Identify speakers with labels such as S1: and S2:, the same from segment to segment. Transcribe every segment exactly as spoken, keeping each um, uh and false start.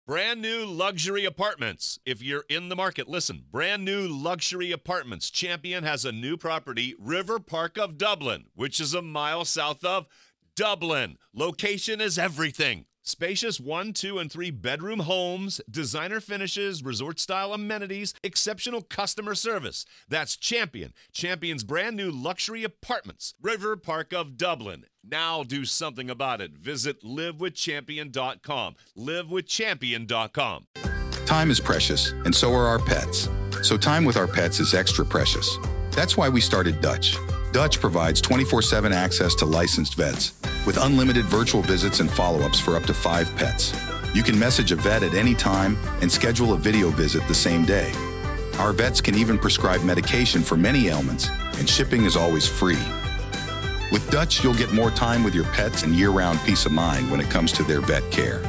S1: Brand new luxury apartments. If you're in the market, listen. Brand new luxury apartments. Champion has a new property, River Park of Dublin, which is a mile south of Dublin. Location is everything. Spacious one, two, and three bedroom homes, designer finishes, resort-style amenities, exceptional customer service. That's Champion. Champion's brand new luxury apartments. River Park of Dublin. Now do something about it. Visit live with champion dot com. live with champion dot com.
S2: Time is precious, and so are our pets. So time with our pets is extra precious. That's why we started Dutch. Dutch provides twenty-four seven access to licensed vets with unlimited virtual visits and follow-ups for up to five pets. You can message a vet at any time and schedule a video visit the same day. Our vets can even prescribe medication for many ailments, and shipping is always free. With Dutch, you'll get more time with your pets and year-round peace of mind when it comes to their vet care.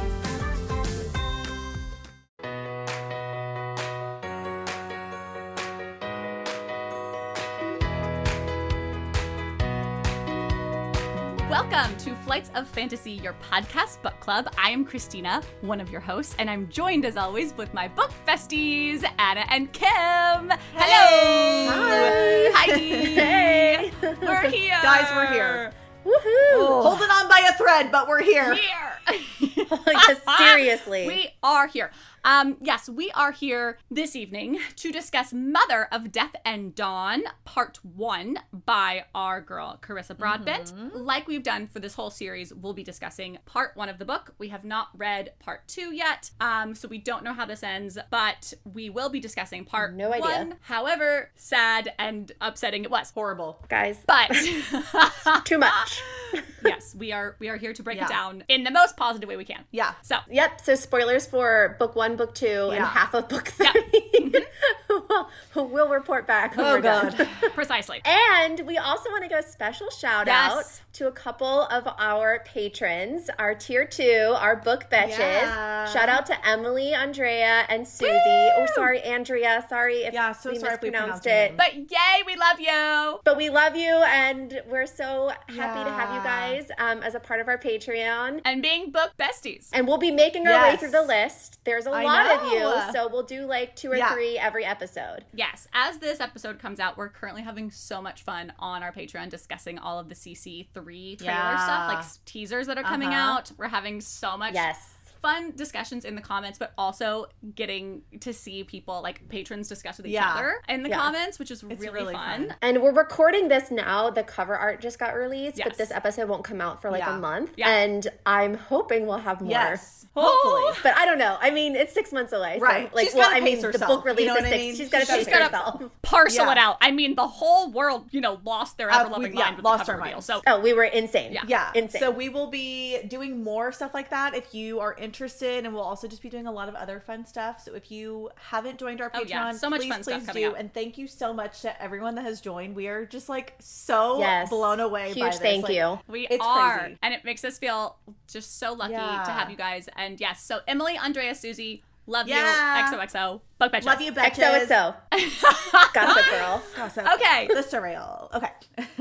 S3: Welcome to Flights of Fantasy, your podcast book club. I am Christina, one of your hosts, and I'm joined as always with my book besties, Anna and Kim. Hello!
S4: Hi!
S3: Hi!
S4: Hey!
S3: We're here!
S4: Guys, we're here.
S3: Woohoo!
S4: Oh. Holding on by a thread, but we're here.
S3: Here!
S4: Seriously.
S3: We are here. Um, yes, we are here this evening to discuss Mother of Death and Dawn, Part one by our girl, Carissa Broadbent. Mm-hmm. Like we've done for this whole series, we'll be discussing Part one of the book. We have not read Part two yet, um, so we don't know how this ends, but we will be discussing Part
S5: no idea.
S3: one. However sad and upsetting it was.
S4: Horrible.
S5: Guys.
S3: But
S5: too much.
S3: Yes, we are we are here to break
S4: Yeah.
S3: it down in the most positive way we can.
S4: Yeah.
S3: So
S5: Yep, so spoilers for book one, book two, and
S4: Yeah.
S5: half of book
S3: Yeah.
S5: three. we'll, we'll report back when
S4: Oh,
S5: we're done.
S4: God.
S3: precisely.
S5: And we also want to give a special shout
S3: Yes.
S5: out to a couple of our patrons, our tier two, our book betches.
S4: Yeah.
S5: Shout out to Emily, Andrea, and Susie. Oh, sorry, Andrea. Sorry if
S4: Yeah, so
S5: we
S4: sorry if we
S5: mispronounced
S4: pronounced your
S5: it.
S4: name.
S3: But yay, we love you.
S5: But we love you, and we're so happy to have you
S4: Yeah.
S5: guys um, as a part of our Patreon.
S3: And being book besties.
S5: And we'll be making our way
S4: Yes.
S5: through the list. There's a
S4: I
S5: lot of
S4: know.
S5: you, so we'll do like two or
S4: Yeah.
S5: three every episode.
S3: Yes, as this episode comes out, we're currently having so much fun on our Patreon discussing all of the C C three trailer
S4: Yeah.
S3: stuff, like s- teasers that are coming
S4: Uh-huh.
S3: out. We're having so much
S5: Yes.
S3: fun discussions in the comments, but also getting to see people, like patrons, discuss with each
S4: Yeah.
S3: other in the
S5: Yeah.
S3: comments, which is
S4: It's
S3: really,
S4: really
S3: fun.
S4: fun.
S5: And we're recording this now. The cover art just got released,
S3: Yes.
S5: but this episode won't come out for like
S4: Yeah.
S5: a month.
S3: Yeah.
S5: And I'm hoping we'll have more.
S4: Yes.
S3: Oh.
S4: Hopefully.
S5: But I don't know. I mean, it's six months away. So,
S4: Right.
S5: like,
S4: She's
S5: well,
S4: gotta
S5: I mean,
S4: pace
S5: the
S4: herself,
S5: book
S4: you
S5: release
S4: know
S5: is
S4: what I
S5: six.
S4: mean?
S5: She's got to
S4: She's
S5: pace
S3: gotta-
S5: herself.
S3: Parcel
S4: Yeah.
S3: it out. I mean, the whole world, you know, lost their
S4: Uh,
S3: ever-loving
S4: we- yeah,
S3: mind with
S4: lost
S3: the cover
S4: our
S3: reveal.
S4: minds.
S3: So
S5: Oh, we were insane.
S3: Yeah.
S4: Yeah.
S5: Insane.
S4: So we will be doing more stuff like that if you are interested, and we'll also just be doing a lot of other fun stuff. So if you haven't joined our
S3: Oh,
S4: Patreon,
S3: yeah. So much
S4: please,
S3: fun stuff
S4: please
S3: coming
S4: do.
S3: out.
S4: And thank you so much to everyone that has joined. We are just like so
S5: Yes.
S4: blown away by
S5: Huge
S4: this.
S5: thank
S4: Like,
S5: you.
S3: we
S4: It's
S3: are.
S4: crazy.
S3: And it makes us feel just so lucky
S4: Yeah.
S3: to have you guys. And yes, so Emily, Andrea, Susie, love
S4: Yeah.
S3: you. X O X O. Book Betches.
S4: Love you,
S5: X O
S4: bitches.
S5: X O. Gossip Girl.
S4: Gossip.
S3: Okay.
S4: The surreal. Okay.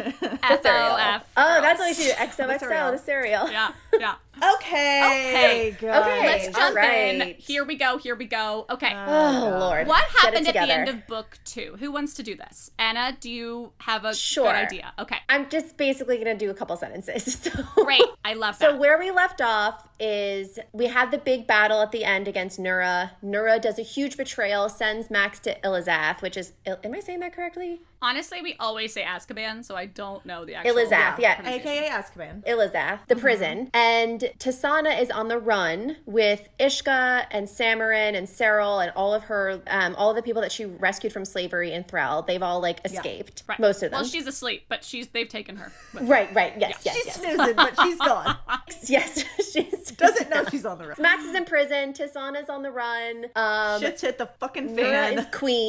S3: F
S5: Cereal.
S3: O F.
S5: Oh, that's what we should do. X O X O,
S4: cereal.
S5: the cereal.
S3: Yeah, yeah.
S4: Okay.
S3: Okay.
S4: Good.
S5: Okay.
S3: Let's
S5: All
S3: jump in.
S5: right.
S3: Here we go, here we go. Okay.
S5: Oh, Lord.
S3: What
S5: Get it
S3: happened at the
S5: together.
S3: end of book two? Who wants to do this? Anna, do you have a
S5: Sure.
S3: good idea? Okay.
S5: I'm just basically going to do a couple sentences. So.
S3: Great. I love that.
S5: So where we left off is we had the big battle at the end against Nura. Nura does a huge betrayal, sends Max to Elizath, which is, am I saying that correctly?
S3: Honestly, we always say Azkaban, so I don't know the actual
S5: Elizath, yeah.
S3: pronunciation.
S4: A K A Azkaban.
S5: Elizath, the prison. And Tasana is on the run with Ishka and Samarin and Cyril and all of her, um, all of the people that she rescued from slavery in Thrall. They've all like escaped,
S3: Right.
S5: most of them.
S3: Well, she's asleep, but she's they've taken her. with-
S5: right, right, yes, yes,
S4: She's
S5: yes.
S4: snoozing, but she's gone.
S5: Yes, she's
S4: Doesn't know she's on the run.
S5: Max is in prison. Tasana's on the run. Um,
S4: Shit's hit the fucking
S5: Nura
S4: fan.
S5: is queen.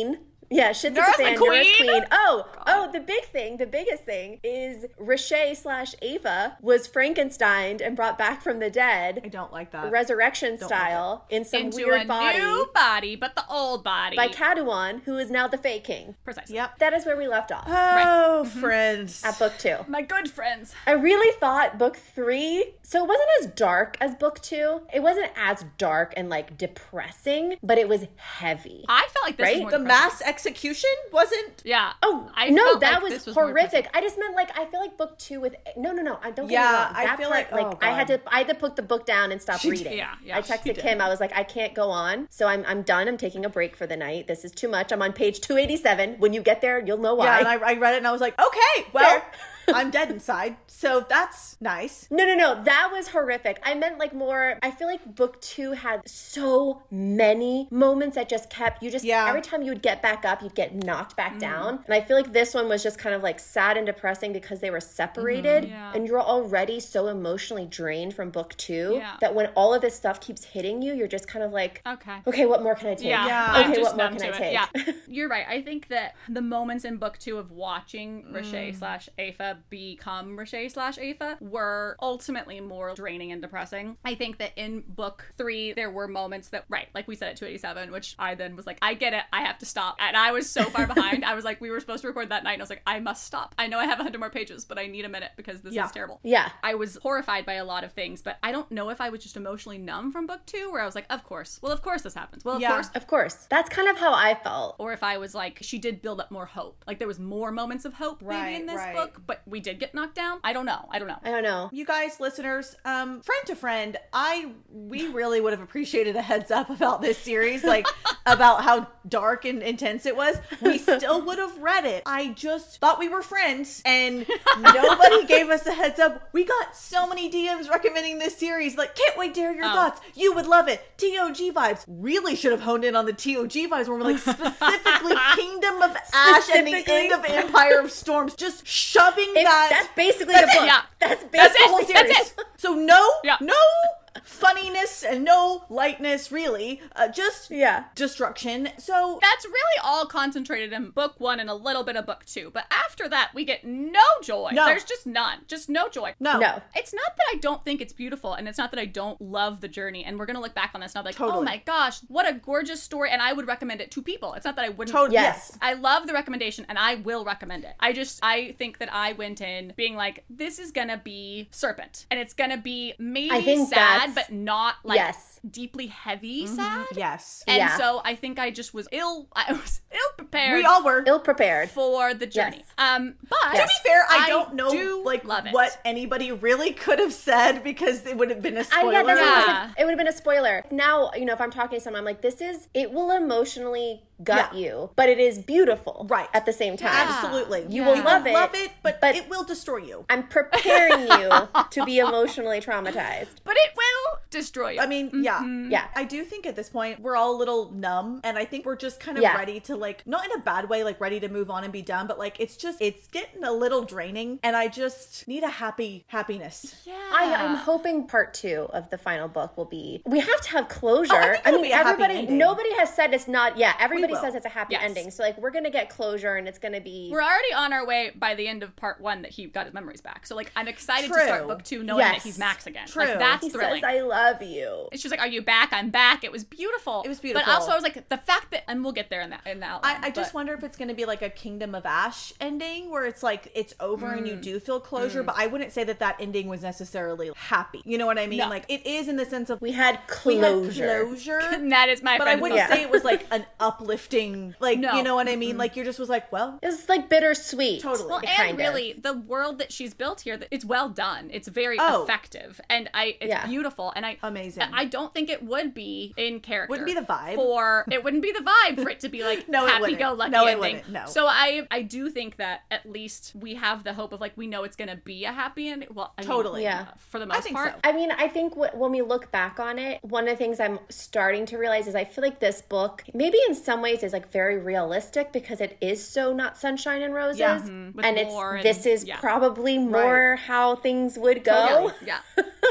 S5: Yeah, shits
S3: Nurse
S5: at the fan,
S3: the
S5: Nurse
S3: queen?
S5: queen. Oh, oh, the big thing, the biggest thing is Riche slash Ava was Frankensteined and brought back from the
S4: I
S5: dead,
S4: don't like that.
S5: resurrection style, in some
S3: Into
S5: weird
S3: a
S5: body
S3: new body, but the old body.
S5: by Kaduan, who is now the Fey King.
S3: Precisely.
S4: Yep.
S5: That is where we left off
S4: Oh, friends.
S5: at book two.
S3: My good friends.
S5: I really thought book three, so it wasn't as dark as book two. It wasn't as dark and like depressing, but it was heavy.
S3: I felt like this
S5: Right?
S3: was more
S4: The
S3: depressing.
S4: mass execution wasn't.
S3: Yeah.
S5: Oh,
S3: I
S5: no,
S3: felt
S5: that
S3: like
S5: was,
S3: this was more
S5: horrific. I just meant like I feel like book two with no, no, no. I don't. Get
S4: Yeah,
S5: me wrong.
S4: I
S5: That
S4: feel
S5: part,
S4: like- oh,
S5: I had
S4: God.
S5: to, I had to put the book down and stop
S4: She
S5: reading.
S3: did. Yeah, yeah,
S5: I
S3: she
S5: texted
S4: did.
S5: Kim. I was like, I can't go on, so I'm, I'm done. I'm taking a break for the night. This is too much. I'm on page two eighty-seven. When you get there, you'll know why.
S4: Yeah, and I, I read it and I was like, okay, well,
S5: Fair.
S4: I'm dead inside, so that's nice.
S5: No, no, no. That was horrific. I meant like more. I feel like book two had so many moments that just kept you just
S4: Yeah.
S5: every time you would get back up, you'd get knocked back down. And I feel like this one was just kind of like sad and depressing because they were separated,
S3: Yeah.
S5: and you're already so emotionally drained from book two
S3: Yeah.
S5: that when all of this stuff keeps hitting you, you're just kind of like,
S3: Okay.
S5: okay, what more can I take?
S3: Yeah,
S4: Yeah.
S3: I'm
S5: Okay,
S3: just
S5: what more
S3: numb
S5: can I
S3: to
S5: take?
S3: it. Yeah, you're right. I think that the moments in book two of watching Riche slash Afa become Riche slash Afa were ultimately more draining and depressing. I think that in book three, there were moments that, right, like we said at two eighty-seven, which I then was like, I get it, I have to stop. And I was so far behind. I was like, we were supposed to record that night, and I was like, I must stop. I know I have one hundred more pages, but I need a minute because this
S4: Yeah.
S3: is terrible.
S5: Yeah.
S3: I was horrified by a lot of things, but I don't know if I was just emotionally numb from book two, where I was like, of course. Well, of course this happens. Well, of
S4: Yeah.
S3: course.
S5: Of course. That's kind of how I felt.
S3: Or if I was like, she did build up more hope. Like there was more moments of hope maybe
S4: Right,
S3: in this
S4: right.
S3: book, but we did get knocked down. I don't know. I don't know.
S5: I don't know.
S4: You guys, listeners, um, friend to friend, I we really would have appreciated a heads up about this series, like about how dark and intense it was. We still would have read it. I just thought we were friends, and nobody gave us a heads up. We got so many D Ms recommending this series. Like, can't wait to hear your
S3: Oh.
S4: thoughts. You would love it. T O G vibes. Really should have honed in on the T O G vibes, where we're like specifically Kingdom of Ash and the
S5: Specifically.
S4: end of Empire of Storms, just shoving
S5: If
S4: that.
S5: that's basically
S4: That's
S5: the
S4: it.
S5: book.
S3: Yeah.
S5: That's basically
S3: That's
S5: the
S3: it.
S5: whole series.
S3: That's it.
S4: So no,
S3: Yeah.
S4: no funniness and no lightness, really. Uh, just
S5: Yeah.
S4: destruction. So
S3: That's really all concentrated in book one and a little bit of book two. But after that, we get no joy.
S4: No.
S3: There's just none. Just no joy.
S4: no,
S5: No.
S3: It's not that I don't think it's beautiful, and it's not that I don't love the journey. And we're gonna look back on this and I'll be like,
S4: Totally.
S3: oh my gosh, what a gorgeous story. And I would recommend it to people. It's not that I wouldn't.
S4: Totally.
S5: Yes.
S4: Yes.
S3: I love the recommendation and I will recommend it. I just, I think that I went in being like, this is gonna be Serpent. And it's gonna be maybe
S5: I think
S3: sad,
S5: that's-
S3: but not like
S5: Yes.
S3: deeply heavy sad.
S4: Yes.
S3: And
S5: Yeah.
S3: so I think I just was ill, I was ill prepared
S4: We all were.
S5: Ill prepared.
S3: for the journey.
S5: Yes.
S3: Um, but
S4: To be fair, I, don't know
S3: do
S4: like
S3: love it.
S4: what anybody really could have said, because it would have been a
S5: I,
S4: spoiler.
S5: yeah, that's what I was
S3: Yeah.
S5: like, it would have been a spoiler. Now, you know, if I'm talking to someone, I'm like, this is, it will emotionally gut
S4: Yeah.
S5: you, but it is beautiful.
S4: Right.
S5: At the same time.
S4: Absolutely.
S5: You
S3: Yeah.
S5: will love it.
S4: Love it, but,
S5: but-
S4: it will destroy you.
S5: I'm preparing you to be emotionally traumatized.
S3: but it will destroy you.
S4: I mean, yeah.
S5: Yeah.
S4: I do think at this point we're all a little numb, and I think we're just kind of
S5: Yeah.
S4: ready to, like, not in a bad way, like ready to move on and be done, but like it's just it's getting a little draining, and I just need a happy happiness.
S3: yeah.
S5: I, I'm hoping part two of the final book will be. We have to have closure.
S4: Oh, I think it'll
S5: mean,
S4: be a happy
S5: everybody.
S4: ending.
S5: Nobody has said it's not. Yeah, everybody
S4: will.
S5: says it's a happy
S3: Yes.
S5: ending. So like, we're gonna get closure, and it's gonna be.
S3: We're already on our way by the end of part one that he got his memories back. So like I'm excited
S4: True.
S3: to start book two knowing
S5: Yes.
S3: that he's Max again.
S4: True.
S3: Like that's
S5: he
S3: thrilling.
S5: says, "I love you."
S3: And she's like, "Are you back? I'm back." It was beautiful.
S4: It was
S3: But
S4: beautiful.
S3: also, I was like, the fact that, and we'll get there in that in the outline.
S4: I, I just
S3: but-
S4: wonder if it's going to be like a Kingdom of Ash ending, where it's like it's over and you do feel closure, but I wouldn't say that that ending was necessarily happy. You know what I mean?
S3: No.
S4: Like it is in the sense of
S5: We had
S4: we had
S5: closure.
S4: closure.
S3: And that is my.
S4: But I
S3: friend's
S4: wouldn't
S3: thought.
S5: Yeah.
S4: say it was like an uplifting, like,
S3: No.
S4: you know what I mean? Like you just was like, well,
S5: It's like bittersweet.
S4: Totally.
S3: Well,
S5: It
S3: and
S5: kind of.
S3: really, the world that she's built here, it's well done. It's very
S4: Oh.
S3: effective, and I, it's
S5: Yeah.
S3: beautiful, and I,
S4: Amazing.
S3: I don't think it would be in character.
S4: Wouldn't be the vibe.
S3: for it. Wouldn't be the vibe for it to be like
S4: No, it
S3: happy go
S4: wouldn't.
S3: lucky
S4: No, it
S3: ending.
S4: wouldn't. No.
S3: So I, I do think that at least we have the hope of like we know it's gonna be a happy ending. Well, I mean,
S4: Totally.
S5: Yeah.
S3: for the most
S4: think
S3: part.
S4: so.
S5: I mean, I think w- when we look back on it, one of the things I'm starting to realize is I feel like this book, maybe in some ways, is like very realistic because it is so not sunshine and roses,
S4: Yeah.
S3: Mhm. With
S5: and it's
S3: more and-
S5: this is
S3: yeah.
S5: probably more how things would go.
S3: Yeah.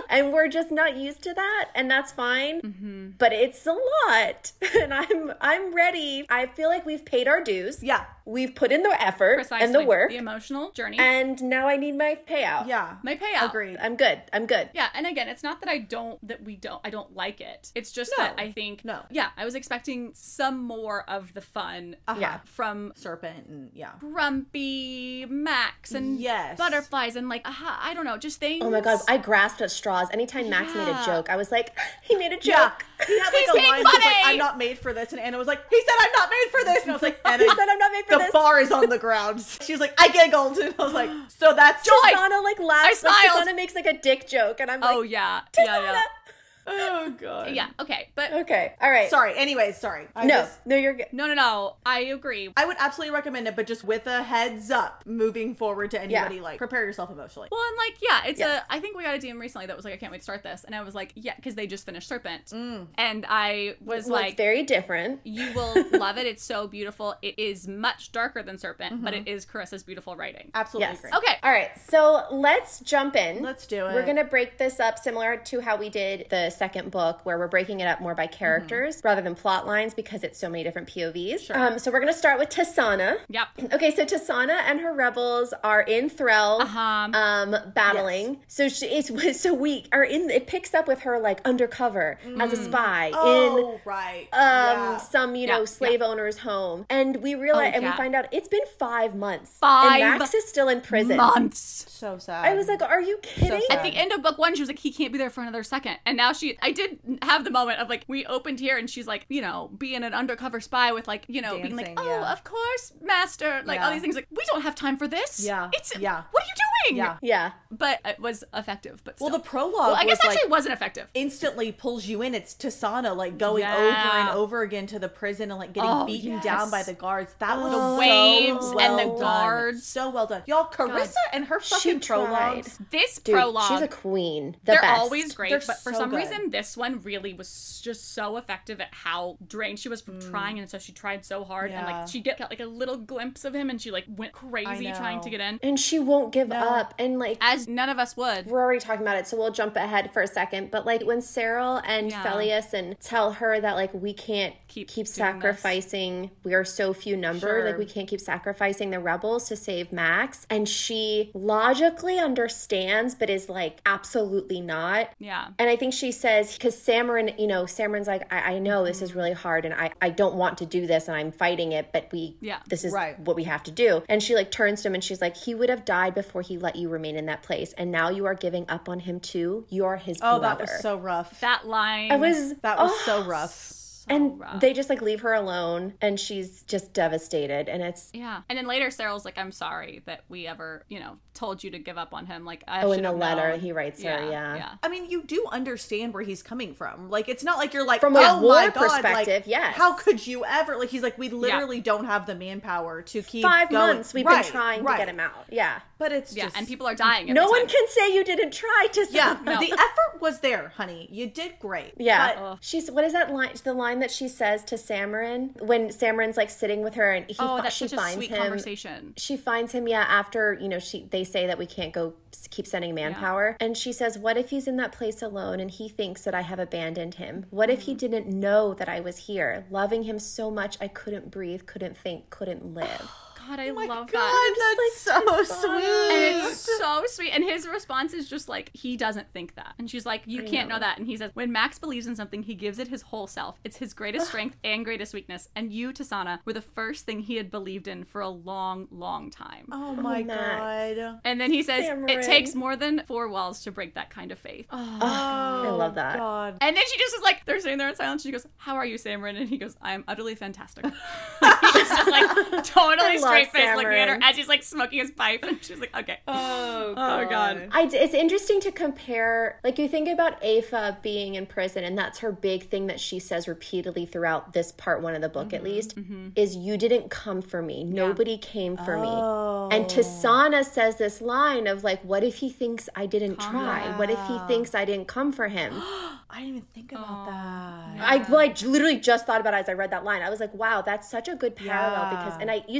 S5: And we're just not used to that, and that's fine. Mm-hmm. But it's a lot, and I'm I'm ready. I feel like we've paid our dues.
S4: Yeah.
S5: We've put in the effort
S3: Precisely.
S5: and the work.
S3: The emotional journey.
S5: And now I need my payout.
S4: Yeah.
S3: My payout.
S4: Agreed.
S5: I'm good. I'm good.
S3: Yeah, and again, it's not that I don't, that we don't, I don't like it. It's just
S4: No.
S3: that I think,
S4: No.
S3: yeah, I was expecting some more of the fun
S5: Yeah.
S3: from
S4: Serpent and yeah.
S3: Grumpy Max and
S4: Yes.
S3: butterflies and like, uh, I don't know, just things.
S5: Oh my god, I grasped at straws. Anytime Max made a
S3: Yeah.
S5: joke, I was like, he made a joke.
S4: Yeah. He had like
S3: He's
S4: a
S3: being
S4: line that was like,
S3: funny!
S4: I'm not made for this. And Anna was like, he said I'm not made for this. And I was like, Anna,
S5: He said I'm not made for
S4: the
S5: this.
S4: bar is on the ground. She was like, I giggled. And I was like, so that's
S3: Joy!
S5: Tasana like laughs.
S3: I
S5: Like,
S3: smiled.
S5: Tasana makes like a dick joke, and I'm like,
S3: Oh yeah, yeah, yeah.
S4: Oh god.
S3: Yeah, okay, but
S5: okay, all right.
S4: Sorry. Anyways, sorry. I
S5: No,
S4: just-
S5: no, you're good.
S3: no, no, no, I agree.
S4: I would absolutely recommend it, but just with a heads up moving forward to anybody,
S5: Yeah.
S4: like prepare yourself emotionally.
S3: Well, and like, yeah, it's
S5: Yes.
S3: a. I think we got a D M recently that was like, I can't wait to start this, and I was like, yeah, because they just finished Serpent,
S4: Mm.
S3: and I was
S5: Well,
S3: like,
S5: it's very different.
S3: you will love it. It's so beautiful. It is much darker than Serpent, but it is Carissa's beautiful writing.
S4: Absolutely
S5: Yes.
S4: agree.
S3: Okay,
S5: All right, so let's jump in.
S4: Let's do it.
S5: We're going to break this up similar to how we did the second book, where we're breaking it up more by characters
S3: Mm-hmm.
S5: rather than plot lines because it's so many different P O Vs. Um, so we're going to start with Tasana.
S3: yep.
S5: Okay, so Tasana and her rebels are in Thrall,
S3: Uh-huh.
S5: um, battling. So she, it's so we are in. It picks up with her like undercover as a spy
S4: Oh,
S5: in
S4: right.
S5: um
S4: Yeah.
S5: some you
S3: Yeah,
S5: know slave owner's home, and we realize
S3: Oh,
S5: and we
S3: yeah.
S5: find out it's been five months.
S3: Five
S5: and Max is still in prison.
S3: Months.
S4: So sad.
S5: I was like, are you kidding?
S4: sad.
S3: At the end of book one, she was like, he can't be there for another second. And now she, I did have the moment of like, we opened here and she's like, you know, being an undercover spy with like, you know, being like,
S4: Dancing,
S3: oh,
S4: yeah.
S3: of course, master. Like all
S4: Yeah.
S3: these things. Like, we don't have time for this.
S4: Yeah,
S3: It's,
S4: yeah.
S3: what are you doing?
S4: Yeah.
S5: Yeah.
S3: But it was effective. But
S4: Well,
S3: still.
S4: the prologue
S3: Well, I guess
S4: was
S3: actually
S4: like
S3: it wasn't effective.
S4: instantly pulls you in. It's Tasana like going
S3: Yeah.
S4: over and over again to the prison and like getting
S3: Oh,
S4: beaten
S3: yes.
S4: down by the guards. That was
S5: The
S4: so
S3: waves and
S4: well
S3: the
S4: done.
S3: guards.
S4: So well done, y'all. Carissa and her
S5: She
S4: fucking
S5: tried.
S4: prologues.
S3: This
S5: Dude,
S3: prologue.
S5: she's a queen. The
S3: They're
S5: best.
S3: always great,
S4: They're
S3: but for
S4: so
S3: some
S4: good.
S3: reason, this one really was just so effective at how drained she was from trying, and so she tried so hard, and
S4: Mm. Yeah.
S3: like she get got like a little glimpse of him, and she like went crazy
S4: I
S3: trying
S4: know.
S3: to get in,
S5: And she won't give
S4: No.
S5: up. And like
S3: as none of us would.
S5: we're already talking about it, so we'll jump ahead for a second. But like when Cyril and
S3: Yeah.
S5: Felius and tell her that like we can't
S3: Keep
S5: keep,
S3: doing
S5: sacrificing, we are so few numbered,
S3: Sure.
S5: like we can't keep sacrificing the rebels to save Max, and she logically understands, but is like absolutely not.
S3: Yeah.
S5: And I think she says, because Samarin, you know, Samarin's like, I, I know this is really hard and I, I don't want to do this and I'm fighting it, but we,
S3: Yeah.
S5: this is
S4: Right.
S5: what we have to do. And she like turns to him and she's like, he would have died before he let you remain in that place. And now you are giving up on him too. You are his
S4: Oh,
S5: brother.
S4: that was so rough.
S3: That line.
S5: I was,
S4: That was
S5: oh.
S4: so rough.
S3: so
S5: And
S3: rough.
S5: they just like leave her alone and she's just devastated. And it's,
S3: Yeah. And then later, Cyril's like, I'm sorry that we ever, you know, told you to give up on him. Like, I
S5: oh, in
S3: should
S5: the
S3: have
S5: letter
S3: known.
S5: he writes her, yeah.
S3: Yeah.
S4: I mean, you do understand where he's coming from. Like, it's not like you're like,
S5: From a
S4: oh
S5: war
S4: my God,
S5: perspective,
S4: like,
S5: yes.
S4: how could you ever? Like, he's like, we literally don't have the manpower to keep
S5: Five
S4: going.
S5: months we've
S4: Right,
S5: been trying
S4: right.
S5: to get him out. Yeah.
S4: But it's
S3: Yeah.
S4: just...
S3: And people are dying. Every
S5: No
S3: time.
S5: one can say you didn't try to
S4: Yeah,
S3: No.
S4: the effort was there, honey. You did great.
S5: Yeah.
S4: But
S5: She's, what is that line? The line that she says to Samarin when Samarin's like sitting with her and he,
S3: Oh,
S5: fi-
S3: that's
S5: she
S3: such a
S5: finds
S3: sweet
S5: him.
S3: conversation.
S5: She finds him, yeah, after, you know, she they say that we can't go s- keep sending manpower. And she says, what if he's in that place alone and he thinks that I have abandoned him? What if he didn't know that I was here, loving him so much I couldn't breathe, couldn't think, couldn't live?
S3: God, I love
S4: God,
S3: that.
S4: that's so sweet.
S3: And it's so sweet. And his response is just like, he doesn't think that. And she's like, you can't know. know that. And he says, when Max believes in something, he gives it his whole self. It's his greatest strength and greatest weakness. And you, Tasana, were the first thing he had believed in for a long, long time.
S4: Oh my
S5: Max.
S4: God.
S3: And then he says,
S5: Samarin.
S3: it takes more than four walls to break that kind of faith.
S5: Oh, I love that.
S4: God.
S3: And then she just is like, they're sitting there in silence. She goes, how are you, Samarin? And he goes, I am utterly fantastic. He's just like totally
S5: love
S3: straight face looking at her
S5: Samarin.
S3: as he's like smoking his pipe. And she's like, okay.
S4: Oh,
S3: Oh, God.
S5: I, it's interesting to compare, like you think about Aoife being in prison, and that's her big thing that she says repeatedly throughout this part one of the book,
S3: Mm-hmm,
S5: at least, is you didn't come for me. Nobody came for
S4: Oh.
S5: me. And Tasana says this line of like, what if he thinks I didn't try? What if he thinks I didn't come for him?
S4: I didn't even think about that.
S5: I like literally just thought about it as I read that line. I was like, wow, that's such a good parallel
S4: Yeah.
S5: because, and I, you see this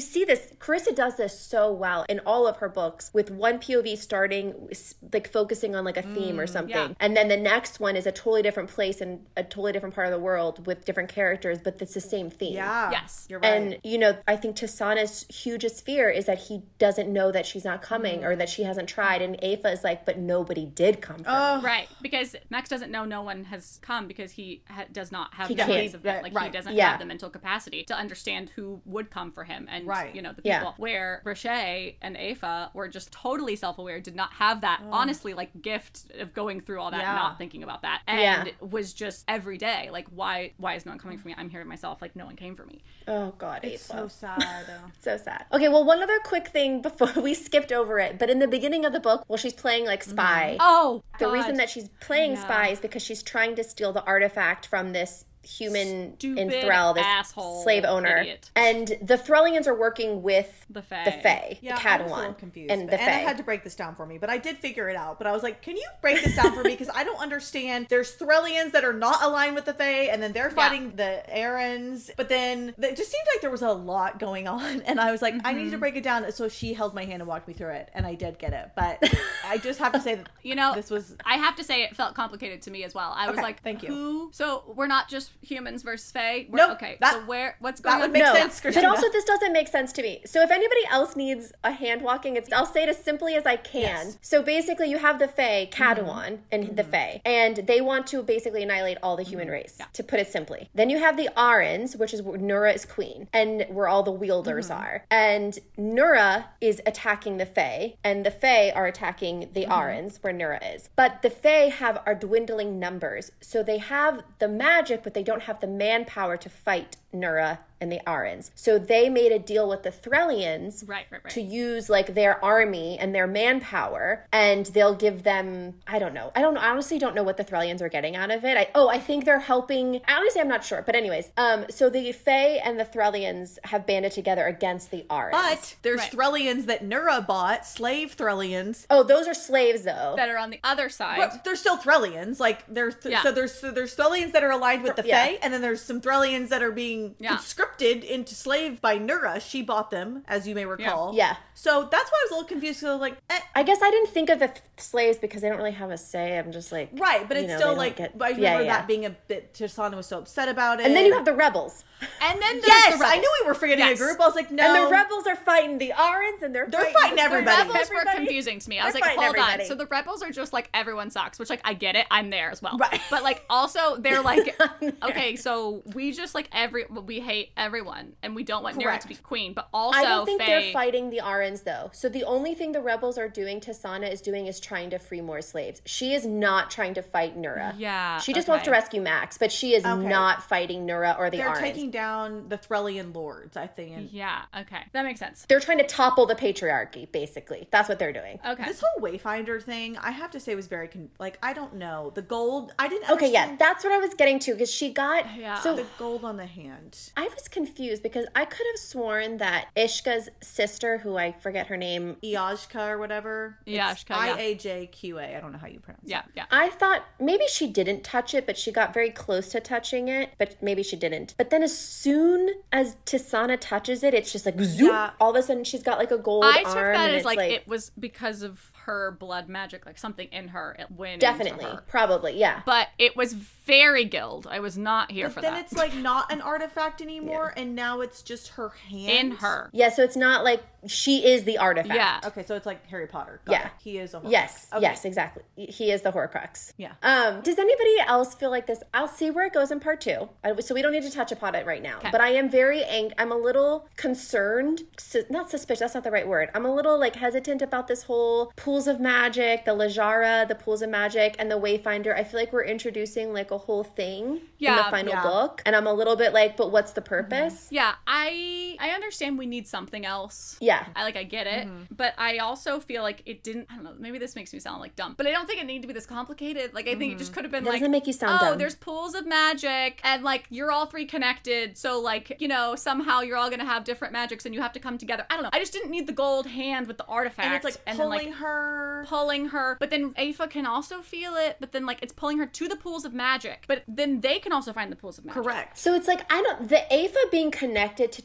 S5: Carissa does this so well in all of her books, with one P O V starting like focusing on like a theme mm, or something, yeah. and then the next one is a totally different place and a totally different part of the world with different characters, but it's the same theme.
S4: Yeah.
S3: Yes.
S4: You're right.
S5: And, you know, I think Tasana's hugest fear is that he doesn't know that she's not coming mm. or that she hasn't tried. And Aoife is like, but nobody did come for
S3: oh.
S5: me.
S3: Right. Because Max doesn't know no one has come because he ha- does not have
S5: he
S3: the ways of
S4: right,
S3: Like,
S4: right.
S3: he doesn't
S5: yeah.
S3: have the mental capacity to understand who would come for him and,
S4: right.
S3: you know, the people.
S5: Yeah.
S3: Where Brochet and Aoife were just totally self-aware, did not have that, oh. honestly, like, gift of going through all that
S4: yeah.
S3: and not thinking about that. And
S5: yeah.
S3: was just every day, like, why why is no one coming for me? I'm here myself. Like, no one came for me.
S5: Oh, God,
S4: It's
S5: Aoife.
S4: so sad.
S5: So sad. Okay, well, one other quick thing before we skipped over it, but in the beginning of the book, well, she's playing, like, spy.
S3: Oh,
S5: The
S3: God.
S5: reason that she's playing
S3: Yeah.
S5: spy is because she's trying to steal the artifact from this human
S3: Stupid
S5: in Thrall, this
S3: asshole
S5: slave owner.
S3: idiot.
S5: And the Thrallians are working with
S3: The Fae.
S5: the Fae,
S4: Yeah,
S5: the
S4: I was a little
S5: Cadawan,
S4: confused.
S5: and
S4: but-
S5: the
S4: and I
S5: Fae.
S4: had to break this down for me, but I did figure it out. But I was like, can you break this down for me? Because I don't understand. There's Threllians that are not aligned with the Fae, and then they're fighting the Errands. But then it just seemed like there was a lot going on. And I was like, mm-hmm. I needed to break it down. So she held my hand and walked me through it. And I did get it. But I just have to say that,
S3: you know,
S4: this was...
S3: I have to say it felt complicated to me as well. I was
S4: Okay,
S3: like,
S4: thank you.
S3: Who? So we're not just humans versus Fae? We're,
S4: Nope,
S3: Okay,
S4: that-
S3: so where, what's going
S4: that would
S3: on?
S4: make
S5: no,
S4: sense,
S5: but
S4: Christina.
S5: also this doesn't make sense to me. So if anybody else needs a hand walking, it's I'll say it as simply as I can.
S4: Yes.
S5: So basically, you have the Fae, Cadawan, mm-hmm. and
S4: mm-hmm.
S5: the Fae, and they want to basically annihilate all the human
S4: Mm-hmm.
S5: race.
S3: Yeah.
S5: To put it simply, then you have the Arrens, which is where Nura is queen, and where all the wielders
S4: mm-hmm.
S5: are. And Nura is attacking the Fae, and the Fae are attacking the mm-hmm. Arrens, where Nura is. But the Fae have are dwindling numbers, so they have the magic, but they don't have the manpower to fight Nura and the Arrens. So they made a deal with the Threllians
S3: Right, right, right.
S5: to use like their army and their manpower, and they'll give them, I don't know. I don't I honestly don't know what the Threllians are getting out of it. I, oh, I think they're helping. Honestly, I'm not sure. But anyways, um, so the Fae and the Threllians have banded together against the Arrens.
S4: But there's
S3: Right.
S4: Threllians that Nura bought, slave Threllians.
S5: Oh, those are slaves though.
S3: That are on the other side.
S4: But they're still Threllians. Like there's th-
S3: Yeah.
S4: so there's so there's Threllians that are aligned with the
S5: Yeah.
S4: Fae, and then there's some Threllians that are being
S3: Yeah.
S4: conscripted into slave by Nura. She bought them, as you may recall.
S5: Yeah.
S4: So that's why I was a little confused. So like, eh.
S5: I guess I didn't think of the th- slaves because they don't really have a say. I'm just like
S4: right, but
S5: you
S4: it's
S5: know,
S4: still
S5: they don't
S4: like
S5: get-
S4: I remember
S5: yeah, yeah.
S4: that being a bit. Tasana was so upset about it.
S5: And then you have the rebels.
S3: And then there's
S4: yes,
S3: the
S4: I
S3: rebels.
S4: knew we were forgetting
S3: Yes.
S4: a group. I was like, no,
S5: And the rebels are fighting the Arrens, and they're
S4: They're
S5: fighting,
S4: fighting
S5: the-
S4: everybody.
S3: The rebels
S5: Everybody.
S3: were confusing to me. I was
S5: They're
S3: like,
S5: fighting
S3: hold on.
S5: everybody.
S3: So the rebels are just like everyone sucks, which like I get it. I'm there as well.
S4: Right.
S3: But like also they're like, okay, so we just like every we hate everyone and we don't want Nira
S4: Correct.
S3: to be queen. But also
S5: I don't think
S3: Faye,
S5: they're fighting the Arrens though. So the only thing the rebels are doing, Tasana is doing, is trying to free more slaves. She is not trying to fight Nura.
S3: Yeah,
S5: She just
S3: okay.
S5: wants to rescue Max, but she is
S4: Okay.
S5: not fighting Nura or the
S4: they're
S5: Arrens.
S4: taking down the Threllian lords. I think. And
S3: Yeah. Okay. That makes sense.
S5: They're trying to topple the patriarchy, basically. That's what they're doing.
S3: Okay.
S4: This whole Wayfinder thing, I have to say, was very con- like I don't know the gold. I didn't.
S5: Okay, yeah,
S4: understand
S5: that's what I was getting to because she got.
S3: Yeah.
S5: So
S4: the gold on the hand.
S5: I was confused because I could have sworn that Ishka's sister, who I forget her name,
S4: Iajka or whatever.
S3: Iajka, yeah.
S4: I A J Q A. I don't know how you pronounce
S3: yeah.
S4: it.
S3: Yeah.
S5: I thought maybe she didn't touch it, but she got very close to touching it, but maybe she didn't. But then as soon as Tisana touches it, it's just like zoop.
S4: Yeah.
S5: All of a sudden she's got like a gold
S3: I
S5: arm.
S3: took that
S5: and
S3: as
S5: it's
S3: like, it was because of her blood magic, like something in her. It went
S5: definitely,
S3: into her.
S5: probably, yeah.
S3: But it was very guild. I was not here
S4: But
S3: for
S4: then
S3: that.
S4: it's like not an artifact anymore, and now it's just her hand
S3: in her.
S5: Yeah, so it's not like she is the artifact.
S3: Yeah.
S4: Okay, so it's like Harry Potter. Got
S5: Yeah.
S4: it. He is a Horcrux.
S5: Yes,
S4: Okay.
S5: yes, exactly. He is the Horcrux.
S4: Yeah.
S5: Um, does anybody else feel like this? I'll see where it goes in part two. I- So we don't need to touch upon it right now.
S3: Okay.
S5: But I am very ang- I'm a little concerned. Su- not suspicious. That's not the right word. I'm a little like hesitant about this whole pools of magic, the Lajara, the pools of magic, and the Wayfinder. I feel like we're introducing like a whole thing in
S3: Yeah,
S5: the final
S4: yeah.
S5: book, and I'm a little bit like, but what's the purpose?
S3: Yeah, I I understand we need something else.
S5: Yeah.
S3: I like I get it, but I also feel like it didn't. I don't know. Maybe this makes me sound like dumb, but I don't think it needed to be this complicated. Like I think it just could have been
S5: That
S3: like,
S5: doesn't make you sound
S3: oh,
S5: dumb.
S3: there's pools of magic, and like you're all three connected, so like you know somehow you're all gonna have different magics, and you have to come together. I don't know. I just didn't need the gold hand with the artifact,
S4: And it's like
S3: and
S4: pulling
S3: then, like,
S4: her.
S3: pulling her, but then Aoife can also feel it, but then like it's pulling her to the pools of magic, but then they can also find the pools of magic.
S4: Correct.
S5: So it's like, I don't, the Aoife being connected to Tasana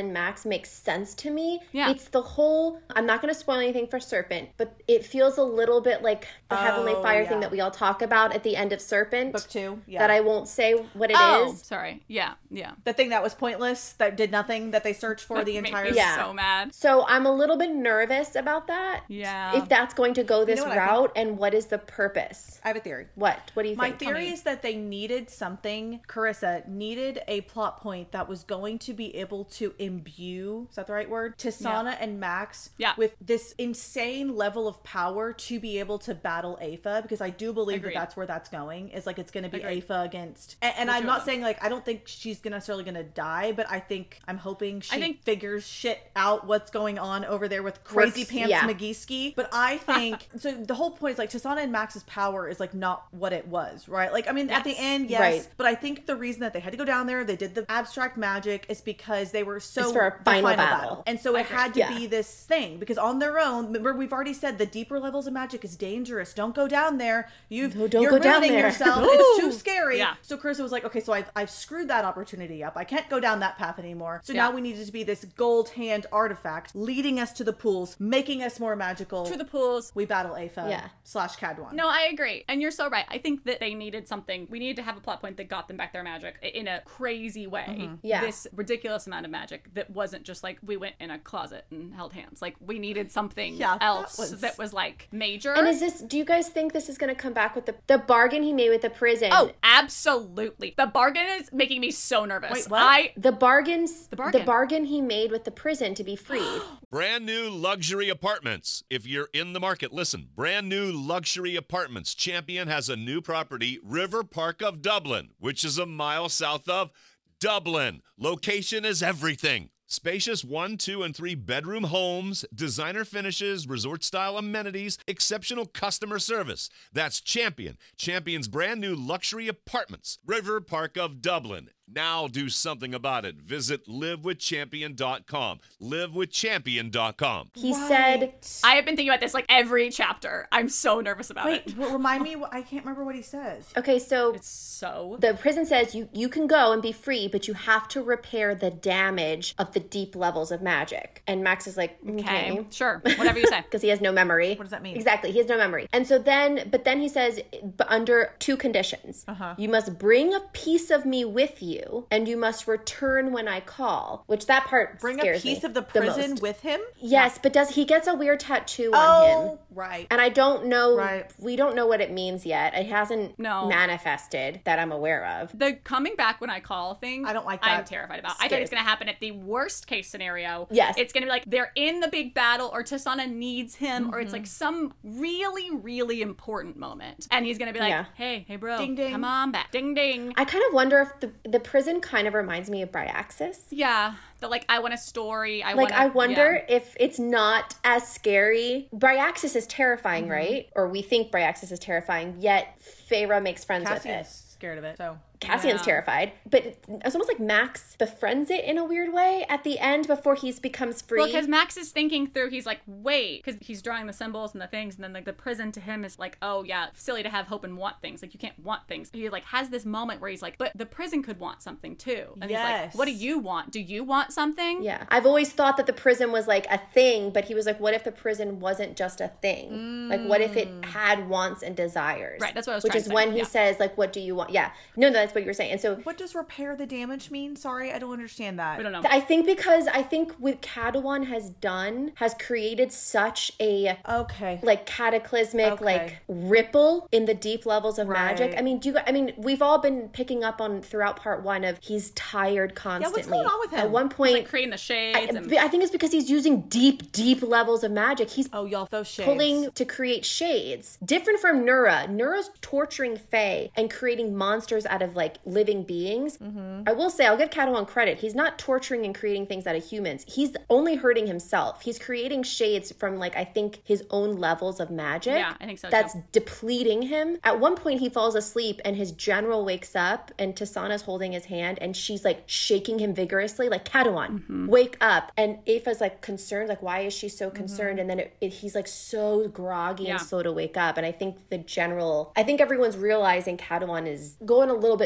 S5: and Max makes sense to me.
S3: Yeah.
S5: It's the whole, I'm not going to spoil anything for Serpent, but it feels a little bit like the
S4: Oh,
S5: Heavenly Fire
S4: yeah.
S5: thing that we all talk about at the end of Serpent.
S4: Book two, yeah.
S5: That I won't say what it is.
S3: Oh, sorry. Yeah, yeah.
S4: The thing that was pointless, that did nothing, that they searched for the
S3: Made
S4: entire
S3: me
S5: Yeah.
S3: so mad.
S5: So I'm a little bit nervous about that.
S3: Yeah.
S5: If that's going to go this
S4: know what I
S5: route, and what is the purpose?
S4: I have a theory.
S5: What? What do you
S4: My
S5: think?
S4: theory
S3: me.
S4: is that they needed something, Carissa needed a plot point that was going to be able to imbue, is that the right word? Tisana and Max
S3: Yeah.
S4: with this insane level of power to be able to battle Aepha, because I do believe
S3: Agreed.
S4: that that's where that's going, is like it's going to be
S3: Agreed.
S4: Aepha against, and, and
S3: The
S4: I'm
S3: two of
S4: not
S3: them.
S4: saying like, I don't think she's gonna necessarily going to die, but I think, I'm hoping she
S3: I think-
S4: figures shit out what's going on over there with Crazy
S5: Works-
S4: Pants
S5: yeah.
S4: McGeeski. But I think, so the whole point is like Tisana and Max's power is like not what it was, right? Like, I mean, at the
S3: Yes.
S4: end, yes,
S5: Right.
S4: but I think the reason that they had to go down there, they did the abstract magic, is because they were so
S5: It's for a
S4: the
S5: final battle.
S4: and so
S3: I
S4: it
S3: agree.
S4: had to
S5: Yeah.
S4: be this thing, because on their own, remember we've already said the deeper levels of magic is dangerous. Don't go down there. You've
S5: No, don't
S4: you're
S5: go down
S4: ruining
S5: there.
S4: yourself. It's too scary.
S3: Yeah.
S4: So Carissa was like, okay, so I've I've screwed that opportunity up. I can't go down that path anymore. So
S3: Yeah.
S4: now we needed to be this gold hand artifact leading us to the pools, making us more magical.
S3: To the pools.
S4: we battle Aepha
S5: Yeah.
S4: slash Cadwan.
S3: No, I agree. And you're so right. I think that they needed something. We needed to have a plot point that got them back their magic i- in a crazy way.
S5: Yeah.
S3: This ridiculous amount of magic that wasn't just like we went in a closet and held hands. Like we needed something
S4: Yeah, that
S3: else that
S4: was-
S3: was... like major.
S5: And is this, do you guys think this is going to come back with the, the bargain he made with the prison?
S3: Oh, absolutely. The bargain is making me so nervous.
S4: Wait, what?
S3: I
S5: The bargains, the
S3: bargain.
S5: the bargain he made with the prison to be freed.
S1: Brand new luxury apartments. If you're in the market, listen. Brand new luxury apartments. Champion has a new property, River Park of Dublin, which is a mile south of Dublin. Location is everything. Spacious one, two, and three bedroom homes, designer finishes, resort style amenities, exceptional customer service. That's Champion. Champion's brand new luxury apartments, River Park of Dublin. Now do something about it. Visit live with champion dot com. live with champion dot com.
S5: He said,
S3: I have been thinking about this like every chapter. I'm so nervous about
S4: Wait,
S3: it.
S4: w- remind me. What, I can't remember what he says.
S5: okay, so
S3: It's so
S5: the prison says you, you can go and be free, but you have to repair the damage of the deep levels of magic. And Max is like,
S3: okay.
S5: okay.
S3: Sure. Whatever you say.
S5: Because he has no memory. What
S4: does that mean?
S5: Exactly. He has no memory. And so then, but then he says, but under two conditions.
S4: Uh-huh.
S5: You must bring a piece of me with you, and you must return when I call, which that part
S4: Bring a
S5: scares
S4: piece
S5: me
S4: of the prison
S5: most.
S4: with him.
S5: Yes, but does he gets a weird tattoo on
S4: Oh,
S5: him?
S4: right.
S5: And I don't know,
S4: Right.
S5: we don't know what it means yet. It hasn't
S3: No.
S5: manifested that I'm aware of.
S3: The coming back when I call thing,
S4: I don't like
S3: I'm
S4: that.
S3: terrified about. I
S5: Scared.
S3: think it's going to happen at the worst case scenario.
S5: Yes.
S3: It's going to be like they're in the big battle, or Tisana needs him, or it's
S4: Mm-hmm.
S3: like some really, really important moment. And he's going to be like,
S5: Yeah.
S3: hey, hey, bro,
S4: Ding, ding.
S3: come on back. Ding, ding.
S5: I kind of wonder if the, the prison kind of reminds me of Bryaxis.
S3: Yeah. The like, I want a story. I
S5: Like,
S3: want
S5: I wonder if it's not as scary. Bryaxis is terrifying,
S3: Mm-hmm.
S5: right? Or we think Bryaxis is terrifying, yet Feyre makes friends with
S4: Cassian's
S5: it.
S4: scared of it. So
S5: Cassian's
S3: Yeah.
S5: terrified. But it's almost like Max befriends it in a weird way at the end before he becomes free.
S3: Well, because Max is thinking through, he's like, wait, because he's drawing the symbols and the things, and then like the prison to him is like, oh yeah, silly to have hope and want things. Like you can't want things. He like has this moment where he's like, but the prison could want something too. And he's
S4: Yes.
S3: like, what do you want? Do you want something?
S5: Yeah. I've always thought that the prison was like a thing, but he was like, what if the prison wasn't just a thing? Like, what if it had wants and desires?
S3: Right, that's what I was
S5: Which
S3: trying
S5: is
S3: to say,
S5: when he
S3: yeah.
S5: says, like, what do you want? Yeah. No, no, that's what you were saying. And so
S4: what does repair the damage mean? Sorry, I don't understand that.
S3: We don't know.
S5: I think because I think what Cadwan has done has created such a
S4: Okay.
S5: like cataclysmic
S4: Okay.
S5: like ripple in the deep levels of magic.
S4: Right.
S5: I mean, do you I mean, we've all been picking up on throughout part one of he's tired constantly.
S4: going on with him?
S5: At one
S3: He's,
S5: point
S3: like creating the shades.
S5: I,
S3: and,
S5: I think it's because he's using deep, deep levels of magic. He's
S4: Oh, y'all, those shades.
S5: pulling to create shades. Different from Nura. Nura's torturing Fae and creating monsters out of like living beings.
S4: Mm-hmm.
S5: I will say, I'll give Cadwan credit. He's not torturing and creating things out of humans. He's only hurting himself. He's creating shades from like, I think, his own levels of magic.
S3: Yeah, I think so,
S5: That's
S3: too.
S5: depleting him. At one point, he falls asleep and his general wakes up and Tisana's holding his hand and she's like shaking him vigorously, like, Cadwan,
S3: Mm-hmm.
S5: wake up. And Aepha's like concerned, like, why is she so concerned? And then it, it, he's like so groggy
S3: Yeah.
S5: and slow to wake up. And I think the general, I think everyone's realizing Cadwan is going a little bit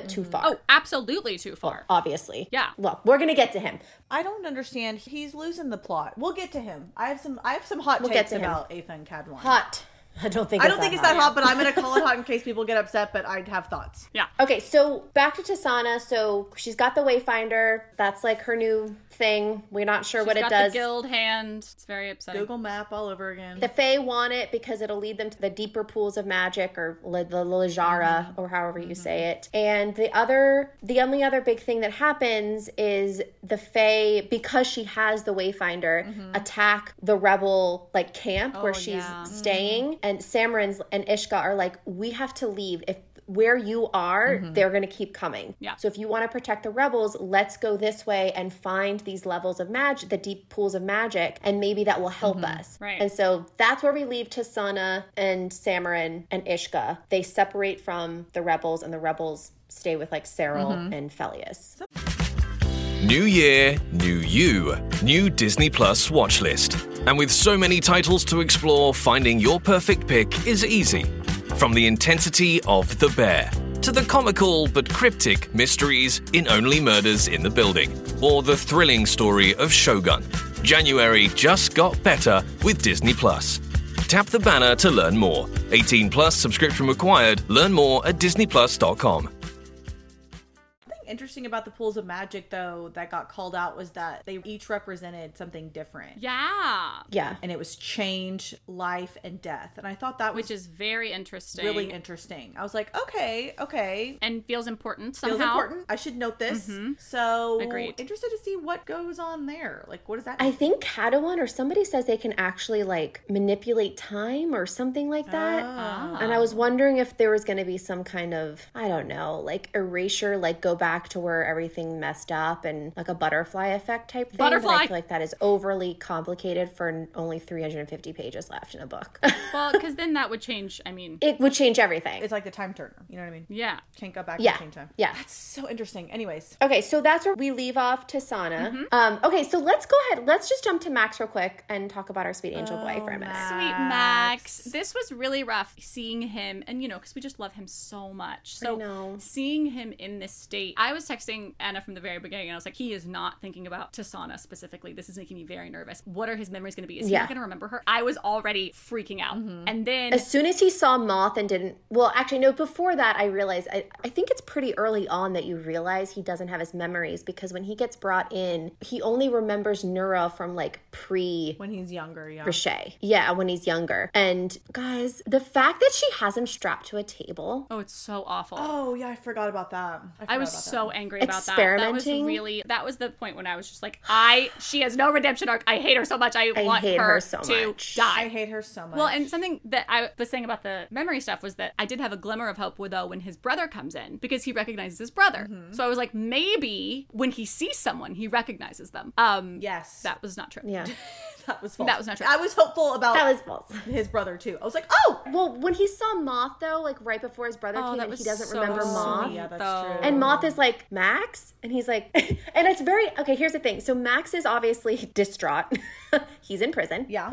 S5: bit too far.
S3: Oh, absolutely too far.
S5: Obviously.
S3: Yeah.
S5: Well, we're going to get to him.
S4: I don't understand. He's losing the plot. We'll get to him. I have some I have some hot
S5: We'll get
S4: takes
S5: to him.
S4: about Ethan Cadwan.
S5: Hot. I don't think
S4: I
S5: it's
S4: don't think
S5: that
S4: it's that
S5: hot.
S4: hot, but I'm going to call it hot in case people get upset, but I'd have thoughts.
S3: Yeah.
S5: Okay, so back to Tasana. So she's got the Wayfinder. That's like her new thing. We're not sure
S3: She's
S5: what it
S3: got
S5: does.
S3: the guild hand. It's very upsetting.
S4: Google Map all over again.
S5: The Fae want it because it'll lead them to the deeper pools of magic, or le- the Lajara, or however you say it. And the other, the only other big thing that happens is the Fae, because she has the Wayfinder, attack the rebel like camp where she's
S3: yeah.
S5: staying. And Samarin and Ishka are like, we have to leave. If where you are, they're going to keep coming.
S3: Yeah.
S5: So if you want to protect the rebels, let's go this way and find these levels of magic, the deep pools of magic, and maybe that will help us.
S3: Right.
S5: And so that's where we leave Tasana and Samarin and Ishka. They separate from the rebels, and the rebels stay with like Cyril and Felius.
S6: New year, new you. New Disney Plus watch list. And with so many titles to explore, finding your perfect pick is easy. From the intensity of The Bear to the comical but cryptic mysteries in Only Murders in the Building, or the thrilling story of Shogun. January just got better with Disney Plus. Tap the banner to learn more. eighteen plus subscription required. Learn more at disney plus dot com.
S4: Interesting about the pools of magic, though, that got called out was that they each represented something different.
S3: Yeah.
S5: Yeah.
S4: And it was change, life, and death. And I thought that was
S3: Which is very interesting.
S4: really interesting. I was like, okay, okay.
S3: And feels important somehow.
S4: Feels important. I should note this. So,
S3: Agreed.
S4: interested to see what goes on there. Like, what does that
S5: I
S4: mean?
S5: think Cadawan or somebody says they can actually like manipulate time or something like that.
S3: Ah.
S5: And I was wondering if there was going to be some kind of, I don't know, like erasure, like go back to where everything messed up and like a butterfly effect type thing.
S3: Butterfly.
S5: But I feel like that is overly complicated for only three hundred fifty pages left in a book.
S3: Well, because then that would change, I mean,
S5: It would change everything.
S4: It's like the time turner. You know what I mean?
S3: yeah.
S4: Can't go back
S5: Yeah.
S4: to change time.
S5: Yeah.
S4: That's so interesting. Anyways.
S5: Okay, so that's where we leave off Tasana. Um, okay, so let's go ahead. Let's just jump to Max real quick and talk about our sweet angel boy for a minute.
S3: Sweet Max. This was really rough seeing him, and you know, because we just love him so much. So
S5: know.
S3: seeing him in this state, I was texting Anna from the very beginning, and I was like, he is not thinking about Tasana specifically. This is making me very nervous. What are his memories going to be? Is he
S5: Yeah.
S3: not going to remember her? I was already freaking out. And then
S5: As soon as he saw Moth and didn't, well, actually, no, before that, I realized, I, I think it's pretty early on that you realize he doesn't have his memories, because when he gets brought in, he only remembers Nura from like pre
S4: When he's younger, yeah.
S5: Richet. Yeah, when he's younger. And guys, the fact that she has him strapped to a table.
S3: oh, it's so awful.
S4: Oh, yeah, I forgot about that. I,
S3: I was
S4: forgot about
S3: so
S4: that.
S3: angry about that. That was
S5: Experimenting.
S3: really, that was the point when I was just like, I, she has no redemption arc. I hate her so much. I,
S5: I
S3: want
S5: hate
S3: her,
S5: her so
S3: to
S5: much.
S3: die.
S4: I hate her so much.
S3: Well, and something that I was saying about the memory stuff was that I did have a glimmer of hope with though when his brother comes in, because he recognizes his brother. So I was like, maybe when he sees someone, he recognizes them. Um,
S4: yes.
S3: that was not true.
S5: Yeah.
S4: that was false.
S3: That was not true.
S4: I was hopeful about
S5: That was false.
S4: his brother, too. I was like, oh!
S5: Well, when he saw Moth, though, like right before his brother
S3: Oh,
S5: came
S3: that
S5: in,
S3: was
S5: he doesn't
S3: so
S5: remember
S3: sweet,
S5: Moth.
S4: Yeah, that's
S3: though.
S4: true.
S5: And Moth is like, Max? And he's like, and it's very, okay, here's the thing. So Max is obviously distraught. He's in prison.
S4: Yeah.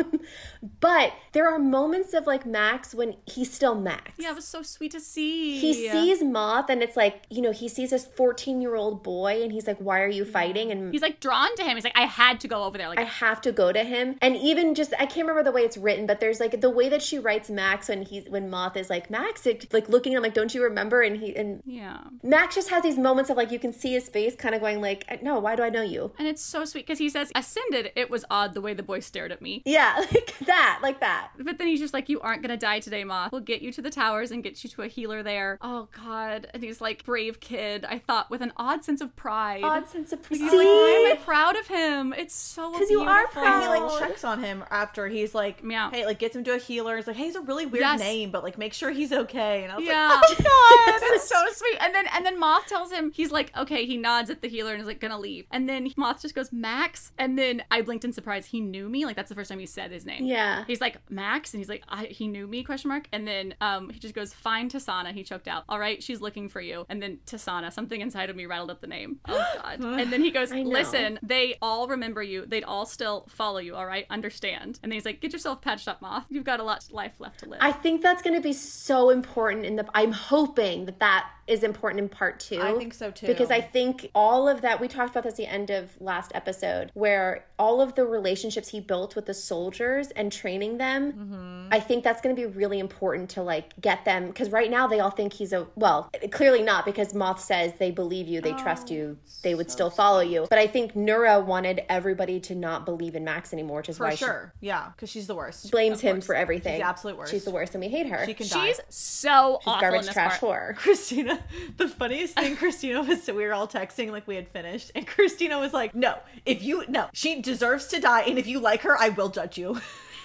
S5: But there are moments of like Max when he's still Max.
S3: Yeah, it was so sweet to see.
S5: He sees Moth and it's like, you know, he sees this fourteen year old boy and he's like, why are you fighting? And
S3: He's like drawn to him. He's like, I had to go over there. Like,
S5: I have to go to him. And even just, I can't remember the way it's written, but there's like the way that she writes Max when he's, when Moth is like, Max, it, like looking at him like, don't you remember? And he, and
S3: yeah.
S5: Max just has these moments of like, you can see his face kind of going like, no, why do I know you?
S3: And it's so sweet because he says, ascended, it was odd the way the boy stared at me.
S5: Yeah, like that, like that.
S3: But then he's just like, you aren't going to die today, Moth. We'll get you to the towers and get you to a healer there. Oh, God. And he's like, brave kid, I thought, with an odd sense of pride.
S5: Odd sense of pride.
S3: He's like, why am I proud of him? It's so
S5: 'Cause you are
S3: beautiful.
S5: proud.
S4: And he like checks on him after he's like,
S3: Yeah.
S4: hey, like gets him to a healer. He's like, hey, he's a really weird
S3: Yes.
S4: name, but like make sure he's okay. And I was
S3: Yeah.
S4: like, oh God.
S3: That's so sweet. And then and then Moth tells him, he's like, okay, he nods at the healer and is like gonna leave. And then Moth just goes, Max. And then I blinked in surprise. He knew me. Like that's the first time he said his name.
S5: Yeah.
S3: He's like, Max, and he's like, I, he knew me, question mark. And then um he just goes, find Tasana. He choked out. All right, she's looking for you. And then Tasana, something inside of me rattled up the name. Oh God. And then he goes,
S5: I know.
S3: listen, they all remember you. They'd all still follow you, all right? Understand. And then he's like, get yourself patched up, Moth. You've got a lot of life left to live.
S5: I think that's going to be so important in the, I'm hoping that that is important in part two.
S4: I think so too.
S5: Because I think all of that, we talked about this at the end of last episode, where all of the relationships he built with the soldiers and training them, mm-hmm. I think that's going to be really important to like get them, because right now they all think he's a, well, clearly not, because Moth says they believe you, they oh, trust you, they would so still follow sweet. you. But I think Nura wanted everybody to not believe in Max anymore, which is
S4: for
S5: why
S4: sure. She yeah, because she's the worst.
S5: Blames him for everything.
S4: She's the absolute worst.
S5: She's the worst, and we hate her.
S4: She can die.
S3: She's so
S5: she's
S3: awful
S5: garbage
S3: in this
S5: trash
S3: part.
S5: whore.
S4: Christina, the funniest thing, Christina was, we were all texting like we had finished, and Christina was like, no, if you, no, she deserves to die, and if you like her, I will judge you.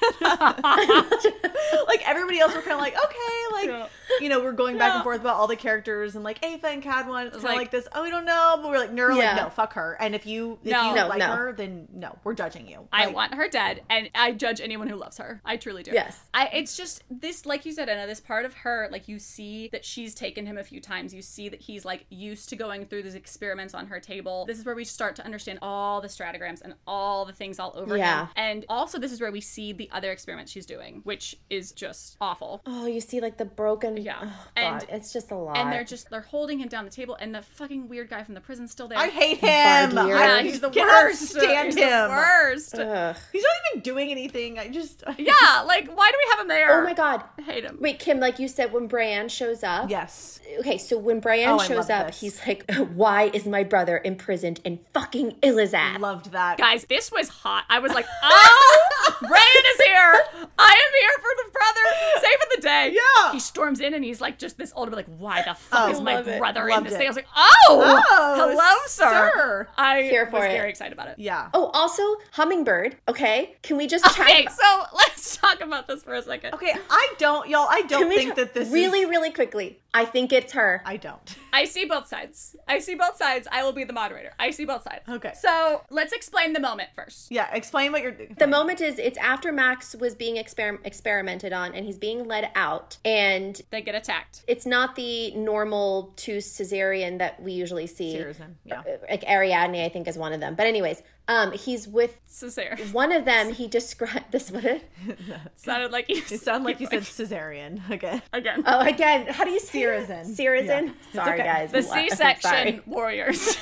S4: Like everybody else were kind of like, okay, like yeah. you know, we're going back yeah. and forth about all the characters and like Ava and Cadwan. It's kind of like, like this. Oh, we don't know, but we're like, Nura, yeah. like no, fuck her. And if you if
S3: no,
S4: you
S5: no,
S4: like
S5: no.
S4: her, then no, we're judging you.
S3: I
S4: like,
S3: want her dead, and I judge anyone who loves her. I truly do.
S5: Yes,
S3: I. It's just this, like you said, Anna. This part of her, like you see that she's taken him a few times. You see that he's like used to going through these experiments on her table. This is where we start to understand all the stratagons and all the things all over
S5: yeah.
S3: him. And also, this is where we see the other experiments she's doing, which is just awful.
S5: Oh, you see like the broken
S3: yeah
S5: oh,
S3: and
S5: God, it's just a lot,
S3: and they're just they're holding him down the table, and the fucking weird guy from the prison's still there.
S4: I hate him.
S5: Bardier.
S3: Yeah, he's the
S4: Cannot
S3: worst.
S4: stand
S3: he's
S4: him.
S3: the worst.
S5: Ugh.
S4: He's not even doing anything. I just
S3: Yeah, like why do we have him there?
S5: Oh my God,
S3: I hate him.
S5: Wait, Kim, like you said, when Brian shows up,
S4: yes.
S5: Okay, so when Brian
S4: oh,
S5: shows up,
S4: this.
S5: he's like, "Why is my brother imprisoned in fucking Ilizad?"
S4: Loved that,
S3: guys. This was hot. I was like, oh, Brian is here. I am here for the brother, saving the day.
S4: Yeah.
S3: He storms in and he's like, just this old, like, why the fuck
S4: oh,
S3: is my
S5: it.
S3: brother
S4: Loved
S3: in this
S4: it.
S3: thing? I was like, oh,
S4: oh
S3: hello, sir.
S4: sir.
S3: I
S5: Here for
S3: was
S5: it.
S3: very excited about it.
S4: Yeah.
S5: Oh, also Hummingbird. Okay, can we just chat?
S3: Okay, so let's talk about this for a second.
S4: Okay, I don't, y'all. I don't
S5: Can we
S4: think
S5: ta-
S4: that this
S5: really,
S4: is...
S5: really quickly. I think it's her.
S4: I don't.
S3: I see both sides. I see both sides. I will be the moderator. I see both sides.
S4: Okay.
S3: So let's explain the moment first.
S4: Yeah, explain what you're doing.
S5: The moment is it's after Max was being exper- experimented on and he's being led out, and
S3: They get attacked.
S5: it's not the normal two cesarean that we usually see.
S4: Cesarean, yeah.
S5: Uh, Like Ariadne, I think, is one of them. But anyways, um, he's with
S3: Cesarean.
S5: one of them. He described this. What it?
S3: Sounded like you.
S4: It sounded like you said cesarean again.
S3: again.
S5: Oh, again. How do you say it?
S4: Ceresin.
S5: Ceresin.
S4: Yeah.
S5: Sorry,
S4: okay.
S5: guys.
S3: The
S5: What?
S3: C-section
S5: Sorry.
S3: warriors.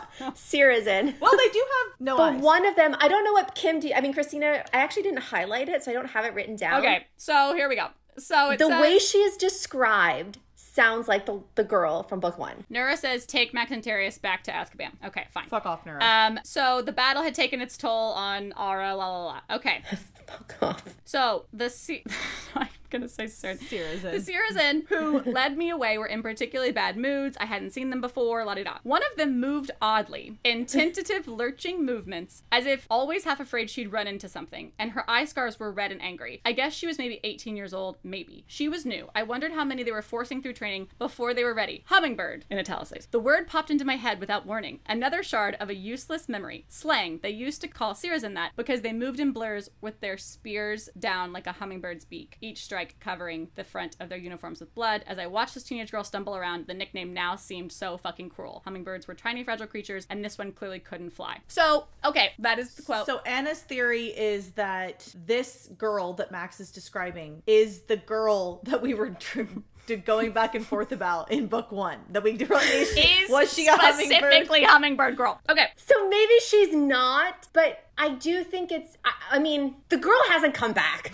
S5: Ceresin.
S4: Well, they do have no
S5: But
S4: eyes.
S5: one of them, I don't know what Kim do. I mean, Christina, I actually didn't highlight it, so I don't have it written down.
S3: Okay, so here we go. So it
S5: The
S3: says,
S5: way she is described sounds like the, the girl from book one.
S3: Nura says, take Max and Tarius back to Azkaban. Okay, fine.
S4: Fuck off, Nura.
S3: Um, so the battle had taken its toll on Aura, la la la. Okay.
S5: Fuck off.
S3: So the C- I'm gonna say Ceresin.
S4: Ceresin.
S3: The Ceresin who led me away were in particularly bad moods. I hadn't seen them before, la di da. One of them moved oddly, in tentative lurching movements, as if always half afraid she'd run into something, and her eye scars were red and angry. I guess she was maybe eighteen years old, maybe. She was new. I wondered how many they were forcing through training before they were ready. Hummingbird, in italics. The word popped into my head without warning. Another shard of a useless memory. Slang. They used to call Ceresin that because they moved in blurs with their spears down like a hummingbird's beak, each strike covering the front of their uniforms with blood. As I watched this teenage girl stumble around, the nickname now seemed so fucking cruel. Hummingbirds were tiny, fragile creatures, and this one clearly couldn't fly. So, okay, that is the quote.
S4: So Anna's theory is that this girl that Max is describing is the girl that we were tr- going back and forth about in book one. That we really
S3: is
S4: was she a hummingbird?
S3: specifically hummingbird girl. Okay.
S5: So maybe she's not, but I do think it's, I, I mean, the girl hasn't come back.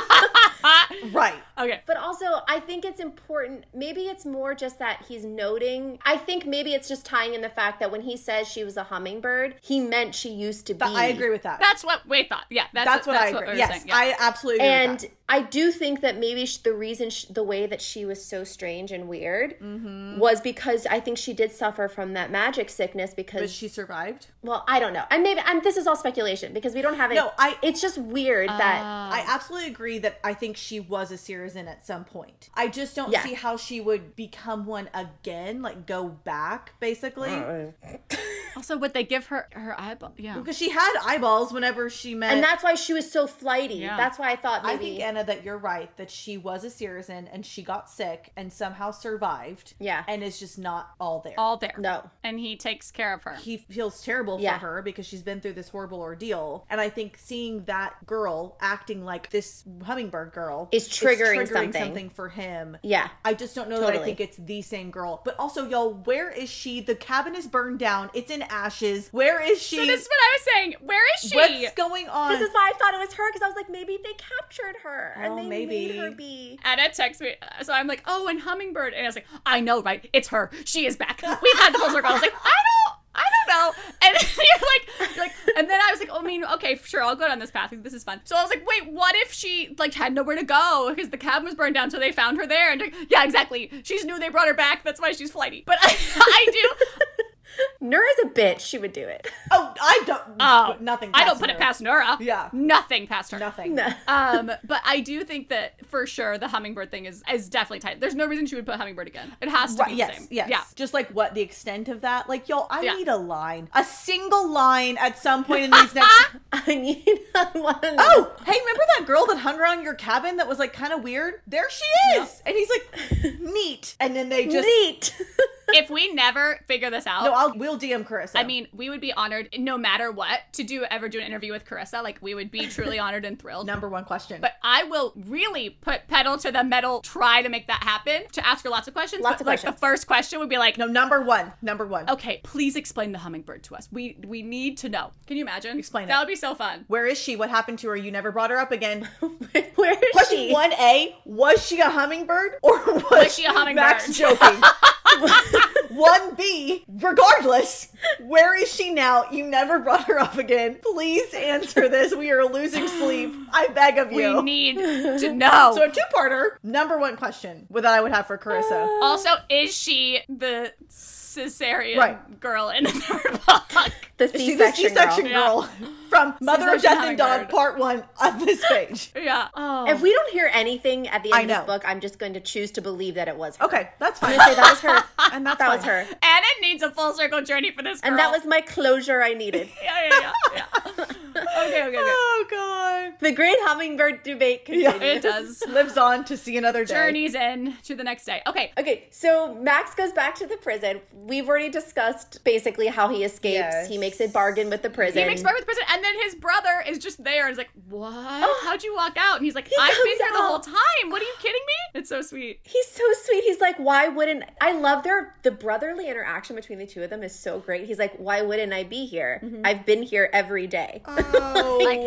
S4: Right.
S3: Okay.
S5: But also, I think it's important. Maybe it's more just that he's noting. I think maybe it's just tying in the fact that when he says she was a hummingbird, he meant she used to be.
S4: Th- I agree with that.
S3: That's what we thought. Yeah, that's,
S4: That's what
S3: that's
S4: I
S3: what
S4: agree.
S3: we were
S4: Yes,
S3: saying. Yeah.
S4: I absolutely agree
S5: And
S4: with that.
S5: I do think that maybe sh- the reason, sh- the way that she was so strange and weird was because I think she did suffer from that magic sickness because
S4: But she survived.
S5: well, I don't know. And maybe I'm, this is all speculation because we don't have it.
S4: No, I-
S5: It's just weird that
S4: I absolutely agree that I think she was a Ceresin at some point. I just don't
S5: Yeah.
S4: see how she would become one again, like go back, basically.
S3: Also, would they give her her eyeball? Yeah.
S4: Because she had eyeballs whenever she met.
S5: And that's why she was so flighty.
S3: Yeah.
S5: That's why I thought maybe.
S4: I think, Anna, that you're right, that she was a Syrezan and she got sick and somehow survived.
S5: Yeah.
S4: And is just not all there.
S3: All there.
S5: No.
S3: And he takes care of her.
S4: He feels terrible
S5: Yeah.
S4: for her because she's been through this horrible ordeal. And I think seeing that girl acting like this hummingbird girl
S5: Is triggering something.
S4: something for him.
S5: Yeah.
S4: I just don't know that I
S5: Totally.
S4: think it's the same girl. But also, y'all, where is she? The cabin is burned down. It's in ashes. Where is she?
S3: So this is what I was saying. Where is she?
S4: What's going on?
S5: This is why I thought it was her, because I was like, maybe they captured her and
S4: Oh,
S5: they
S4: maybe.
S5: made her be.
S3: Anna texts me, so I'm like, oh, and Hummingbird, and I was like, I know, right? It's her. She is back. We've had the full circle. I was like, I don't, I don't know. And you're like, you're like, and then I was like, oh, I mean, okay, sure, I'll go down this path. This is fun. So I was like, wait, what if she like had nowhere to go because the cabin was burned down, so they found her there? And like, yeah, exactly. She knew they brought her back. That's why she's flighty. But I, I do.
S5: Nura's a bitch. She would do it.
S4: Oh, I don't.
S3: Oh,
S4: nothing.
S3: I don't
S4: past
S3: put
S4: her.
S3: it past Nura.
S4: Yeah.
S3: Nothing past her.
S4: Nothing.
S5: No.
S3: um, but I do think that for sure the hummingbird thing is is definitely tight. There's no reason she would put hummingbird again. It has to
S4: Right,
S3: be
S4: yes,
S3: the same.
S4: yes.
S3: Yeah.
S4: Just like what the extent of that. Like, yo, I
S3: Yeah.
S4: need a line. A single line at some point in these next.
S5: I need one.
S4: Oh, hey, remember that girl that hung around your cabin that was like kind of weird? There she is. And he's like, neat. And then they just.
S5: Neat.
S3: If we never figure this out,
S4: No, I'll we'll D M Carissa.
S3: I mean, we would be honored no matter what to do ever do an interview with Carissa. Like, we would be truly honored and thrilled.
S4: number one question.
S3: But I will really put pedal to the metal, try to make that happen, to ask her lots of questions.
S5: Lots
S3: but,
S5: of
S3: like,
S5: questions.
S3: the first question would be like,
S4: no, number one. Number one.
S3: okay, please explain the hummingbird to us. We we need to know. Can you imagine?
S4: Explain it.
S3: That would be so fun.
S4: Where is she? What happened to her? You never brought her up again.
S5: Where is
S4: Question
S5: she?
S4: one A, was she a hummingbird or was,
S3: Was she a hummingbird?
S4: Max joking? one B, regardless, where is she now? You never brought her up again. Please answer this. We are losing sleep. I beg of you.
S3: We need to know.
S4: So a two-parter, number one question that I would have for Carissa.
S3: Also, is she the cesarean
S4: Right.
S3: girl in the third book?
S5: The
S4: Is she the
S5: C-section,
S4: C-section
S5: girl.
S4: girl, from Mother of
S3: C-section
S4: Death and Dog,
S3: hummingbird.
S4: part one of this page?
S3: Yeah. Oh.
S5: If we don't hear anything at the
S4: I
S5: end of
S4: know.
S5: this book, I'm just going to choose to believe that it was her.
S4: Okay, that's
S5: I'm
S4: fine.
S5: going to say that was her.
S4: And that's
S5: that
S4: fine.
S5: was her.
S3: Anna needs a full circle journey for this girl.
S5: And that was my closure I needed.
S3: Yeah, yeah, yeah. yeah. okay, okay, okay.
S4: Oh, God.
S5: The great hummingbird debate continues.
S3: It does.
S4: Lives on to see another day.
S3: Journeys in to the next day. Okay.
S5: Okay, so Max goes back to the prison. We've already discussed basically how he escapes.
S4: Yes.
S5: He makes a bargain with the prison.
S3: He makes part with the prison, and then his brother is just there and is like, what? How'd you walk out? And he's like, I've
S5: comes
S3: been here the whole
S5: out.
S3: time. What, are you kidding me? It's so sweet.
S5: He's so sweet. He's like, why wouldn't I love their the brotherly interaction between the two of them is so great. He's like, why wouldn't I be here? I've been here every day.
S4: Oh,
S3: Like,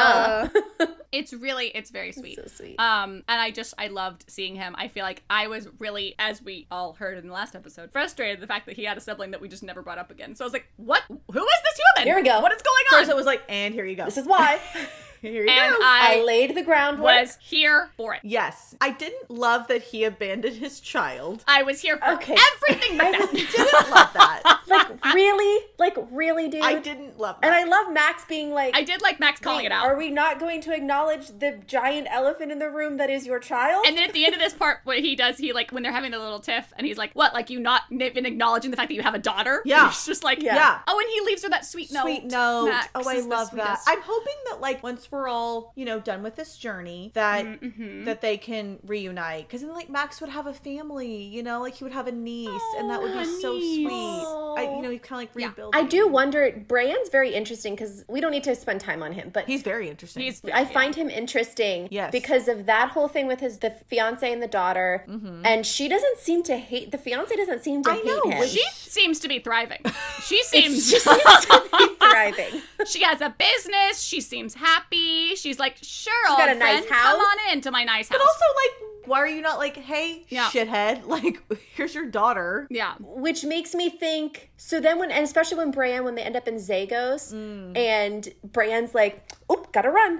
S3: hello. It's really, it's very sweet.
S5: So sweet.
S3: Um, and I just, I loved seeing him. I feel like I was really, as we all heard in the last episode, frustrated the fact that he had a sibling that we just never brought up again. So I was like, what? Who is this human?
S5: Here we go.
S3: What is going on?
S4: Carissa was like, and here you go.
S5: This is why
S4: Here you
S3: and
S4: go.
S5: I
S3: I
S5: laid the groundwork.
S3: was here for it.
S4: Yes. I didn't love that he abandoned his child.
S3: I was here for
S5: Okay.
S3: everything but
S5: I
S3: that.
S5: was-
S4: Didn't love that.
S5: like really, like really, dude.
S4: I didn't love that.
S5: And I love Max being like,
S3: I did like Max calling
S5: "Wait,
S3: it out.
S5: Are we not going to acknowledge the giant elephant in the room that is your child?"
S3: And then at the end of this part, what he does, he like, when they're having the little tiff, and he's like, what, like you not been acknowledging the fact that you have a daughter?
S4: Yeah.
S3: And he's just like,
S4: Yeah.
S3: Oh, and he leaves her that sweet note.
S4: Sweet note.
S3: Max
S4: Oh, I
S3: is the
S4: love that.
S3: sweetest.
S4: I'm hoping that like once we're all, you know, done with this journey, that
S3: Mm-hmm.
S4: that they can reunite. Because then like Max would have a family, you know, like he would have a niece, and that would be
S3: a
S4: so
S3: niece.
S4: sweet. I, you know, he kind of like
S3: Yeah.
S4: rebuild.
S5: I do wonder. Brian's very interesting because we don't need to spend time on him, but
S4: He's very interesting.
S3: He's,
S5: I find him interesting
S4: Yes.
S5: because of that whole thing with his the fiance and the daughter, and she doesn't seem to hate the fiance. Doesn't seem to
S4: I
S5: hate
S4: know,
S5: him.
S4: when
S3: She seems to be thriving. She seems
S5: She seems to be thriving.
S3: she has a business. She seems happy. She's like, sure, old
S5: got a
S3: friend,
S5: nice
S3: come
S5: house.
S3: on into my nice house.
S4: But also like, why are you not like, hey,
S3: Yeah.
S4: shithead, like here's your daughter.
S3: yeah.
S5: Which makes me think. So then, when and especially when Bran, when they end up in Zagos,
S4: Mm.
S5: and Bran's like, "Oop, gotta run. Oop,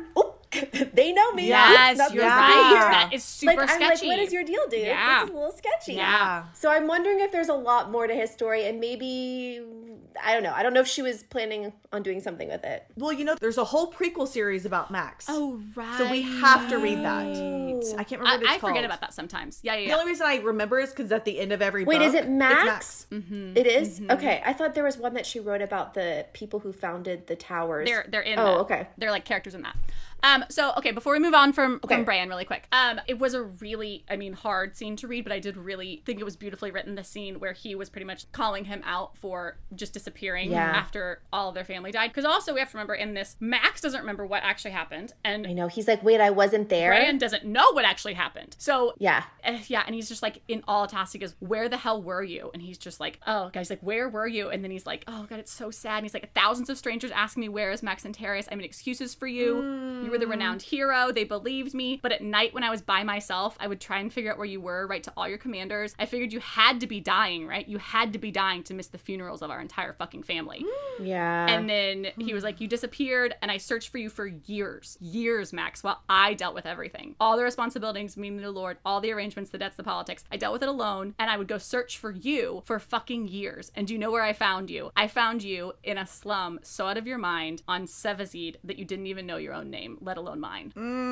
S5: they know me.
S3: Yes,
S5: Nothing's
S3: you're
S4: yeah.
S3: right.
S5: weird.
S3: That is super
S5: like, I'm
S3: sketchy.
S5: like, what is your deal, dude?
S3: Yeah.
S5: This is a little sketchy.
S3: Yeah.
S5: So I'm wondering if there's a lot more to his story, and maybe, I don't know. I don't know if she was planning on doing something with it.
S4: Well, you know, there's a whole prequel series about Max.
S3: Oh, right.
S4: So we have to read that. I can't remember
S3: I,
S4: what it's
S3: I
S4: called.
S3: forget about that sometimes. Yeah, yeah,
S4: The
S3: yeah.
S4: only reason I remember is because at the end of every
S5: Wait,
S4: book,
S5: is it
S4: it's
S5: Max?
S3: Mm-hmm.
S5: It is? Okay. I thought there was one that she wrote about the people who founded the towers.
S3: They're they're in.
S5: Oh,
S3: that.
S5: okay.
S3: They're like characters in that. Um. So okay, before we move on from
S5: Okay.
S3: from Bran, really quick. Um. It was a really, I mean, hard scene to read, but I did really think it was beautifully written. The scene where he was pretty much calling him out for just disappearing
S5: Yeah.
S3: after all of their family died. Because also we have to remember in this, Max doesn't remember what actually happened, and
S5: I know. He's like, wait, I wasn't there.
S3: Bran doesn't know what actually happened. So
S5: Yeah.
S3: uh, yeah, and he's just like in all tasks. He goes, "Where the hell were you?" And he's just like, "Oh, guys, like, where were you?" And then he's like, "Oh God, it's so sad." And he's like, "Thousands of strangers asking me where is Max Antarius. I made excuses for you.
S5: Mm.
S3: You were the renowned hero. They believed me. But at night when I was by myself, I would try and figure out where you were, write to all your commanders. I figured you had to be dying, right? You had to be dying to miss the funerals of our entire fucking family."
S5: Yeah.
S3: And then he was like, "You disappeared, and I searched for you for years, years, Max, while I dealt with everything. All the responsibilities, meaning the Lord, all the arrangements, the debts, the politics. I dealt with it alone, and I would go search for you for fucking years. And do you know where I found you? I found you in a slum so out of your mind on Sevazid that you didn't even know your own name, let alone mine."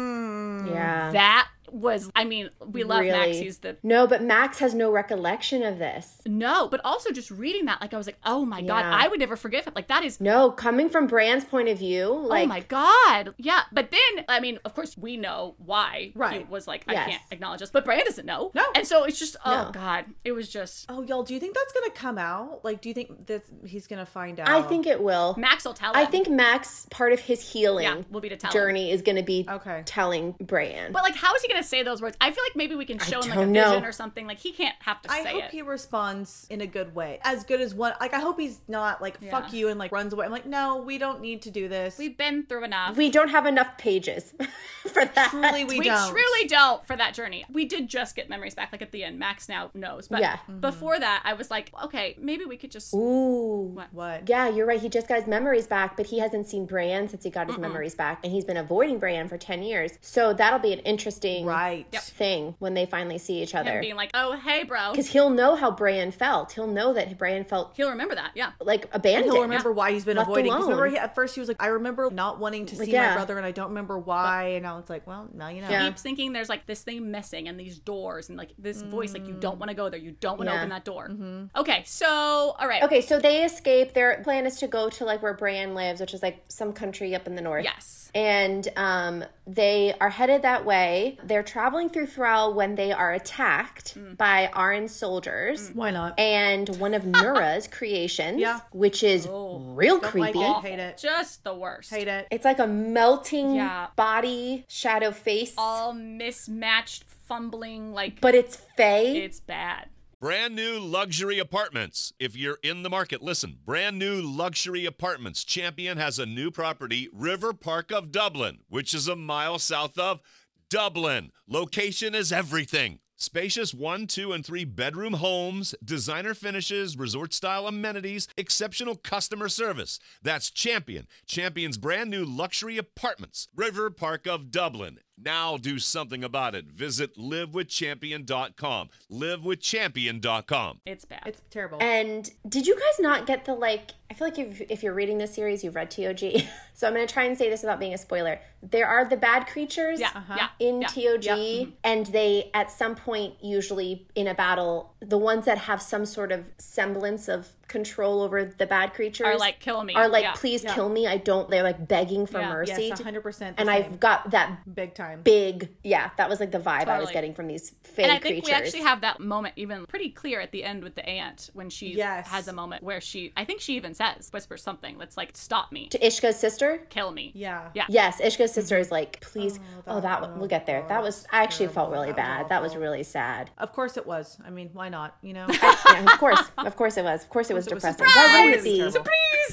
S5: yeah.
S3: That was, I mean, we love
S5: Really?
S3: Max. He's the
S5: No, but Max has no recollection of this.
S3: no, but also just reading that, like I was like, oh my God,
S5: Yeah.
S3: I would never forgive him. Like that is
S5: No, coming from Bran's point of view, like,
S3: oh my God. Yeah. But then, I mean, of course, we know why he
S4: Right.
S3: was like, I
S5: Yes.
S3: can't acknowledge this. But Bran doesn't know.
S4: No.
S3: And so it's just, oh
S5: No.
S3: God. It was just,
S4: Oh, y'all, do you think that's going to come out? Like, do you think that he's going to find out?
S5: I think it will.
S3: Max will tell him.
S5: I think Max, part of his healing
S3: Yeah, will be to tell him.
S5: journey is going to be
S4: Okay.
S5: telling Bran.
S3: But like, how is he going to say those words? I feel like maybe we can show him like a
S5: don't know.
S3: vision or something. Like, he can't have to
S4: I
S3: say
S4: hope
S3: it.
S4: he responds in a good way. As good as one. Like, I hope he's not like, fuck
S3: Yeah.
S4: you and like runs away. I'm like, no, we don't need to do this.
S3: We've been through enough.
S5: we don't have enough pages for that.
S4: Truly, we,
S3: We
S4: don't.
S3: truly don't for that journey. We did just get memories back, like at the end. Max now knows. But
S5: Yeah.
S3: before that, I was like, okay, maybe we could just.
S5: Ooh.
S3: What?
S4: What?
S5: Yeah, you're right. He just got his memories back, but he hasn't seen Bran since he got his memories back, and he's been avoiding Bran for ten years. So that'll be an interesting
S4: Right.
S3: Yep.
S5: thing when they finally see each
S3: Him
S5: other.
S3: being like, oh, hey, bro.
S5: Because he'll know how Bran felt. He'll know that Bran felt
S3: He'll remember that. Yeah.
S5: like abandoned.
S4: He'll remember why he's been
S5: Left
S4: avoiding. Because remember,
S5: alone.
S4: he, at first he was like, I remember not wanting to see
S5: yeah.
S4: my brother, and I don't remember why. And now it's like, well, now you know.
S5: Yeah.
S3: Keeps thinking there's like this thing missing and these doors and like this voice, like you don't want to go there. You don't want to
S5: Yeah.
S3: open that door. Okay. So, all right.
S5: Okay, so they escape. Their plan is to go to like where Bran lives, which is like some country up in the north.
S3: Yes.
S5: And um, they are headed that way. They're traveling through Thrall when they are attacked
S3: Mm.
S5: by Arryn soldiers.
S4: Why not?
S5: And one of Nura's creations,
S4: Yeah.
S5: which is real
S4: Don't like
S5: creepy.
S4: it. Hate it.
S3: Just the worst.
S4: Hate it.
S5: It's like a melting
S3: Yeah.
S5: body shadow face,
S3: All mismatched, fumbling, like
S5: but it's fey.
S3: it's bad.
S1: Brand new luxury apartments. If you're in the market, listen. Brand new luxury apartments. Champion has a new property, River Park of Dublin, which is a mile south of Dublin. Location is everything. Spacious one, two, and three bedroom homes, designer finishes, resort style amenities, exceptional customer service. That's Champion. Champion's brand new luxury apartments, River Park of Dublin. Now do something about it. Visit live with champion dot com. live with champion dot com.
S3: It's bad.
S4: It's terrible.
S5: And did you guys not get the, like, I feel like if, if you're reading this series, you've read T O G. So I'm going to try and say this without being a spoiler. There are the bad creatures
S3: yeah. Yeah.
S5: in
S3: yeah.
S5: T O G, and they, at some point, usually in a battle, the ones that have some sort of semblance of control over the bad creatures
S3: Are like, kill me.
S5: Are like,
S3: Yeah.
S5: please
S4: Yeah.
S5: kill me. I don't, they're like begging for
S3: Yeah.
S5: mercy.
S4: Yes, one hundred percent.
S5: And I've got that
S4: big time.
S5: big, yeah, that was like the vibe I was
S3: Totally.
S5: getting from these fey
S3: And I think
S5: creatures.
S3: we actually have that moment even pretty clear at the end with the aunt when she
S4: Yes.
S3: has a moment where she, I think she even says, whispers something that's like, stop me,
S5: To Ishka's sister?
S3: kill me.
S4: Yeah.
S3: Yeah.
S5: Yes, Ishka's sister is like, please. Oh,
S4: that-
S5: that,
S4: oh,
S5: we'll get there.
S4: God,
S5: That was, I actually felt really
S4: That was
S5: bad. That was
S4: awful.
S5: really sad.
S4: Of course it was. I mean, why not? You know?
S5: Yeah, of course, of course it was. Of course it was
S4: Of course it was
S5: depressing. Why wouldn't it
S4: surprise!
S5: be?
S4: Terrible.
S3: Surprise!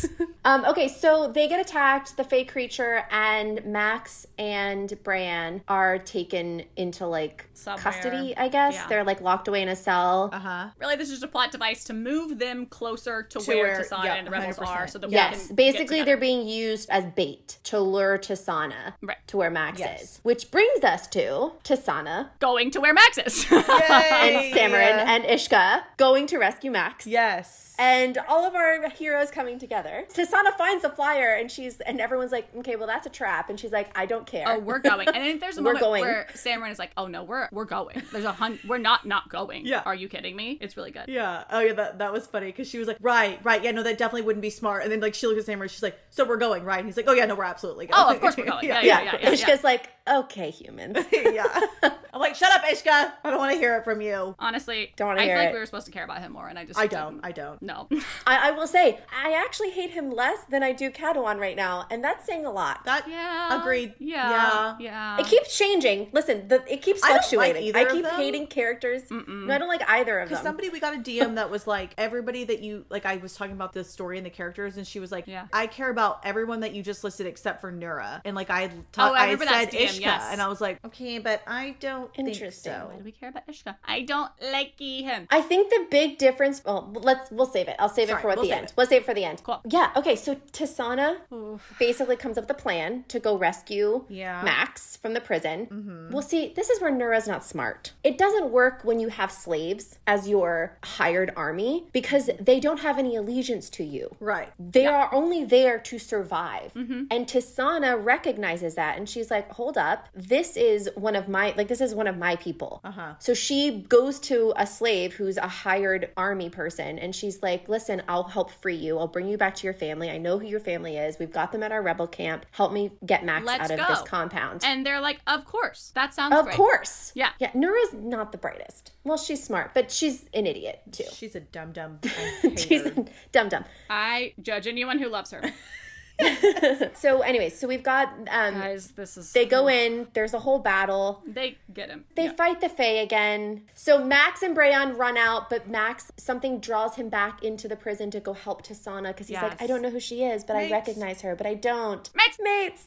S5: Um, okay, so they get attacked, the fey creature, and Max and Bran are taken into, like,
S3: Somewhere.
S5: custody, I guess.
S3: Yeah.
S5: They're, like, locked away in a cell.
S4: Uh-huh.
S3: Really, this is just a plot device to move them closer to,
S4: To
S3: where
S4: where-
S3: Tasana
S4: yeah,
S3: and the rebels
S4: one hundred percent.
S3: are, so that
S5: Yes,
S3: we can
S5: basically
S3: get
S5: they're
S3: together.
S5: being used as bait to lure Tasana
S3: Right.
S5: to where Max
S4: Yes.
S5: is. Which brings us to Tasana
S3: going to where Max is.
S5: and
S4: Yay!
S5: Samarin and Ishka going to rescue Max.
S4: Yes.
S5: And all of our heroes coming together. Tasana finds the flyer and she's and everyone's like, okay, well that's a trap. And she's like, I don't care.
S3: Oh, we're going. And then there's a
S5: We're
S3: moment
S5: going.
S3: where Samarin is like, "Oh no, we're we're going. There's a hun- we're not not going.
S4: Yeah.
S3: Are you kidding me? It's really good.
S4: Yeah. Oh, yeah. That, that was funny because she was like, right, right. Yeah, no, that definitely wouldn't be smart. And then, like, she looked at Sam and she's like, so we're going, right? And he's like, oh, yeah, no, we're absolutely going.
S3: Oh, of course we're going. Yeah,
S5: yeah.
S3: yeah, yeah. yeah,
S5: Ishka's like, okay, humans.
S4: yeah. I'm like, shut up, Ishka. I don't want to hear it from you.
S3: Honestly,
S5: Don't wanna
S3: I
S5: hear
S3: feel like
S5: it.
S3: we were supposed to care about him more, and I just
S4: I don't.
S3: didn't.
S4: I don't.
S3: No.
S5: I, I will say, I actually hate him less than I do Cadawan right now. And that's saying a lot.
S4: That,
S3: yeah.
S4: agreed.
S3: Yeah.
S4: Yeah.
S3: Yeah.
S5: It keeps changing. Listen, the, it keeps
S4: I don't like
S5: fluctuating.
S4: either
S5: I
S4: of
S5: keep
S4: them.
S5: hating characters. No, I don't like either of them.
S4: Because somebody, we got a D M that was like, everybody that you, like, I was talking about the story and the characters, and she was like,
S3: Yeah.
S4: I care about everyone that you just listed except for Nura. And, like, I, ta-
S3: Oh,
S4: I
S3: everybody
S4: said
S3: that's D M,
S4: Ishka.
S3: yes.
S4: And I was like, okay, but I don't
S5: Interesting.
S4: think
S3: Why do
S4: so.
S3: we care about Ishka? I don't like him.
S5: I think the big difference. Well, let's we'll save it. I'll save
S4: Sorry,
S5: it for at
S4: we'll
S5: the
S4: save
S5: end.
S4: it.
S5: We'll save it for the end.
S3: Cool.
S5: Yeah. Okay. So Tasana basically comes up with a plan to go rescue
S4: Yeah.
S5: Max from the prison. Well, see, this is where Nura's not smart. It doesn't work when you have slaves as your hired army because they don't have any allegiance to you.
S4: Right.
S5: They are only there to survive. And Tasana recognizes that and she's like, hold up, this is one of my, like, this is one of my people. Uh-huh. So she goes to a slave who's a hired army person and she's like, listen, I'll help free you. I'll bring you back to your family. I know who your family is. We've got them at our rebel camp. Help me get Max
S3: Let's
S5: out of
S3: go.
S5: this compound.
S3: And they're like, of course. That sounds
S5: of
S3: great.
S5: course.
S3: Yeah.
S5: Yeah. Nura's not the brightest. Well, she's smart, but she's an idiot too.
S4: She's a dum dum. I hate
S5: She's
S4: her.
S5: a dumb dumb.
S3: I judge anyone who loves her.
S5: So anyways, so we've got um
S3: Guys, this is...
S5: they go in, there's a whole battle.
S3: They get him.
S5: They
S3: Yeah.
S5: fight the Fae again. So Max and Breon run out, but Max, something draws him back into the prison to go help Tasana because he's like,
S3: Yes.
S5: I don't know who she is, but
S4: Mates.
S5: I recognize her, but I don't.
S3: Mates.
S5: Mates.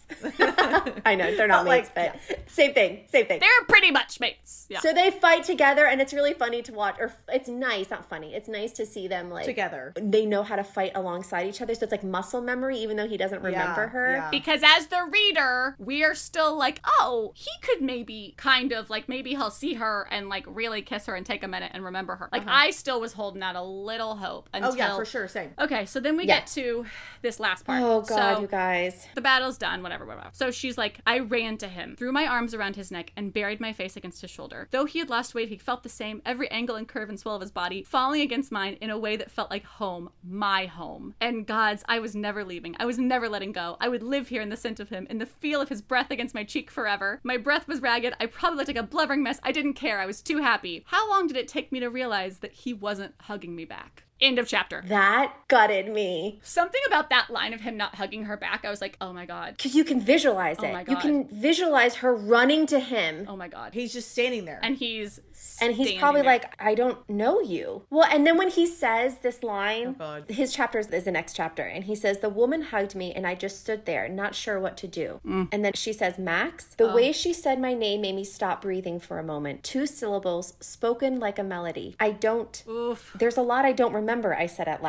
S5: I know, they're not
S4: But,
S5: mates,
S4: like,
S5: but same thing, same thing.
S3: They're pretty much mates. Yeah.
S5: So they fight together and it's really funny to watch, or it's nice, not funny. It's nice to see them like
S4: Together.
S5: They know how to fight alongside each other. So it's like muscle memory, even though he doesn't remember
S4: Yeah,
S5: her.
S4: yeah.
S3: Because as the reader, we are still like, oh, he could maybe kind of like, maybe he'll see her and like really kiss her and take a minute and remember her. Like, I still was holding out a little hope until.
S4: Oh, yeah, for sure. Same.
S3: Okay, so then we
S5: Yeah.
S3: get to this last part.
S5: Oh God,
S3: So-
S5: you guys.
S3: The battle's done, whatever, whatever. So she's like, I ran to him, threw my arms around his neck, and buried my face against his shoulder. Though he had lost weight, he felt the same, every angle and curve and swell of his body, falling against mine in a way that felt like home, my home. And God's, I was never leaving. I was never letting go. I would live here in the scent of him, in the feel of his breath against my cheek forever. My breath was ragged. I probably looked like a blubbering mess. I didn't care. I was too happy. How long did it take me to realize that he wasn't hugging me back? End of chapter.
S5: That gutted me.
S3: Something about that line of him not hugging her back, I was like, oh my God.
S5: Because you can visualize it.
S3: my
S5: You
S3: God.
S5: can visualize her running to him.
S3: Oh my God.
S4: He's just standing there.
S3: And he's
S5: And he's
S3: standing
S5: probably
S3: there.
S5: like, I don't know you. Well, and then when he says this line,
S4: God.
S5: his chapter is the next chapter, and he says, the woman hugged me, and I just stood there, not sure what to do. And then she says, Max, the way she said my name made me stop breathing for a moment. Two syllables, spoken like a melody. I don't,
S3: Oof.
S5: there's a lot I don't remember, I said at last.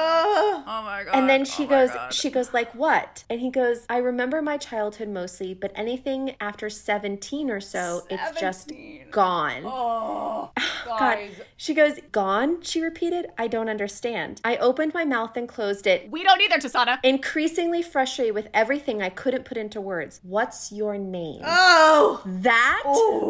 S4: oh,
S3: Oh my God.
S5: And then she goes, she goes like, what? And he goes, I remember my childhood mostly, but anything after seventeen or so, it's just gone.
S3: Oh,
S5: God.
S3: guys.
S5: She goes, gone? She repeated. I don't understand. I opened my mouth and closed it,
S3: We don't either, Tasana.
S5: increasingly frustrated with everything I couldn't put into words. What's your name?
S4: oh,
S5: That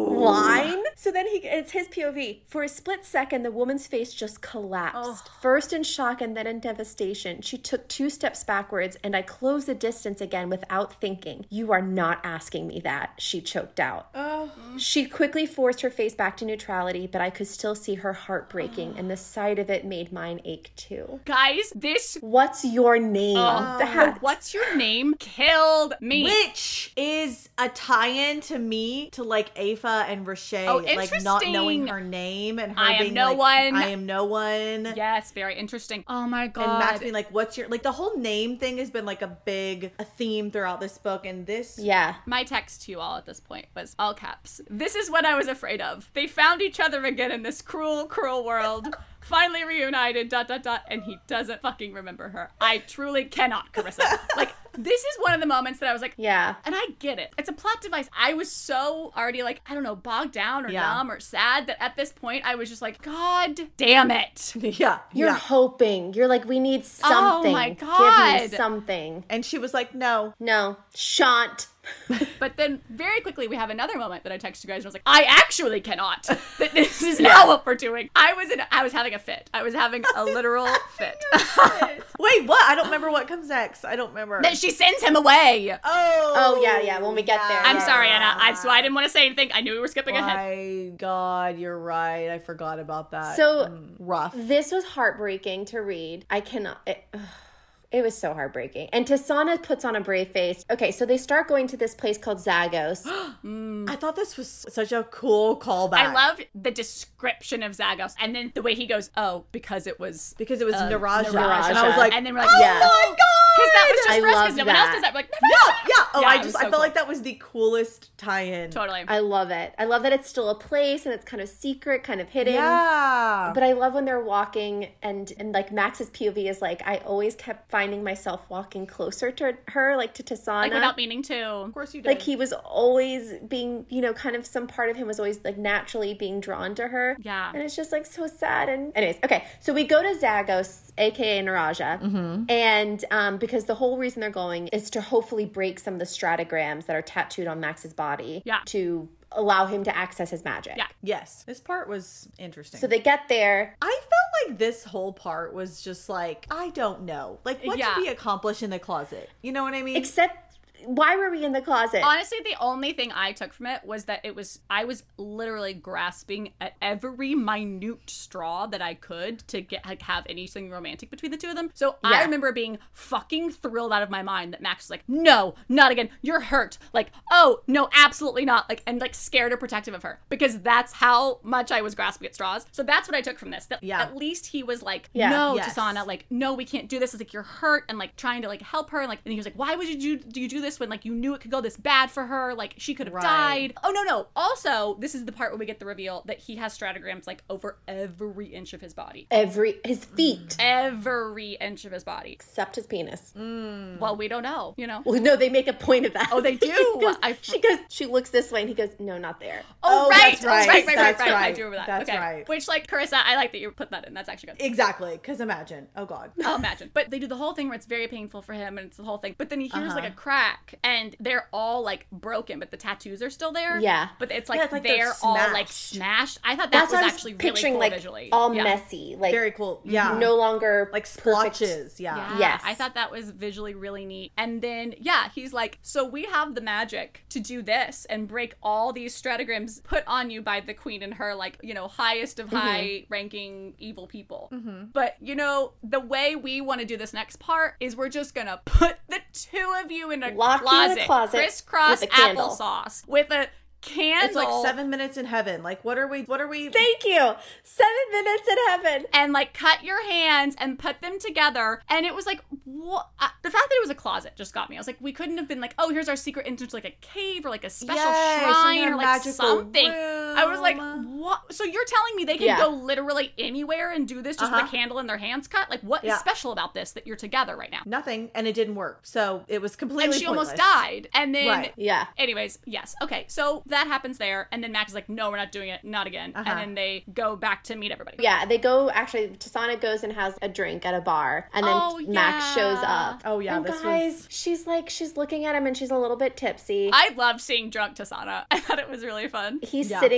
S5: line? So then he, it's his P O V. For a split second, the woman's face just collapsed. First in shock and then in devastation. She took two steps backwards and I closed the distance again without thinking. You are not asking me that, she choked out.
S4: oh.
S5: She quickly forced her face back to neutrality, but I could still see her heart breaking, and the sight of it made mine ache too.
S3: Guys, this...
S5: What's your name?
S3: Oh,
S5: That.
S3: what's your name? Killed me.
S4: Which is a tie-in to me to like Aoife and Rashay,
S3: Oh,
S4: like not
S3: interesting.
S4: knowing her name and her
S3: I am
S4: being
S3: no
S4: like,
S3: one.
S4: I am no one.
S3: Yes, very interesting. Oh my god.
S4: And Max being like, what's your, like the whole name thing has been like a big a theme throughout this book, and this
S5: Yeah.
S3: My text to you all at this point was all caps. This is what I was afraid of. They found each other again in this cruel, cruel world. Finally reunited, dot, dot, dot, and he doesn't fucking remember her. I truly cannot, Carissa. Like, this is one of the moments that I was like,
S5: Yeah.
S3: and I get it. It's a plot device. I was so already like, I don't know, bogged down or
S4: Yeah.
S3: numb or sad that at this point I was just like, God damn it.
S4: yeah,
S5: You're
S4: yeah.
S5: hoping. You're like, we need something.
S3: my
S5: Give
S3: God.
S5: me something.
S4: And she was like, no.
S5: No. Shan't.
S3: But then very quickly we have another moment that I texted you guys and I was like, I actually cannot. That this is not what we're doing. I was in I was having a fit. I was having a literal fit.
S4: Wait, what? I don't remember what comes next. I don't remember.
S3: That she sends him away.
S4: oh,
S5: Oh, yeah, yeah, when we get there.
S3: I'm
S5: Yeah.
S3: sorry, Anna. I so I didn't want to say anything. I knew we were skipping ahead.
S4: My God, you're right. I forgot about that.
S5: So-
S4: Mm, rough.
S5: This was heartbreaking to read. I cannot. It, ugh. It was so heartbreaking. And Tasana puts on a brave face. Okay, so they start going to this place called Zagos.
S4: I thought this was such a cool callback.
S3: I love the description of Zagos, and then the way he goes, "Oh, because it was
S4: because it was
S3: uh,
S4: Naraja.
S5: Naraja.
S4: And I was like,
S3: and then we're like,
S4: oh
S5: Yeah.
S4: my God.
S3: because that was just
S5: I
S3: for us,
S5: love
S3: because no one else
S5: that.
S3: does that." We're like,
S4: Yeah, yeah. Oh,
S3: Yeah,
S4: I
S3: it
S4: just,
S3: was
S4: I
S3: so
S4: felt
S3: cool.
S4: like that was the coolest tie-in.
S3: totally.
S5: I love it. I love that it's still a place and it's kind of secret, kind of hidden.
S4: Yeah.
S5: But I love when they're walking and, and like Max's P O V is like, I always kept finding myself walking closer to her, like to Tasana.
S3: Like without meaning to.
S4: Of course you did.
S5: Like he was always being, you know, kind of some part of him was always like naturally being drawn to her.
S3: Yeah.
S5: And it's just like so sad. And anyways, okay. So we go to Zagos, aka Naraja.
S3: Mm-hmm.
S5: And um, because the whole reason they're going is to hopefully break some of the stratagrams that are tattooed on Max's body.
S3: Yeah.
S5: To allow him to access his magic.
S3: Yeah.
S4: Yes. This part was interesting.
S5: So they get there.
S4: I felt like this whole part was just like, I don't know. Like, what
S3: Yeah.
S4: did we accomplish in the closet? You know what I mean?
S5: Except, why were we in the closet?
S3: Honestly, the only thing I took from it was that it was, I was literally grasping at every minute straw that I could to get, like, have anything romantic between the two of them. So I
S5: Yeah.
S3: remember being fucking thrilled out of my mind that Max was like, no, not again. You're hurt. Like, oh, no, absolutely not. Like, and like scared or protective of her because that's how much I was grasping at straws. So that's what I took from this. That
S4: Yeah.
S3: at least he was like,
S5: Yeah.
S3: no,
S4: Yes.
S3: Tasana, like, no, we can't do this. It's like, you're hurt and like trying to like help her. And like, and he was like, why would you do, do you do this when like you knew it could go this bad for her? Like she could have
S4: Right.
S3: died. Oh no, no. Also, this is the part where we get the reveal that he has stratagrams like over every inch of his body.
S5: Every, his feet.
S3: Every inch of his body.
S5: Except his penis.
S3: Well, we don't know, you know.
S5: Well, no, they make a point of that.
S3: Oh, they do?
S5: He goes-
S3: I-
S5: she goes, she looks this way and he goes, no, not there.
S3: Oh,
S4: Oh,
S3: right.
S4: that's right.
S3: Oh, right, right,
S4: That's
S3: right, right. I
S4: right.
S3: do remember that.
S4: That's
S3: okay.
S4: right.
S3: Which, like, Carissa, I like that you put that in. That's actually good.
S4: Exactly. Because imagine. Oh, God.
S3: I'll imagine. But they do the whole thing where it's very painful for him and it's the whole thing. But then he hears
S4: Uh-huh.
S3: like a crack and they're all like broken, but the tattoos are still there.
S5: Yeah.
S3: But it's like,
S4: Yeah, it's like they're
S3: they're all like
S4: smashed.
S3: smashed. I thought that
S5: That's
S3: was
S5: what I was
S3: actually really
S5: picturing,
S3: cool
S5: like,
S3: visually.
S5: all
S3: Yeah.
S5: messy. Like,
S4: Very cool. Yeah.
S5: no longer
S4: Like
S5: perfect.
S4: splotches. Yeah.
S3: Yeah,
S5: Yes.
S3: I thought that was visually really neat. And then, yeah, he's like, so we have the magic to do this and break all these stratagrams put on you by the queen and her, like, you know, highest of high ranking evil people. But, you know, the way we want to do this next part is we're just going to put the two of you in a
S5: Lock you in
S3: closet,
S5: a closet
S3: crisscross
S5: with a candle.
S3: applesauce with a candle.
S4: It's like seven minutes in heaven. Like, what are we? What are we?
S5: Thank you. Seven minutes in heaven.
S3: and like cut your hands and put them together. And it was like, what? Uh, the fact that it was a closet just got me. I was like, we couldn't have been like, oh, here's our secret entrance to like a cave or like a special
S4: Yes, in
S3: shrine
S4: a
S3: or like
S4: magical
S3: something. I was like,
S4: room.
S3: what? So you're telling me they can
S5: Yeah.
S3: go literally anywhere and do this just with
S4: Uh-huh.
S3: a candle and their hands cut? Like, what is
S4: Yeah.
S3: special about this that you're together right now?
S4: Nothing, and it didn't work. So it was completely.
S3: And she almost
S4: pointless.
S3: died. And then,
S4: Right.
S5: Yeah.
S3: anyways, yes. Okay, so that happens there. And then Max is like, no, we're not doing it. Not again.
S4: Uh-huh.
S3: And then they go back to meet everybody.
S5: Yeah, they go, actually, Tasana goes and has a drink at a bar, and then
S3: Oh,
S5: Max
S3: yeah.
S5: shows up.
S4: Oh, yeah,
S5: And
S4: this
S5: guys,
S4: was-
S5: she's like, she's looking at him and she's a little bit tipsy.
S3: I love seeing drunk Tasana. I thought it was really fun.
S5: He's
S4: Yeah.
S5: sitting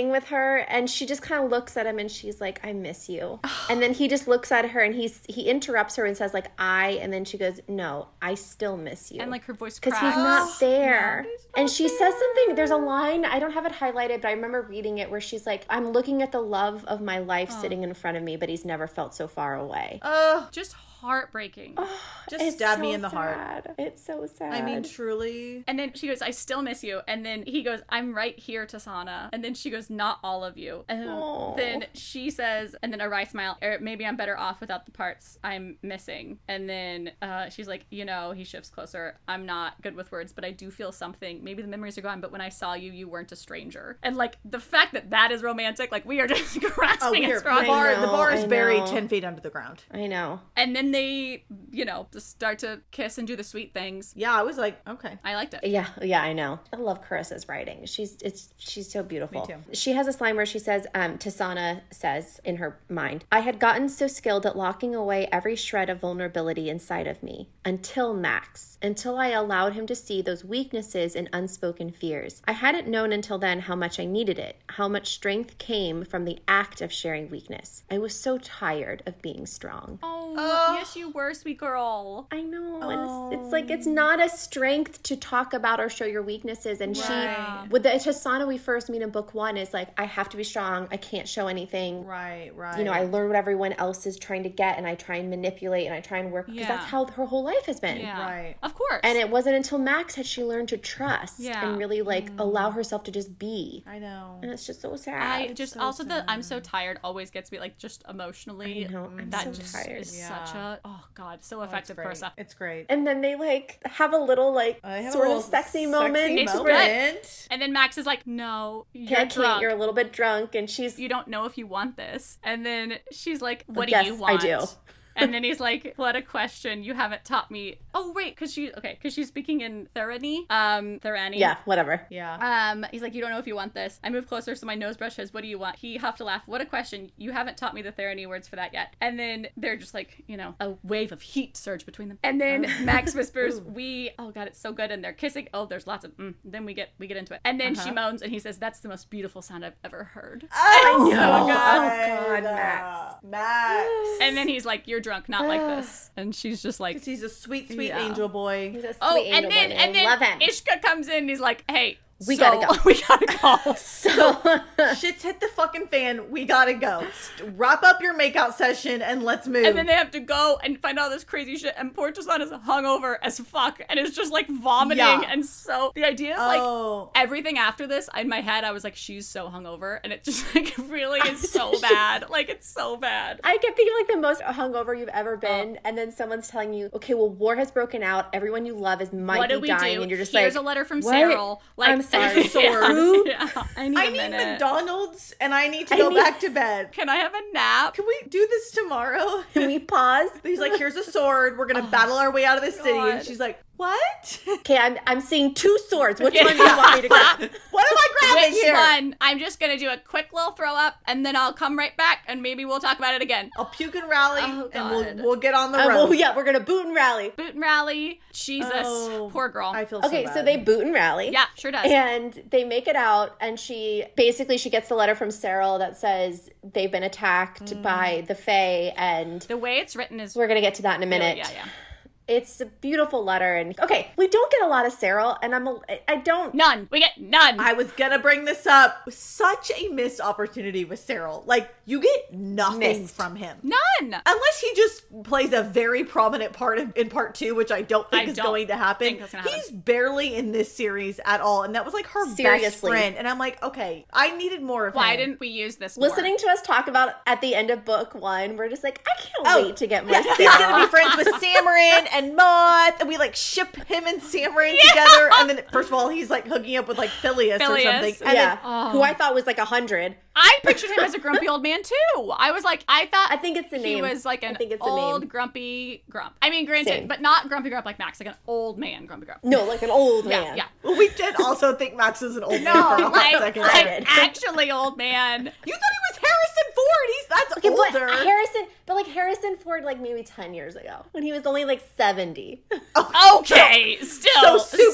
S5: sitting with her, and she just kind of looks at him, and she's like, I miss you. And then he just looks at her, and he's he interrupts her and says, like, I, and then she goes, no, I still miss you.
S3: And like her voice
S5: Because
S3: cracks.
S5: he's not there.
S4: he's not
S5: And she says something, there's a line, I don't have it highlighted, but I remember reading it where she's like, I'm looking at the love of my life sitting in front of me, but he's never felt so far away.
S4: Ugh,
S3: Just heartbreaking.
S4: just
S5: It's
S4: stab
S5: so
S4: me in the heart.
S5: sad. It's so sad.
S4: I mean, truly.
S3: And then she goes, I still miss you. And then he goes, I'm right here, Tasana. And then she goes, not all of you. And
S5: Aw.
S3: then she says, and then a wry smile, or maybe I'm better off without the parts I'm missing. And then uh, she's like, you know, he shifts closer. I'm not good with words, but I do feel something. Maybe the memories are gone, but when I saw you, you weren't a stranger. And like the fact that that is romantic, like we are just
S4: Oh,
S3: grasping at
S4: weird.
S3: straws.
S4: The bar,
S5: know,
S4: the bar is
S5: I
S4: buried
S5: know.
S4: ten feet under the ground.
S5: I know.
S3: And then they, you know, just start to kiss and do the sweet things.
S4: Yeah, I was like, okay.
S3: I liked it.
S5: Yeah, yeah, I know. I love Carissa's writing. She's it's she's so beautiful.
S4: Me too.
S5: She has this line where she says, um, Tasana says in her mind, I had gotten so skilled at locking away every shred of vulnerability inside of me until Max, until I allowed him to see those weaknesses and unspoken fears. I hadn't known until then how much I needed it, how much strength came from the act of sharing weakness. I was so tired of being strong.
S3: Oh, yes, you were, sweet girl.
S5: I know. And it's, it's like, it's not a strength to talk about or show your weaknesses. And
S3: Right.
S5: she, with the Tasana we first meet in book one, is like, I have to be strong. I can't show anything.
S4: Right, right.
S5: You know, I learn what everyone else is trying to get, and I try and manipulate, and I try and work, because
S3: Yeah.
S5: that's how her whole life has been.
S3: Yeah.
S4: Right.
S3: Of course.
S5: And it wasn't until Max had she learned to trust
S3: Yeah.
S5: and really like allow herself to just be.
S4: I know.
S5: And it's just so sad.
S3: I just
S4: so
S3: also the I'm so tired always gets me like just emotionally.
S5: I know, I'm
S3: that
S5: so
S3: just
S5: tired.
S3: is
S4: Yeah.
S3: such a oh god, so
S4: It's
S3: effective,
S4: great.
S3: Carissa.
S4: It's great.
S5: And then they like have a little like
S4: I have a
S5: sort
S4: little
S5: of sexy,
S4: sexy
S5: moment.
S3: It's
S4: moment.
S3: And then Max is like, "No, you're
S5: Yeah, Kate,
S3: drunk.
S5: you're a little bit drunk, and she's
S3: You don't know if you want this." And then she's like, "What
S5: Yes,
S3: do you
S5: I
S3: want?"
S5: do.
S3: And then he's like, "What a question! You haven't taught me." Oh wait, because she okay, because she's speaking in Therani. Um, Therani.
S5: yeah, whatever.
S4: Yeah.
S3: Um, he's like, "You don't know if you want this." I move closer, so my nose brush says, "What do you want?" He huffed a laugh. What a question! You haven't taught me the Therani words for that yet. And then they're just like, you know, a wave of heat surge between them. And then Max whispers, "We." Oh god, it's so good. And they're kissing. Oh, there's lots of. Mm. Then we get we get into it. And then she moans, and he says, "That's the most beautiful sound I've ever heard."
S4: I
S5: know.
S4: So
S5: Oh,
S4: good.
S5: God, Max.
S4: Max.
S3: And then he's like, "You're drunk, not like this." And she's just like,
S4: Because he's a sweet, sweet
S3: Yeah.
S4: angel boy.
S5: He's a sweet
S3: "Oh,"
S5: angel
S3: and then
S5: boy,
S3: and
S5: I
S3: then
S5: love him.
S3: Ishka comes in. And he's like, "Hey,
S5: We
S3: so-
S5: gotta go."
S3: we gotta go."
S5: So
S4: Shit's hit the fucking fan. We gotta go. Wrap up your makeout session and let's move.
S3: And then they have to go and find all this crazy shit. And poor Tassan is hungover as fuck and is just like vomiting.
S4: Yeah.
S3: And so the idea of like
S4: Oh.
S3: everything after this, in my head, I was like, she's so hungover. And it just like really is so bad. Like it's so bad.
S5: I get thinking like the most hungover you've ever been, and then someone's telling you, okay, well, war has broken out. Everyone you love is might
S3: What
S5: be
S3: do we
S5: dying,
S3: do?
S5: and you're just
S3: Here's
S5: like,
S3: a letter from
S5: what?
S3: Cyril. Like,
S5: I'm sorry.
S3: yeah.
S5: Who?
S3: Yeah. I need
S4: I
S3: a
S4: need
S3: minute.
S4: McDonald's and I need to
S5: I
S4: go
S5: need-
S4: back to bed.
S3: Can I have a nap?
S4: Can we do this tomorrow?
S5: Can we pause?
S4: He's like, here's a sword. We're gonna battle our way out of the city. And
S3: God.
S4: she's like, what?
S5: Okay, I'm I'm seeing two swords. Which one do you want me to grab?
S4: What am I grabbing
S3: Which
S4: here?
S3: one? I'm just gonna do a quick little throw up, and then I'll come right back, and maybe we'll talk about it again.
S4: I'll puke and rally,
S3: Oh,
S4: and
S3: God.
S4: we'll we'll get on the
S5: Uh,
S4: road.
S5: well, yeah, we're gonna boot and rally.
S3: Boot and rally. Jesus,
S4: Oh,
S3: poor girl.
S4: I feel
S5: Okay,
S4: so,
S5: so
S4: bad.
S5: they boot and rally.
S3: yeah, sure does.
S5: And they make it out, and she basically she gets the letter from Cyril that says they've been attacked
S3: Mm.
S5: by the Fae, and
S3: The way it's written is
S5: we're gonna get to that in a minute.
S3: Yeah, yeah.
S5: It's a beautiful letter, and okay, we don't get a lot of Cyril, and I'm a, I don't.
S3: None. We get none.
S4: I was gonna bring this up. Such a missed opportunity with Cyril. Like, you get nothing
S5: Missed.
S4: from him.
S3: None.
S4: Unless he just plays a very prominent part in, in part two, which I don't think
S3: I
S4: is
S3: don't
S4: going to happen.
S3: think that's gonna happen.
S4: He's barely in this series at all, and that was like her best
S5: Seriously.
S4: friend. And I'm like, okay, I needed more of
S3: Why
S4: him.
S3: didn't we use this more?
S5: Listening to us talk about at the end of book one, we're just like, I can't
S4: Oh,
S5: wait to get more
S4: yeah,
S5: Cyril.
S4: he's gonna be friends with Samarin and Moth, and we like ship him and Samarin together. And then first of all, he's like hooking up with like Phileas,
S3: Phileas,
S4: or something. And
S5: yeah,
S3: Oh.
S5: who I thought was like a hundred.
S3: I pictured him as a grumpy old man too. I was like, I thought
S5: I think it's the
S3: he
S5: name.
S3: was like
S5: I
S3: an
S5: think it's the
S3: old
S5: name.
S3: grumpy grump. I mean, granted,
S5: Same.
S3: but not grumpy grump like Max, like an old man grumpy grump.
S5: No, like an old
S3: Yeah,
S5: man.
S3: yeah.
S4: then we did also think Max was an old
S3: No,
S4: man for a hot
S3: like,
S4: second.
S3: like
S5: did.
S3: actually old man.
S4: You thought he was Harrison Ford. He's that's
S5: Okay,
S4: older.
S5: but Harrison, but like Harrison Ford, like maybe ten years ago when he was only like seventy.
S3: Okay, still,
S4: so super
S3: still.
S4: young.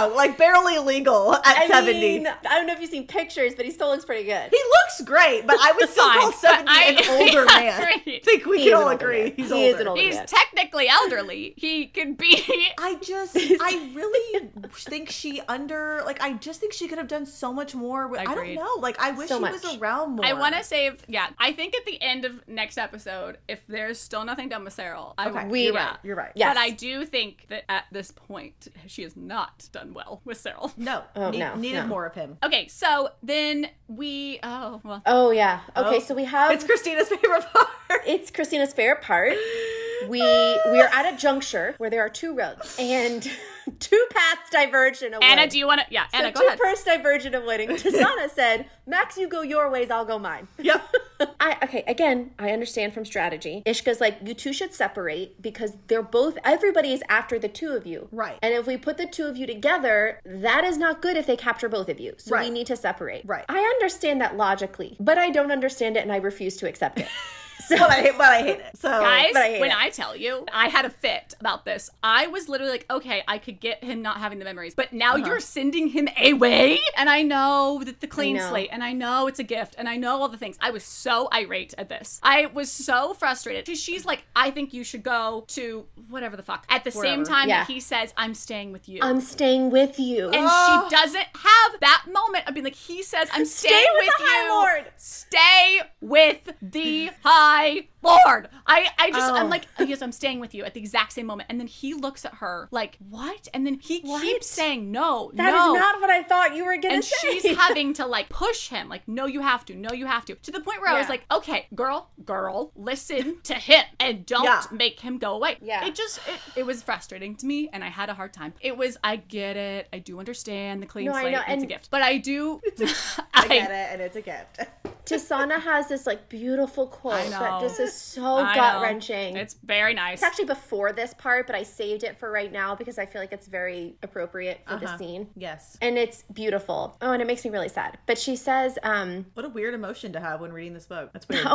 S4: young, like barely legal at
S5: I
S4: seventy.
S5: mean, I don't know if you've seen pictures, but he still looks pretty good.
S4: He looks great, but I would still
S3: Fine,
S4: call
S3: but
S4: seventy
S3: I-
S4: an older
S3: I
S4: man.
S3: agree.
S4: I think we
S5: He
S4: can
S5: is
S4: all
S5: an older
S4: agree.
S5: man.
S4: He's
S5: He
S4: older.
S5: is an older
S3: He's
S5: man.
S3: technically elderly. He could be.
S4: I just, I really think she under, like, I just think she could have done so much more. With, I don't
S3: Agreed.
S4: know. Like, I wish
S5: So
S4: she
S5: much.
S4: was around more.
S3: I want to save. Yeah, I think at the end of next episode, if there's still nothing done with Cyril, I
S4: Okay,
S3: will.
S5: We
S4: you're
S5: will.
S4: right. You're right.
S5: Yes.
S3: But I do think that at this point, she has not done well with Cyril.
S4: No,
S5: Oh,
S4: need-
S5: no,
S4: needed
S5: no.
S4: more of him.
S3: Okay, so then we. Oh, well.
S5: Oh yeah. Okay,
S4: Oh.
S5: so we have
S4: It's Christina's favorite part.
S5: it's Christina's favorite part. We we are at a juncture where there are two roads and two paths diverge in a
S3: Anna,
S5: wood.
S3: do you want to? Yeah,
S5: So
S3: Anna, go
S5: two
S3: ahead.
S5: paths diverge in a wedding. Tasana said, "Max, you go your ways, I'll go mine."
S4: Yep.
S5: I okay, again, I understand from strategy. Ishka's like, you two should separate because they're both everybody is after the two of you.
S4: Right.
S5: And if we put the two of you together, that is not good if they capture both of you. So we
S4: Right.
S5: need to separate.
S4: Right.
S5: I understand that logically, but I don't understand it and I refuse to accept it. So
S4: but I hate, but I hate it. So
S3: Guys,
S5: but I hate
S3: when
S5: it.
S3: I tell you, I had a fit about this. I was literally like, okay, I could get him not having the memories, but now you're sending him away? And I know that the clean
S5: know.
S3: slate, and I know it's a gift, and I know all the things. I was so irate at this. I was so frustrated. She- She's like, I think you should go to whatever the fuck. At the same
S4: Wherever.
S3: time
S5: Yeah.
S3: that he says, I'm staying with you.
S5: I'm staying with you.
S3: and
S4: Oh.
S3: she doesn't have that moment of being like, he says, I'm staying
S5: Stay with
S3: with
S5: the High
S3: you.
S5: Lord.
S3: Stay with the High Lord. I, I just,
S4: Oh.
S3: I'm like, oh, yes, I'm staying with you at the exact same moment. And then he looks at her like, what? And then he
S5: What?
S3: keeps saying, no,
S5: That is
S3: no.
S5: not what I thought you were gonna
S3: and
S5: say.
S3: she's having to like push him, like, no, you have to, no, you have to. To the point where I was
S5: Yeah.
S3: like, okay, girl, girl, listen to him and don't
S4: Yeah.
S3: make him go away.
S5: Yeah.
S3: It just, it, it was frustrating to me and I had a hard time. It was, I get it. I do understand the clean
S5: No, I
S3: slate.
S5: know,
S3: It's a
S5: and-
S3: gift. But I do,
S4: I get it, and it's a gift.
S5: Tasana has this like beautiful quote
S3: I know.
S5: that just is so
S3: I
S5: gut
S3: know.
S5: wrenching.
S3: It's very nice.
S5: It's actually before this part, but I saved it for right now because I feel like it's very appropriate for
S3: Uh-huh.
S5: the scene.
S4: Yes.
S5: And it's beautiful. Oh, and it makes me really sad. But she says, um,
S4: What a weird emotion to have when reading this book. That's weird.
S5: oh,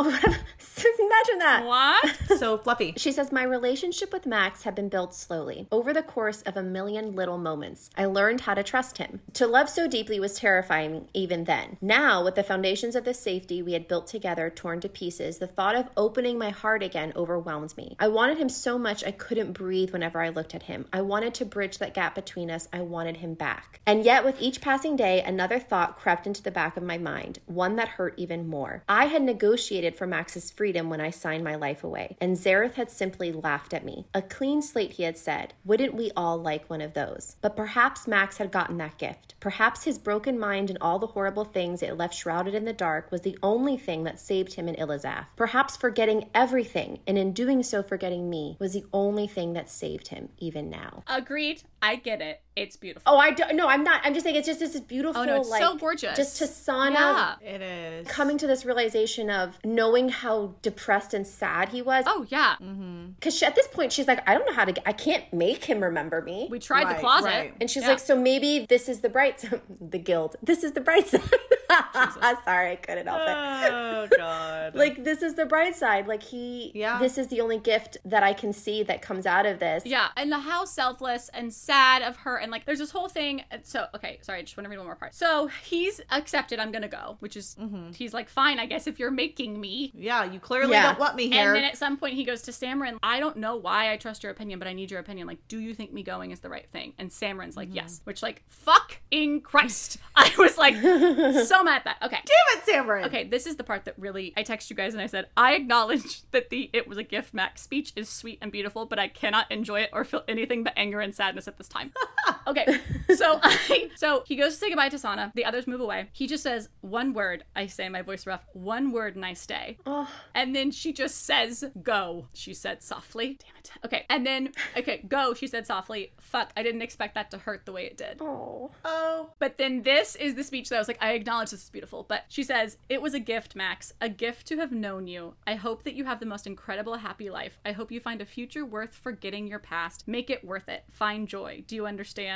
S5: imagine that.
S3: What?
S4: So fluffy.
S5: She says, my relationship with Max had been built slowly, over the course of a million little moments. I learned how to trust him. To love so deeply was terrifying even then. Now, with the foundations of the safety we had built together torn to pieces, the thought of opening my heart again overwhelms me. I wanted him so much I couldn't breathe whenever I looked at him. I wanted to bridge that gap between us. I wanted him back. And yet, with each passing day, another thought crept into the back of my mind, one that hurt even more. I had negotiated for Max's freedom when I signed my life away, and Zareth had simply laughed at me. A clean slate, he had said. Wouldn't we all like one of those? But perhaps Max had gotten that gift. Perhaps his broken mind and all the horrible things it left shrouded in the dark was the only thing that saved him in Elizath. Perhaps forgetting everything, and in doing so forgetting me, was the only thing that saved him, even now.
S3: Agreed. I get it. It's beautiful.
S5: Oh, I don't, no, I'm not. I'm just saying it's just this beautiful,
S3: Oh, no, it's
S5: like,
S3: so gorgeous.
S5: just Tasana
S3: Yeah.
S4: It is.
S5: coming to this realization of knowing how depressed and sad he was.
S3: Oh, yeah.
S5: Because at this point, she's like, I don't know how to, I can't make him remember me.
S3: We tried
S4: Right,
S3: the closet.
S4: right.
S5: And she's
S3: Yeah.
S5: like, so maybe this is the bright side, the guild. This is the bright side. Sorry, I couldn't help it.
S4: Oh, God.
S5: Like, this is the bright side. Like, he,
S4: Yeah.
S5: this is the only gift that I can see that comes out of this.
S3: Yeah, and the how selfless and sad of her, and like there's this whole thing. So, okay, sorry, I just want to read one more part. So he's accepted, I'm gonna go, which is he's like, fine, I guess if you're making me.
S4: yeah, you clearly
S5: Yeah.
S4: don't want me here.
S3: And then at some point he goes to Samron, I don't know why I trust your opinion, but I need your opinion. Like, do you think me going is the right thing? And Samron's like, yes. Which, like, fucking Christ. I was like, so mad at that. Okay.
S4: Damn it, Samron.
S3: Okay, this is the part that really, I text you guys and I said, I acknowledge that the it was a gift Max speech is sweet and beautiful, but I cannot enjoy it or feel anything but anger and sadness at this time. Okay, so I, so he goes to say goodbye to Sana. The others move away. He just says one word. I say, my voice rough, one word and I stay.
S5: Oh.
S3: And then she just says, go, she said softly. Damn it. Okay, and then, okay, go, she said softly. Fuck, I didn't expect that to hurt the way it did.
S5: Oh.
S4: Oh.
S3: But then this is the speech that I was like, I acknowledge this is beautiful. But she says, it was a gift, Max, a gift to have known you. I hope that you have the most incredible, happy life. I hope you find a future worth forgetting your past. Make it worth it. Find joy. Do you understand?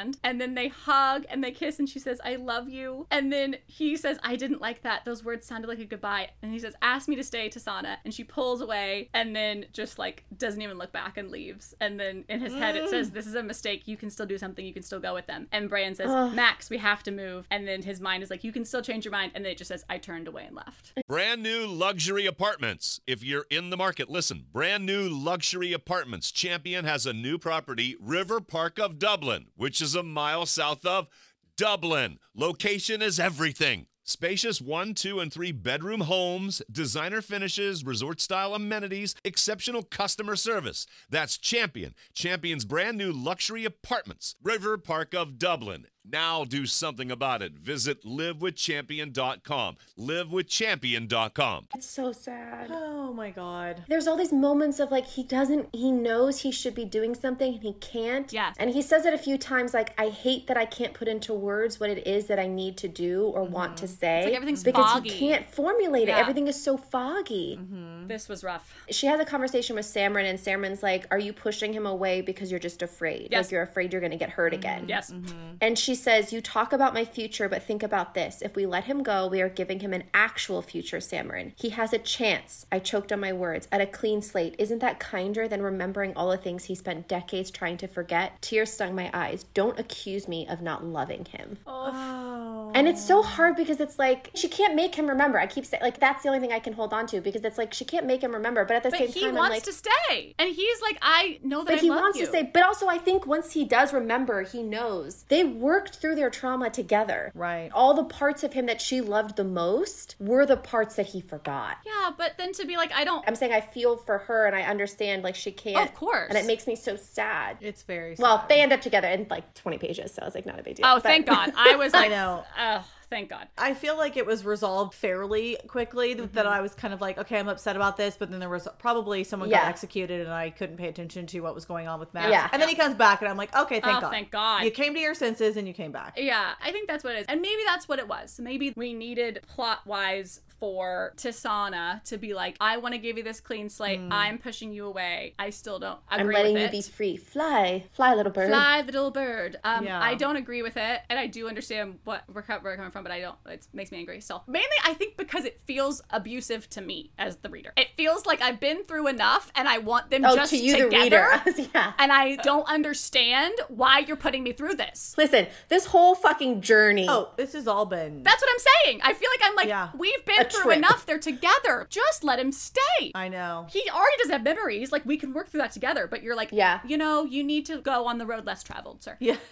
S3: hand. And then they hug and they kiss and she says, I love you. And then he says, I didn't like that. Those words sounded like a goodbye. And he says, ask me to stay, Tasana. And she pulls away and then just like doesn't even look back and leaves. And then in his head it says, this is a mistake. You can still do something. You can still go with them. And Bran says,
S5: Ugh.
S3: Max, we have to move. And then his mind is like, you can still change your mind. And then it just says, I turned away and left.
S1: Brand new luxury apartments. If you're in the market, listen. Brand new luxury apartments. Champion has a new property, River Park of Dublin, which is a mile south of Dublin. Location is everything. Spacious one, two, and three bedroom homes, designer finishes, resort-style amenities, exceptional customer service. That's Champion. Champion's brand new luxury apartments, River Park of Dublin. Now do something about it. Visit live with champion dot com. live with champion dot com.
S5: It's so sad.
S4: Oh my God.
S5: There's all these moments of like, he doesn't, he knows he should be doing something and he can't.
S3: Yes.
S5: And he says it a few times, like, I hate that I can't put into words what it is that I need to do or mm-hmm. want to say.
S3: It's like everything's
S5: because
S3: foggy.
S5: he can't formulate
S3: Yeah.
S5: it. Everything is so foggy.
S3: Mm-hmm. This was rough.
S5: She has a conversation with Samrin and Samrin's like, are you pushing him away because you're just afraid?
S3: Yes.
S5: Like you're afraid you're going to get hurt again.
S3: Mm-hmm. Yes.
S5: Mm-hmm. And she says, you talk about my future, but think about this. If we let him go, we are giving him an actual future, Samrin. He has a chance. I choked on my words. At a clean slate. Isn't that kinder than remembering all the things he spent decades trying to forget? Tears stung my eyes. Don't accuse me of not loving him.
S4: Oh.
S5: And it's so hard because it's like, she can't make him remember. I keep saying, like, that's the only thing I can hold on to because it's like, she can't make him remember. But at the
S3: But
S5: same
S3: he
S5: time,
S3: wants
S5: I'm like,
S3: to stay. And he's like, I know that
S5: but
S3: I
S5: he
S3: love
S5: wants
S3: you.
S5: to say, but also I think once he does remember, he knows. They worked through their trauma together.
S4: Right.
S5: All the parts of him that she loved the most were the parts that he forgot.
S3: Yeah, but then to be like, I don't...
S5: I'm saying I feel for her and I understand, like, she can't.
S3: Of course.
S5: And it makes me so sad.
S4: It's very sad.
S5: Well, they end up together in like twenty pages, so it's like not a big deal.
S3: Oh,
S5: but-
S3: thank God. I was like...
S4: I know.
S3: Oh, thank God.
S4: I feel like it was resolved fairly quickly, mm-hmm. that I was kind of like, okay, I'm upset about this, but then there was probably someone
S5: Yeah.
S4: got executed and I couldn't pay attention to what was going on with Max.
S5: Yeah.
S4: And then he comes back and I'm like, okay, thank
S3: Oh,
S4: God.
S3: thank God.
S4: You came to your senses and you came back.
S3: Yeah, I think that's what it is. And maybe that's what it was. Maybe we needed plot-wise for Tasana to be like, I want to give you this clean slate. Mm. I'm pushing you away. I still don't agree
S5: I'm letting
S3: with
S5: you
S3: it.
S5: be free. Fly. Fly, little bird.
S3: Fly, little bird. Um,
S4: Yeah.
S3: I don't agree with it, and I do understand what where we're coming from, but I don't. It makes me angry still. Mainly, I think because it feels abusive to me as the reader. It feels like I've been through enough, and I want them
S5: Oh,
S3: just
S5: to you,
S3: together.
S5: the reader. Yeah.
S3: And I don't understand why you're putting me through this.
S5: Listen, this whole fucking journey.
S4: Oh, this has all been...
S3: That's what I'm saying. I feel like I'm like,
S4: Yeah.
S3: we've been
S5: A
S3: through
S5: trip.
S3: enough. They're together. Just let him stay.
S4: I know.
S3: He already does have memories. Like, we can work through that together. But you're like,
S5: Yeah.
S3: you know, you need to go on the road less traveled, sir.
S4: Yeah.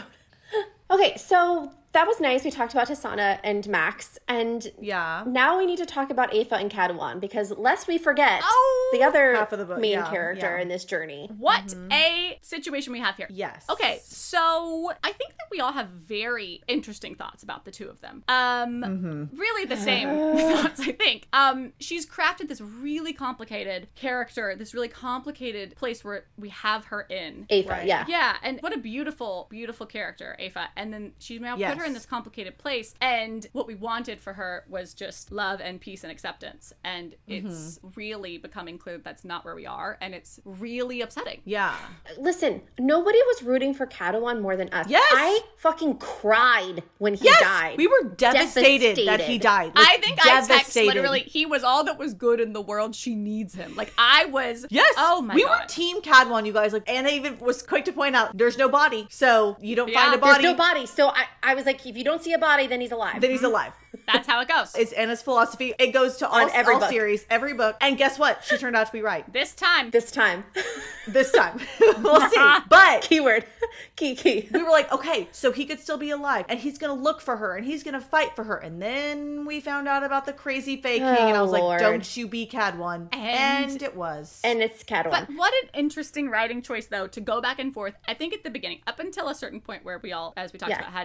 S5: Okay, so that was nice. We talked about Tasana and Max, and
S4: Yeah.
S5: now we need to talk about Aoife and Cadawan, because lest we forget
S3: Oh,
S5: the other
S4: half of the book,
S5: main
S4: yeah,
S5: character
S4: yeah.
S5: in this journey.
S3: What a situation we have here.
S4: Yes.
S3: Okay, so I think that we all have very interesting thoughts about the two of them. Um, really the same thoughts, I think. Um, she's crafted this really complicated character, this really complicated place where we have her in.
S5: Aoife,
S4: Right.
S5: yeah.
S3: Yeah, and what a beautiful, beautiful character, Aoife. And then she's now
S4: Yes.
S3: put her in this complicated place. And what we wanted for her was just love and peace and acceptance. And it's really becoming clear that that's not where we are. And it's really upsetting.
S4: Yeah.
S5: Listen, nobody was rooting for Cadawan more than us.
S4: Yes!
S5: I fucking cried when he
S4: Yes!
S5: died.
S4: We were devastated, that he
S5: Devastated.
S4: died. Like,
S3: I think I text
S4: devastated.
S3: literally, he was all that was good in the world. She needs him. Like, I was.
S4: Yes.
S3: Oh my
S4: we
S3: God.
S4: were team Cadawan, you guys. Like, Anna even was quick to point out, there's no body. So you don't
S3: Yeah,
S4: find a
S3: there's
S5: There's
S4: body.
S5: no body. So I, I was like, if you don't see a body, then he's alive.
S4: Then he's alive.
S3: That's how it goes.
S4: It's Anna's philosophy. It goes to all,
S5: On every
S4: all
S5: book.
S4: series, every book. And guess what? She turned out to be right.
S3: This time.
S5: This time.
S4: This time. We'll see. But
S5: Keyword. Key, key.
S4: we were like, okay, so he could still be alive. And he's going to look for her. And he's going to fight for her. And then we found out about the crazy fake king. And I was
S5: Oh, Lord.
S4: like, don't you be Cadawan.
S3: And-
S4: And it was.
S5: And it's Cadawan.
S3: But what an interesting writing choice, though, to go back and forth. I think at the beginning, up until a certain point where we all, as we talked
S5: Yeah.
S3: about, had trauma.
S4: Correct.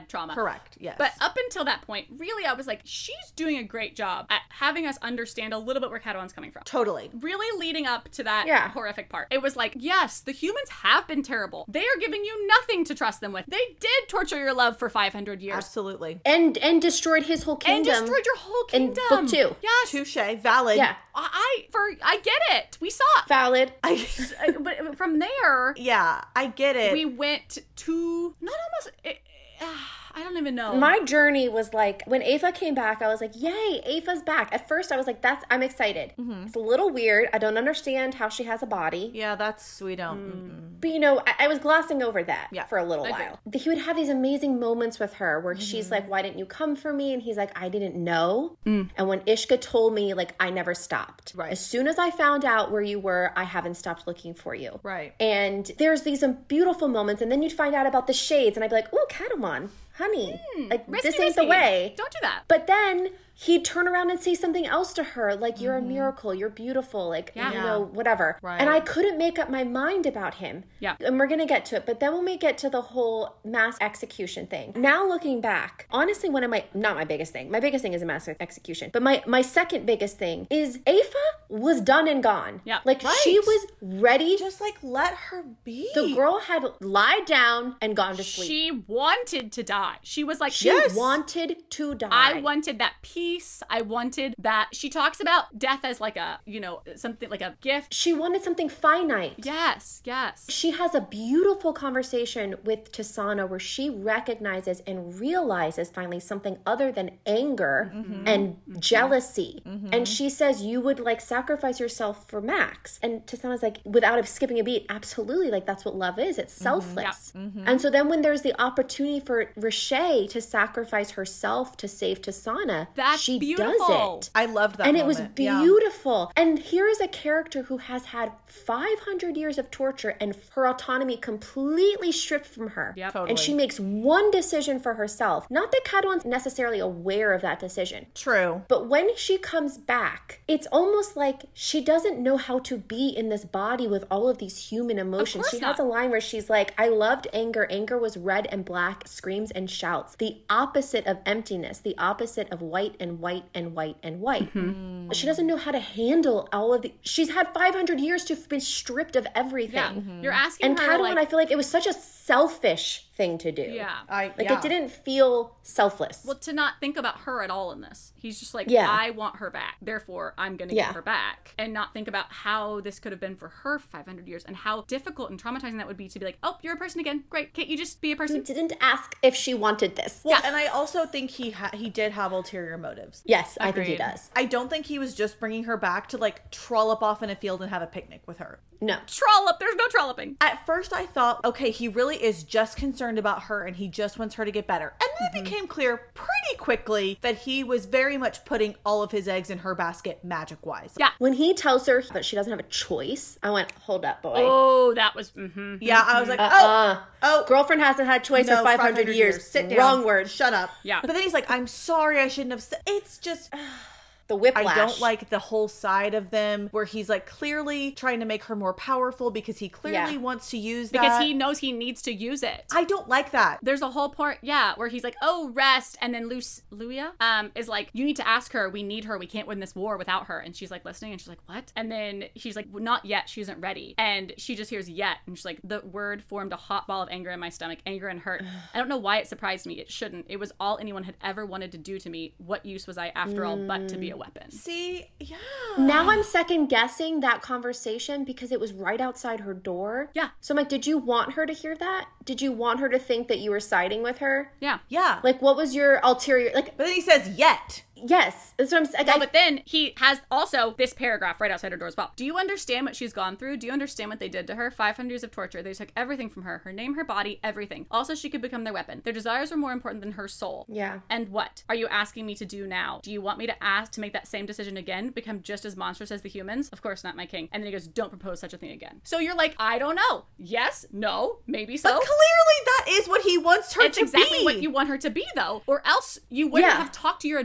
S4: Correct, yes.
S3: But up until that point, really, I was like, she's doing a great job at having us understand a little bit where Cadwan's coming from.
S4: Totally.
S3: Really leading up to that
S5: Yeah.
S3: horrific part. It was like, yes, the humans have been terrible. They are giving you nothing to trust them with. They did torture your love for five hundred years.
S4: Absolutely.
S5: And and destroyed his whole
S3: And
S5: kingdom.
S3: destroyed your whole
S5: in
S3: kingdom.
S5: book two.
S3: Yes.
S4: Touche. Valid.
S5: Yeah.
S3: I, for, I get it. We saw it.
S5: Valid.
S4: I,
S3: But from there,
S4: yeah, I get it.
S3: we went to, not almost, it, uh, I don't even know.
S5: My journey was like, when Aoife came back, I was like, yay, Aoife's back. At first, I was like, that's, I'm excited.
S3: Mm-hmm.
S5: It's a little weird. I don't understand how she has a body.
S4: yeah, that's, we don't. mm.
S5: But, you know, I, I was glossing over that
S4: Yeah,
S5: for a little
S3: agreed.
S5: while. He would have these amazing moments with her where
S3: Mm-hmm.
S5: she's like, why didn't you come for me? And he's like, I didn't know.
S3: Mm.
S5: And when Ishka told me, like, I never stopped.
S4: Right.
S5: As soon as I found out where you were, I haven't stopped looking for you.
S4: Right.
S5: And there's these um, beautiful moments. And then you'd find out about the shades. And I'd be like, oh, Catamon, honey, like,
S3: Risky,
S5: this ain't the
S3: risky.
S5: way.
S3: Don't do that.
S5: But then he'd turn around and say something else to her, like, you're a miracle, you're beautiful, like,
S3: Yeah.
S5: you know, whatever.
S4: Right.
S5: And I couldn't make up my mind about him.
S3: Yeah.
S5: And we're going to get to it. But then when we get to the whole mass execution thing, now looking back, honestly, one of my, not my biggest thing, my biggest thing is a mass execution. But my, my second biggest thing is Aoife was done and gone.
S3: Yeah.
S5: Like,
S4: Right.
S5: she was ready.
S4: Just like let her be.
S5: The girl had lied down and gone to sleep.
S3: She wanted to die. She was like,
S5: She
S4: Yes.
S5: wanted to die.
S3: I wanted that peace. I wanted that. She talks about death as like a, you know, something like a gift.
S5: She wanted something finite.
S3: Yes, yes.
S5: She has a beautiful conversation with Tisana where she recognizes and realizes finally something other than anger and jealousy. And she says, you would like sacrifice yourself for Max. And Tisana's like, without skipping a beat, absolutely. Like, that's what love is. It's selfless. And so then when there's the opportunity for Riche to sacrifice herself to save Tisana,
S3: That's
S5: she
S3: beautiful.
S5: does it.
S4: I loved that
S5: And it was
S4: moment. Yeah.
S5: beautiful. And here is a character who has had five hundred years of torture and her autonomy completely stripped from her.
S3: Yep.
S4: Totally.
S5: And she makes one decision for herself. Not that Cadwan's necessarily aware of that decision.
S4: True.
S5: But when she comes back, it's almost like she doesn't know how to be in this body with all of these human emotions.
S3: course
S5: She
S3: not.
S5: has a line where she's like, I loved anger. Anger was red and black, screams and shouts. The opposite of emptiness, the opposite of white and white and white and white.
S3: Mm-hmm.
S5: She doesn't know how to handle all of the... She's had five hundred years to have been stripped of everything.
S3: Yeah. You're asking
S5: And
S3: her
S5: Cadwan,
S3: like,
S5: I feel like it was such a selfish thing to do.
S3: yeah.
S4: I
S5: Like,
S4: yeah.
S5: it didn't feel selfless.
S3: Well, to not think about her at all in this. He's just like,
S5: Yeah.
S3: I want her back. Therefore, I'm going to
S5: Yeah.
S3: get her back. And not think about how this could have been for her five hundred years and how difficult and traumatizing that would be to be like, oh, you're a person again. Great. Can't you just be a
S5: You
S3: person?
S5: didn't ask if she wanted this.
S4: Well, and I also think he ha- he did have ulterior motives.
S5: Yes, I think he
S3: Agreed.
S5: does.
S4: I don't think he was just bringing her back to like trollop off in a field and have a picnic with her.
S5: No.
S3: Trollop. There's no trolloping.
S4: At first, I thought, okay, he really is just concerned about her and he just wants her to get better. And then it became clear pretty quickly that he was very much putting all of his eggs in her basket magic wise.
S3: Yeah.
S5: When he tells her that she doesn't have a choice, I went, hold up, boy.
S3: Oh, that was, mm-hmm.
S4: Yeah, I was like,
S5: Uh,
S4: oh, oh.
S5: Girlfriend hasn't had a choice
S4: No,
S5: for five hundred years.
S4: Sit down.
S5: Wrong word.
S4: Shut up.
S3: Yeah.
S4: But then he's like, I'm sorry, I shouldn't have said. It's just.
S5: The whiplash.
S4: I don't like the whole side of them where he's like clearly trying to make her more powerful because he clearly
S5: Yeah.
S4: wants to use
S3: Because
S4: that.
S3: he knows he needs to use it.
S4: I don't like that.
S3: There's a whole part, yeah, where he's like, oh, rest. And then Luce, Luia um, is like, you need to ask her. We need her. We can't win this war without her. And she's like listening and she's like, what? And then she's like, well, not yet. She isn't ready. And she just hears yet. And she's like, the word formed a hot ball of anger in my stomach, anger and hurt. I don't know why it surprised me. It shouldn't. It was all anyone had ever wanted to do to me. What use was I after all but to be a weapon?
S4: See, yeah.
S5: Now I'm second guessing that conversation because it was right outside her door.
S3: Yeah.
S5: So I'm like, did you want her to hear that? Did you want her to think that you were siding with her?
S3: Yeah.
S4: Yeah.
S5: Like, what was your ulterior? Like,
S4: But then he says yet.
S5: yes. That's what I'm saying.
S3: Well, but then he has also this paragraph right outside her door as well. Do you understand what she's gone through? Do you understand what they did to her? five hundred years of torture. They took everything from her. Her name, her body, everything. Also, she could become their weapon. Their desires were more important than her soul.
S5: Yeah.
S3: And what are you asking me to do now? Do you want me to ask to make that same decision again? Become just as monstrous as the humans? Of course not, my king. And then he goes, don't propose such a thing again. So you're like, I don't know. Yes, no, maybe so.
S4: But clearly that is what he wants her
S3: It's
S4: to
S3: exactly
S4: be.
S3: what you want her to be, though. Or else you wouldn't
S5: Yeah.
S3: have talked to your advisors about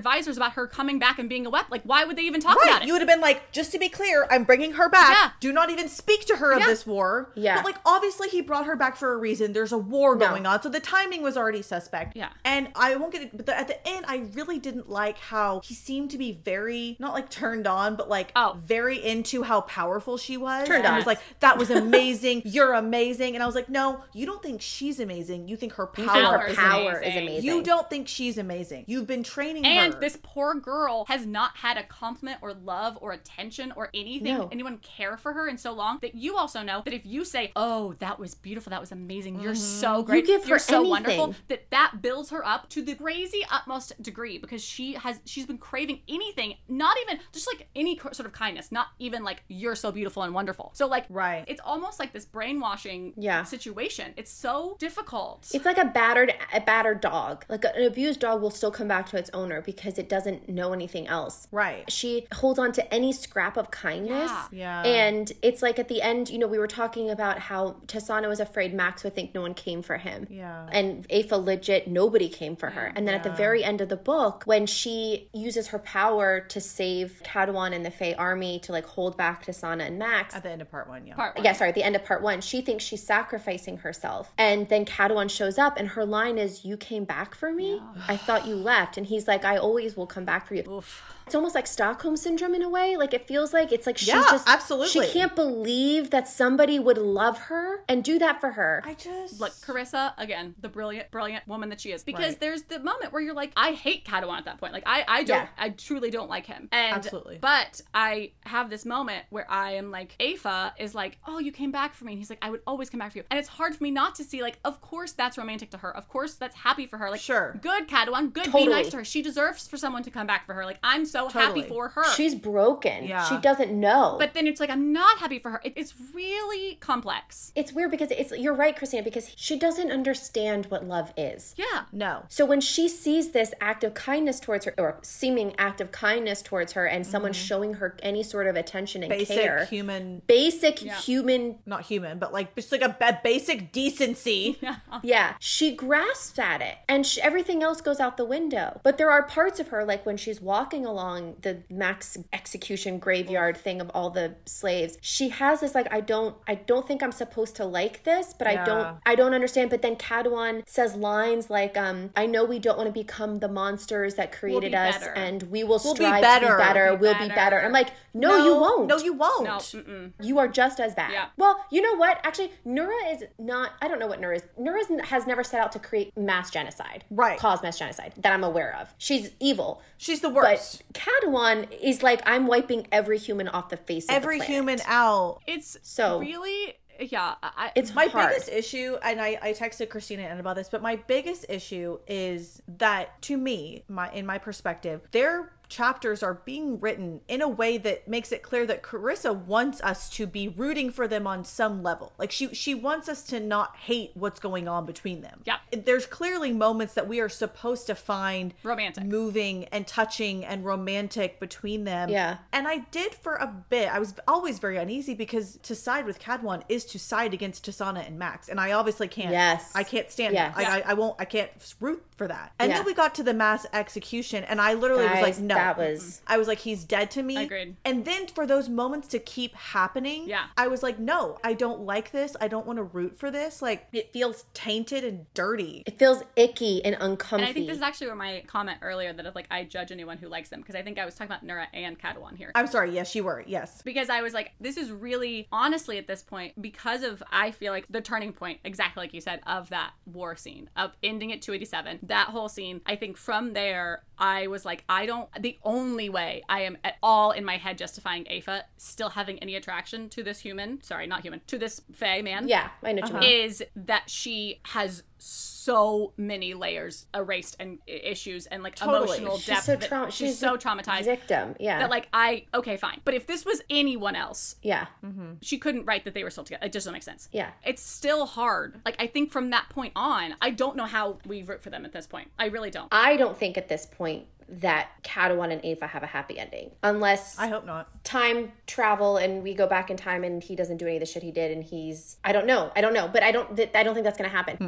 S3: about her coming back and being a weapon. Like, why would they even talk
S4: Right.
S3: about it?
S4: You would have been like, just to be clear, I'm bringing her back.
S3: Yeah.
S4: Do not even speak to her of
S3: Yeah.
S4: this war.
S5: Yeah.
S4: But like, obviously he brought her back for a reason. There's a war
S5: No.
S4: going on. So the timing was already suspect.
S3: Yeah.
S4: And I won't get it, but the, at the end, I really didn't like how he seemed to be very, not like turned on, but like
S3: Oh.
S4: very into how powerful she was.
S5: Turned
S4: and
S5: on.
S4: was like, that was amazing. You're amazing. And I was like, no, you don't think she's amazing. You think her
S5: You
S4: power,
S5: think
S3: Power
S5: her
S3: is
S5: power is
S3: amazing.
S5: amazing.
S4: You don't think she's amazing. You've been training
S3: And
S4: her.
S3: this poor girl has not had a compliment or love or attention or anything,
S5: No.
S3: anyone care for her in so long that you also know that if you say, oh, that was beautiful, that was amazing, you're so great,
S5: give her
S3: you're so
S5: anything.
S3: wonderful, that that builds her up to the crazy utmost degree because she has, she's been craving anything, not even, just like any co- sort of kindness, not even like, you're so beautiful and wonderful. So like,
S4: Right.
S3: it's almost like this brainwashing
S5: Yeah.
S3: situation. It's so difficult.
S5: It's like a battered a battered dog. Like an abused dog will still come back to its owner because it doesn't know anything else.
S4: Right.
S5: She holds on to any scrap of kindness.
S3: Yeah.
S4: Yeah.
S5: And it's like at the end, you know, we were talking about how Tasana was afraid Max would think no one came for him.
S4: Yeah.
S5: And Aoife legit, nobody came for her. And then at the very end of the book, when she uses her power to save Cadwan and the Fae army to like hold back Tasana and Max.
S4: At the end of part one, yeah.
S3: Part one.
S5: Yeah, sorry, at the end of part one, she thinks she's sacrificing herself. And then Cadwan shows up and her line is, you came back for me? I thought you left. And he's like, I always will come back for you.
S3: Oof.
S5: It's almost like Stockholm Syndrome in a way. Like it feels like it's like she's
S4: Yeah,
S5: just
S4: absolutely.
S5: She can't believe that somebody would love her and do that for her.
S4: I just
S3: Look, Carissa, again, the brilliant, brilliant woman that she is. Because
S4: Right.
S3: there's the moment where you're like, I hate Cadwan at that point. Like, I, I don't,
S5: Yeah.
S3: I truly don't like him. And,
S4: Absolutely.
S3: But I have this moment where I am like, Aoife is like, oh, you came back for me. And he's like, I would always come back for you. And it's hard for me not to see, like, of course that's romantic to her. Of course that's happy for her. Like,
S4: Sure.
S3: good, Cadwan. Good,
S5: Totally.
S3: be nice to her. She deserves for someone to come back for her. Like, I'm so
S4: Totally.
S3: happy for her.
S5: She's broken.
S4: Yeah.
S5: She doesn't know.
S3: But then it's like, I'm not happy for her. It, it's really complex.
S5: it's weird because it's you're right, Christina, because she doesn't understand what love is.
S3: Yeah.
S4: no.
S5: So when she sees this act of kindness towards her, or seeming act of kindness towards her, and someone showing her any sort of attention and
S4: Basic
S5: care,
S4: human,
S5: basic human,
S4: not human, but like just like a, a basic decency.
S5: yeah, she grasps at it, and she, everything else goes out the window. But there are parts of her, like when she's walking along the Max execution graveyard thing of all the slaves, she has this like, I don't, I don't think I'm supposed to like this, but I
S4: Yeah.
S5: don't, I don't understand. But then Cadwan says lines like, um, I know we don't want to become the monsters that created
S3: be
S5: us,
S3: better.
S5: and we will
S4: We'll be
S5: strive
S4: better.
S5: to be better.
S3: Be
S5: we'll be
S3: better.
S5: better. I'm like, no, you won't.
S4: No, you won't.
S3: No. Mm-mm.
S5: You are just as bad.
S3: Yeah.
S5: Well, you know what? Actually, Nura is not, I don't know what Nura is. Nura has never set out to create mass genocide.
S4: Right.
S5: Cause mass genocide that I'm aware of. She's evil.
S4: She's the
S5: But
S4: worst.
S5: Cadwan is like, I'm wiping every human off the face of
S4: Every
S5: the planet.
S4: human out.
S3: It's
S5: So-
S3: really, yeah. I,
S5: It's
S4: My
S5: hard.
S4: biggest issue, and I, I texted Christina and Ann about this, but my biggest issue is that to me, my in my perspective, their chapters are being written in a way that makes it clear that Carissa wants us to be rooting for them on some level. Like she she wants us to not hate what's going on between them.
S3: Yeah.
S4: There's clearly moments that we are supposed to find
S3: Romantic.
S4: moving and touching and romantic between them.
S5: Yeah.
S4: And I did for a bit. I was always very uneasy because to side with Cadwan is to side against Tasana and Max. And I obviously can't.
S5: Yes.
S4: I can't stand
S5: Yes.
S4: it. I,
S3: Yeah.
S4: I, I won't, I can't root for that. And
S5: Yeah.
S4: then we got to the mass execution and I literally
S5: Guys,
S4: was like, no.
S5: that was-
S4: I was like, he's dead to me.
S3: Agreed.
S4: And then for those moments to keep happening,
S3: Yeah.
S4: I was like, no, I don't like this. I don't want to root for this. Like it feels tainted and dirty.
S5: It feels icky and uncomfy.
S3: And I think this is actually where my comment earlier that if like I judge anyone who likes them, because I think I was talking about Nura and Cadwan here.
S4: I'm sorry. Yes, you were. Yes.
S3: Because I was like, this is really, honestly, at this point, because of, I feel like the turning point, exactly like you said, of that war scene, of ending at two eighty-seven, that whole scene, I think from there, I was like, I don't, the only way I am at all in my head justifying Aoife still having any attraction to this human, sorry, not human, to this Fae man.
S5: Yeah, I know what you mean.
S3: Is that she has so many layers erased and i- issues and like
S4: Totally.
S3: emotional
S5: She's
S3: depth.
S5: so
S3: that-
S5: traum-
S3: she's,
S5: she's
S3: so
S5: a
S3: traumatized.
S5: Victim, yeah.
S3: That like I okay fine, but if this was anyone else,
S5: yeah.
S3: she couldn't write that they were still together. It just doesn't make sense.
S5: Yeah.
S3: It's still hard. Like I think from that point on, I don't know how we root for them at this point. I really don't.
S5: I don't think at this point that Cadwan and Aoife have a happy ending. Unless
S4: I hope not.
S5: time travel and we go back in time and he doesn't do any of the shit he did and he's I don't know I don't know but I don't th- I don't think that's gonna happen. Mm-mm. And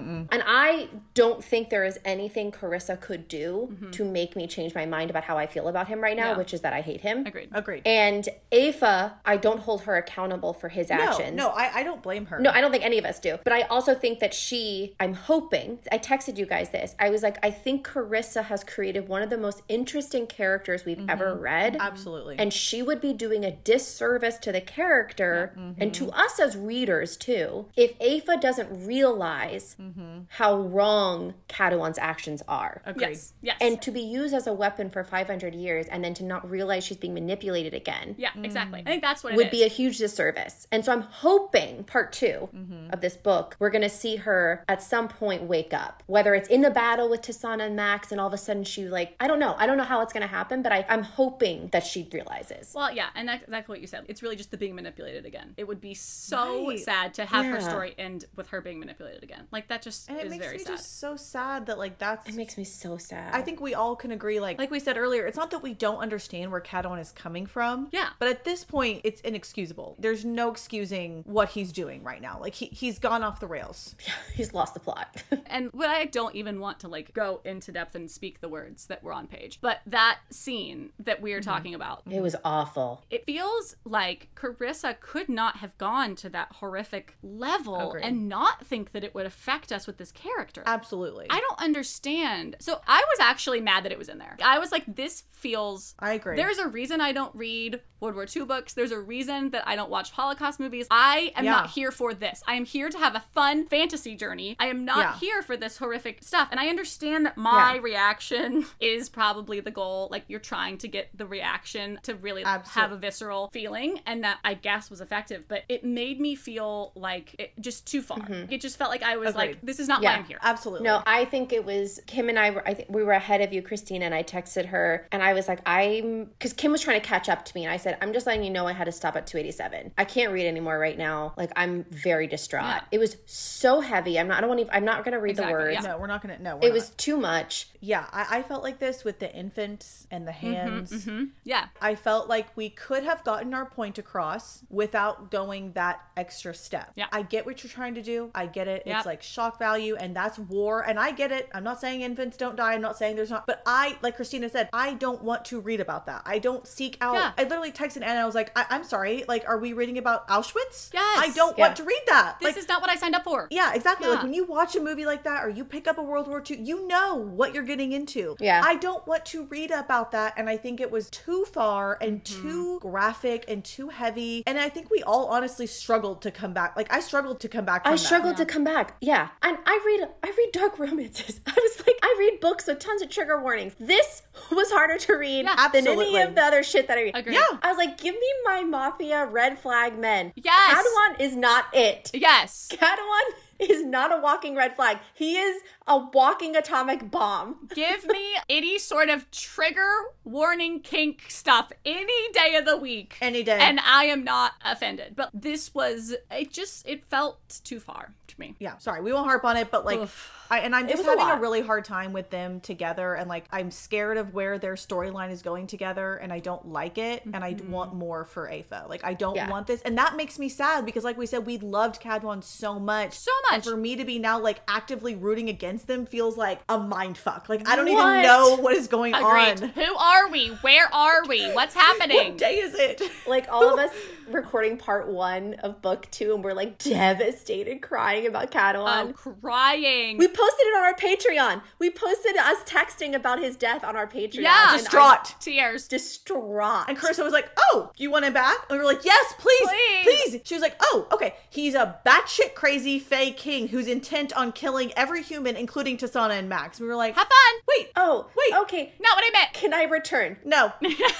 S5: I don't think there is anything Carissa could do mm-hmm. to make me change my mind about how I feel about him right now, yeah. which is that I hate him.
S3: Agreed.
S4: Agreed.
S5: And Aoife, I don't hold her accountable for his actions.
S4: No, no, I, I don't blame her.
S5: No, I don't think any of us do. But I also think that she, I'm hoping, I texted you guys this. I was like, I think Carissa has created one of the most interesting characters we've mm-hmm. ever read.
S4: Absolutely.
S5: And she would be doing a disservice to the character yeah. mm-hmm. and to us as readers too, if Aoife doesn't realize mm-hmm. how wrong Catuan's actions are.
S3: Agreed. Yes. yes.
S5: And to be used as a weapon for five hundred years and then to not realize she's being manipulated again.
S3: Yeah, exactly. I think that's what it
S5: would
S3: is.
S5: be a huge disservice. And so I'm hoping part two mm-hmm. of this book, we're going to see her at some point wake up. Whether it's in the battle with Tisana and Max and all of a sudden she like, I don't know. I don't know how it's going to happen, but I, I'm hoping that she realizes.
S3: Well, yeah, and that's exactly what you said. It's really just the being manipulated again. It would be so right. sad to have yeah. her story end with her being manipulated again. Like that just
S4: and it
S3: is
S4: makes
S3: very
S4: me
S3: sad.
S4: Just so sad that like that's.
S5: It makes me so sad.
S4: I think we all can agree. Like like we said earlier, it's not that we don't understand where Catuan is coming from.
S3: Yeah.
S4: But at this point, it's inexcusable. There's no excusing what he's doing right now. Like he he's gone off the rails.
S5: Yeah, he's lost the plot.
S3: And what I don't even want to like go into depth and speak the words that were on page, but that scene that we are mm-hmm. talking about,
S5: it was awful.
S3: It feels like Carissa could not have gone to that horrific level Agreed. And not think that it would affect us with this character.
S4: Absolutely.
S3: I don't understand. So I was actually mad that it was in there. I was like, this feels...
S4: I agree.
S3: There's a reason I don't read World War Two books. There's a reason that I don't watch Holocaust movies. I am yeah. not here for this. I am here to have a fun fantasy journey. I am not yeah. here for this horrific stuff. And I understand that my yeah. reaction is probably the goal. Like, you're trying to get the reaction to really Absolutely. Have a visceral feeling, and that I guess was effective. But it made me feel like it just too far. Mm-hmm. It just felt like I was Agreed. Like, this is not
S5: yeah.
S3: why I'm here.
S4: Absolutely.
S5: No, I think it was Kim and I were, I think we were ahead of you, Christina, and I texted her and I was like, I'm, because Kim was trying to catch up to me and I said, I'm just letting you know I had to stop at two eighty-seven. I can't read anymore right now. Like, I'm very distraught. Yeah. It was so heavy. I'm not, I don't want to, I'm not going to read exactly. the words.
S4: Yeah. No, we're not going to, no.
S5: It
S4: not.
S5: was too much.
S4: Yeah, I, I felt like this with the infants and the hands.
S3: Mm-hmm, mm-hmm. Yeah.
S4: I felt like we could have gotten our point across without going that extra step.
S3: Yeah.
S4: I get what you're trying to do. I get it.
S3: Yep.
S4: It's like shock value and that's war. And I get it. I'm not saying infants don't die. I'm not saying there's not. But I, like Christina said, I don't want to read about that. I don't seek out.
S3: Yeah.
S4: I literally texted Anna. I was like, I- I'm sorry. Like, are we reading about Auschwitz?
S3: Yes.
S4: I don't
S5: yeah.
S4: want to read that.
S3: This
S4: like,
S3: is not what I signed up for.
S4: Yeah, exactly.
S3: Yeah.
S4: Like when you watch a movie like that or you pick up a World War Two, you know what you're getting into.
S5: Yeah.
S4: I don't want to read about that. And I think it was too far and mm-hmm. too graphic and too heavy. And I think we all honestly struggled to come back. Like I struggled to come back from
S5: I
S4: that.
S5: struggled
S3: Yeah.
S5: to come back. Yeah. And I read I read dark romances. I was like, I read books with tons of trigger warnings. This was harder to read
S3: Yeah.
S5: than
S4: Absolutely.
S5: any of the other shit that I read.
S3: Agreed.
S4: Yeah.
S5: I was like, give me my mafia red flag men.
S3: Yes.
S5: Catuan is not it.
S3: Yes.
S5: Catuan is not a walking red flag. He is a walking atomic bomb.
S3: Give me any sort of trigger warning kink stuff any day of the week.
S4: Any day.
S3: And I am not offended. But this was, it just, it felt too far to me.
S4: Yeah, sorry, we won't harp on it, but like,
S3: Oof.
S4: I and I'm
S5: It
S4: just
S5: was a
S4: having a,
S5: lot.
S4: really hard time with them together, and like, I'm scared of where their storyline is going together, and I don't like it, and I want more for Aoife. Like, I don't
S5: Yeah.
S4: want this, and that makes me sad because, like we said, we loved Catuan so much,
S3: So much.
S4: and for me to be now like actively rooting against them feels like a mind fuck. Like, I don't even
S5: What?
S4: know what is going
S3: Agreed.
S4: on.
S3: Who are we? Where are we? What's happening?
S4: What day is it?
S5: Like all of us recording part one of book two, and we're like devastated, crying about Catuan.
S3: Oh, crying.
S5: We posted it on our Patreon. We posted us texting about his death on our Patreon.
S3: Yeah.
S5: And
S4: Distraught.
S3: Tears.
S5: I'm distraught.
S4: And Carissa was like, oh, do you want him back? And we were like, yes, please,
S3: Please.
S4: please. She was like, oh, okay. He's a batshit crazy Fae king who's intent on killing every human, including Tisana and Max. We were like,
S3: Have fun.
S4: wait,
S5: Oh,
S4: Wait.
S5: okay.
S3: Not what I meant.
S5: Can I return?
S4: no.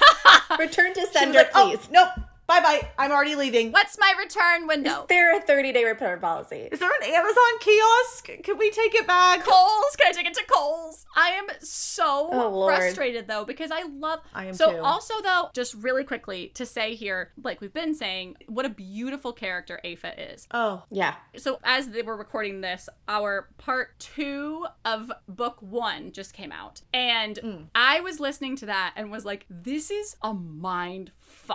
S5: Return to
S4: She was
S5: sender,
S4: like,
S5: please.
S4: oh, nope. Bye-bye. I'm already leaving.
S3: What's my return window?
S5: Is there a thirty-day return policy?
S4: Is there an Amazon kiosk? Can we take it back?
S3: Kohl's? Can I take it to Kohl's? I am so
S5: Oh, Lord.
S3: frustrated though because I love.
S4: I am
S3: so
S4: too.
S3: also though, just really quickly to say here, like we've been saying, what a beautiful character Aoife is.
S4: Oh,
S5: Yeah.
S3: So as they were recording this, our part two of book one just came out, and I was listening to that and was like, "This is a mind fuck."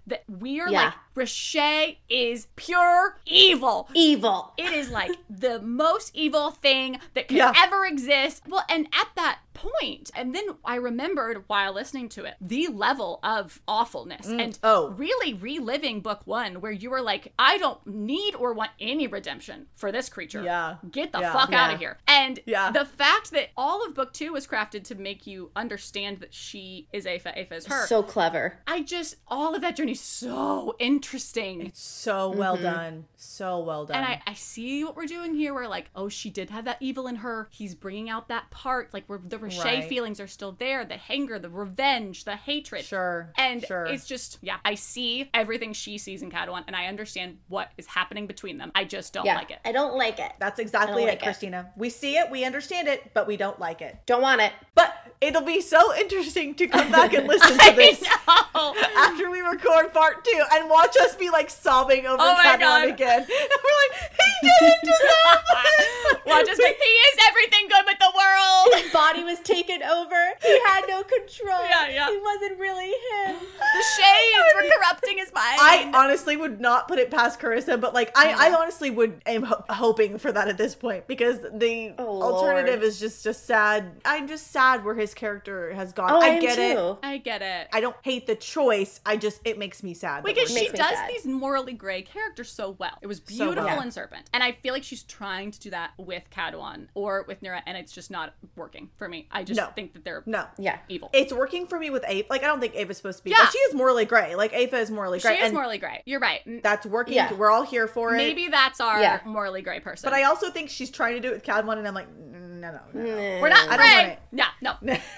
S3: that we are
S5: Yeah.
S3: like, Rashay is pure evil.
S5: Evil.
S3: It is like the most evil thing that could
S4: Yeah.
S3: ever exist. Well, and at that point, and then I remembered while listening to it, the level of awfulness and
S4: oh.
S3: really reliving book one, where you were like, I don't need or want any redemption for this creature.
S4: Yeah.
S3: Get the
S4: Yeah.
S3: fuck
S5: Yeah.
S3: out of here. And
S4: Yeah.
S3: the fact that all of book two was crafted to make you understand that she is Aoife, Aoife is her.
S5: So clever.
S3: I just, all of that journey is so interesting.
S4: So well done. So well done.
S3: And I, I see what we're doing here. We're like, oh, she did have that evil in her. He's bringing out that part. Like, where the Rashay
S4: Right.
S3: feelings are still there. The anger, the revenge, the hatred.
S4: Sure,
S3: And
S4: sure.
S3: it's just, yeah, I see everything she sees in Catalan, and I understand what is happening between them. I just don't
S5: Yeah.
S3: like it.
S5: I don't like it.
S4: That's exactly
S5: I don't
S4: it,
S5: like it.
S4: Christina. We see it, we understand it, but we don't like it.
S5: Don't want it.
S4: But it'll be so interesting to come back and listen to this
S3: I know.
S4: after we record part two and watch us be like sobbing over
S3: Oh my
S4: Catalan
S3: God.
S4: again. And we're like, he didn't deserve this.
S3: Well, just like, he is everything good with the world.
S5: His body was taken over. He had no control.
S3: Yeah, yeah.
S5: It wasn't really him.
S3: The shades were corrupting his mind.
S4: I honestly would not put it past Carissa, but like I, I honestly would am ho- hoping for that at this point, because the
S5: Oh,
S4: alternative
S5: Lord.
S4: is just a sad. I'm just sad where his character has gone.
S5: Oh, I,
S4: I
S5: am
S4: get it.
S5: too.
S3: I get it.
S4: I don't hate the choice. I just it makes me sad. that
S3: Because
S4: we're-
S3: she
S5: Makes me
S3: does
S5: sad.
S3: these morally gray characters so well. It was
S4: So well.
S3: beautiful
S4: Yeah.
S3: in Serpent. And I feel like she's trying to do that with Cadwan or with Nira, and it's just not working for me. I just
S4: No.
S3: think that they're
S4: no.
S5: Yeah.
S3: evil.
S4: It's working for me with Ape. Like I don't think Ava is supposed to be.
S3: Yeah.
S4: But she is morally gray. Like Ava is morally
S3: she
S4: gray.
S3: is
S4: and
S3: morally gray. You're right. N-
S4: that's working.
S5: Yeah.
S4: We're all here for it.
S3: Maybe that's our
S5: Yeah.
S3: morally gray person.
S4: But I also think she's trying to do it with Cadwan, and I'm like, no, no, no. no.
S3: We're not
S4: I don't
S3: gray.
S4: want it.
S3: Yeah, no.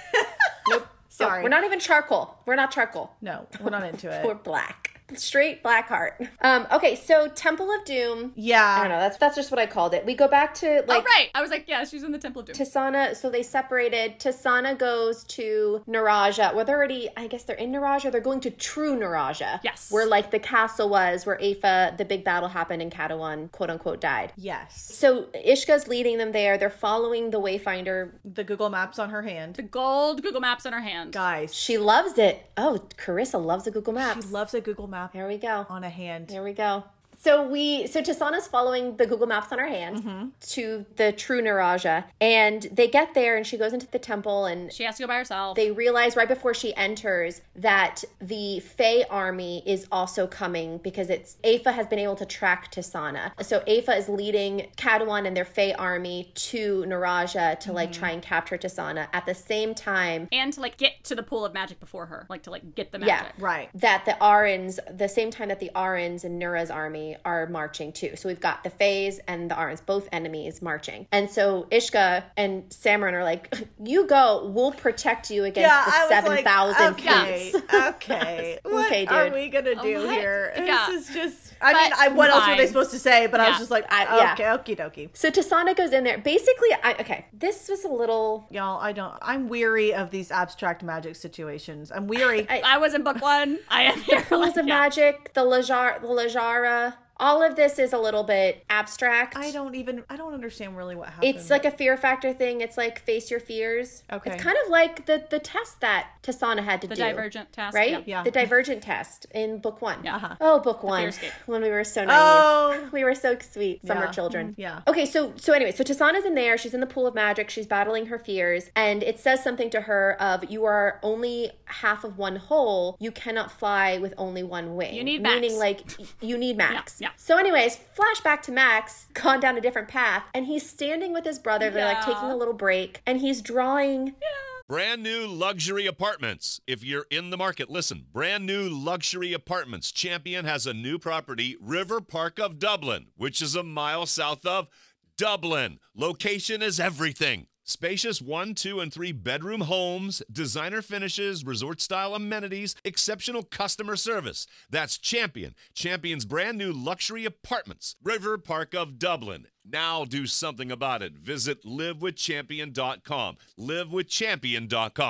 S5: Nope.
S4: Sorry.
S5: We're not even charcoal. We're not charcoal.
S4: No, we're not into
S5: We're
S4: it.
S5: black. Straight black heart. Um, okay, so Temple of Doom.
S4: Yeah.
S5: I don't know. That's that's just what I called it. We go back to like
S3: oh, right. I was like, yeah, she's in the Temple of Doom.
S5: Tisana. So they separated. Tisana goes to Naraja. Well, they're already. I guess they're in Naraja. They're going to True Naraja.
S3: Yes.
S5: Where like the castle was, where Aoife, the big battle happened, and Catalan, quote unquote, died.
S4: Yes.
S5: So Ishka's leading them there. They're following the Wayfinder.
S4: The Google Maps on her hand.
S3: The gold Google Maps in her hand.
S4: Guys,
S5: She loves it. Oh, Carissa loves the Google
S4: she
S5: Maps.
S4: loves a Google Map
S5: There we go.
S4: on a hand.
S5: There we go. So we, so Tisana's following the Google Maps on her hand
S3: Mm-hmm.
S5: to the True Naraja, and they get there, and she goes into the temple, and
S3: She has to go by herself.
S5: they realize right before she enters that the Fae army is also coming because it's Aoife has been able to track Tisana. So Aoife is leading Cadwan and their Fae army to Naraja to like try and capture Tisana at the same time
S3: and to like get to the pool of magic before her. Like to like get the
S5: Yeah.
S3: magic.
S4: Right.
S5: that the Arans, the same time that the Arans and Nura's army are marching too. So we've got the Faes and the Arans, both enemies marching. And so Ishka and Samhain are like, you go, we'll protect you against
S4: Yeah,
S5: the
S4: I was
S5: seven thousand
S4: like, okay,
S5: fleets.
S4: okay. What
S5: Okay,
S4: are
S5: dude.
S4: we gonna do
S3: What?
S4: here?
S3: Yeah.
S4: This is just. I
S3: But
S4: mean, I, what else were they
S3: fine.
S4: supposed to say? But I was
S3: Yeah.
S4: just like,
S5: I- yeah.
S4: okay, okie dokie.
S5: So Tisana goes in there. Basically, I, okay, this was a little...
S4: Y'all, I don't. I'm weary of these abstract magic situations. I'm weary.
S5: I-
S3: I was in book one. I am here.
S5: Pools of
S3: Yeah.
S5: magic, the Lajar, the Lajara, all of this is a little bit abstract.
S4: I don't even. I don't understand really what happened.
S5: It's like a fear factor thing. It's like face your fears.
S4: Okay.
S5: It's kind of like the the test that Tisana had to
S3: The
S5: do.
S3: divergent task.
S5: Right?
S3: Yeah.
S4: Yeah.
S5: The divergent test in book one.
S3: Yeah. Uh-huh.
S5: Oh, book one.
S3: fear escape.
S5: When we were so naive.
S4: Oh.
S5: We were so sweet. Summer
S4: Yeah.
S5: children.
S4: Yeah.
S5: Okay, so so anyway, so Tisana's in there. She's in the pool of magic. She's battling her fears. And it says something to her of, you are only half of one whole. You cannot fly with only one wing.
S3: You need Max.
S5: Meaning like, y- you need Max.
S3: Yeah, yeah.
S5: So anyways, flashback to Max, gone down a different path. And he's standing with his brother. They're like
S3: Yeah.
S5: taking a little break. And he's drawing...
S1: Brand new luxury apartments. If you're in the market, listen. Brand new luxury apartments. Champion has a new property, River Park of Dublin, which is a mile south of Dublin. Location is everything. Spacious one, two, and three bedroom homes, designer finishes, resort style amenities, exceptional customer service. That's Champion. Champion's brand new luxury apartments, River Park of Dublin. Now do something about it. Visit live with champion dot com. live with champion dot com.
S3: The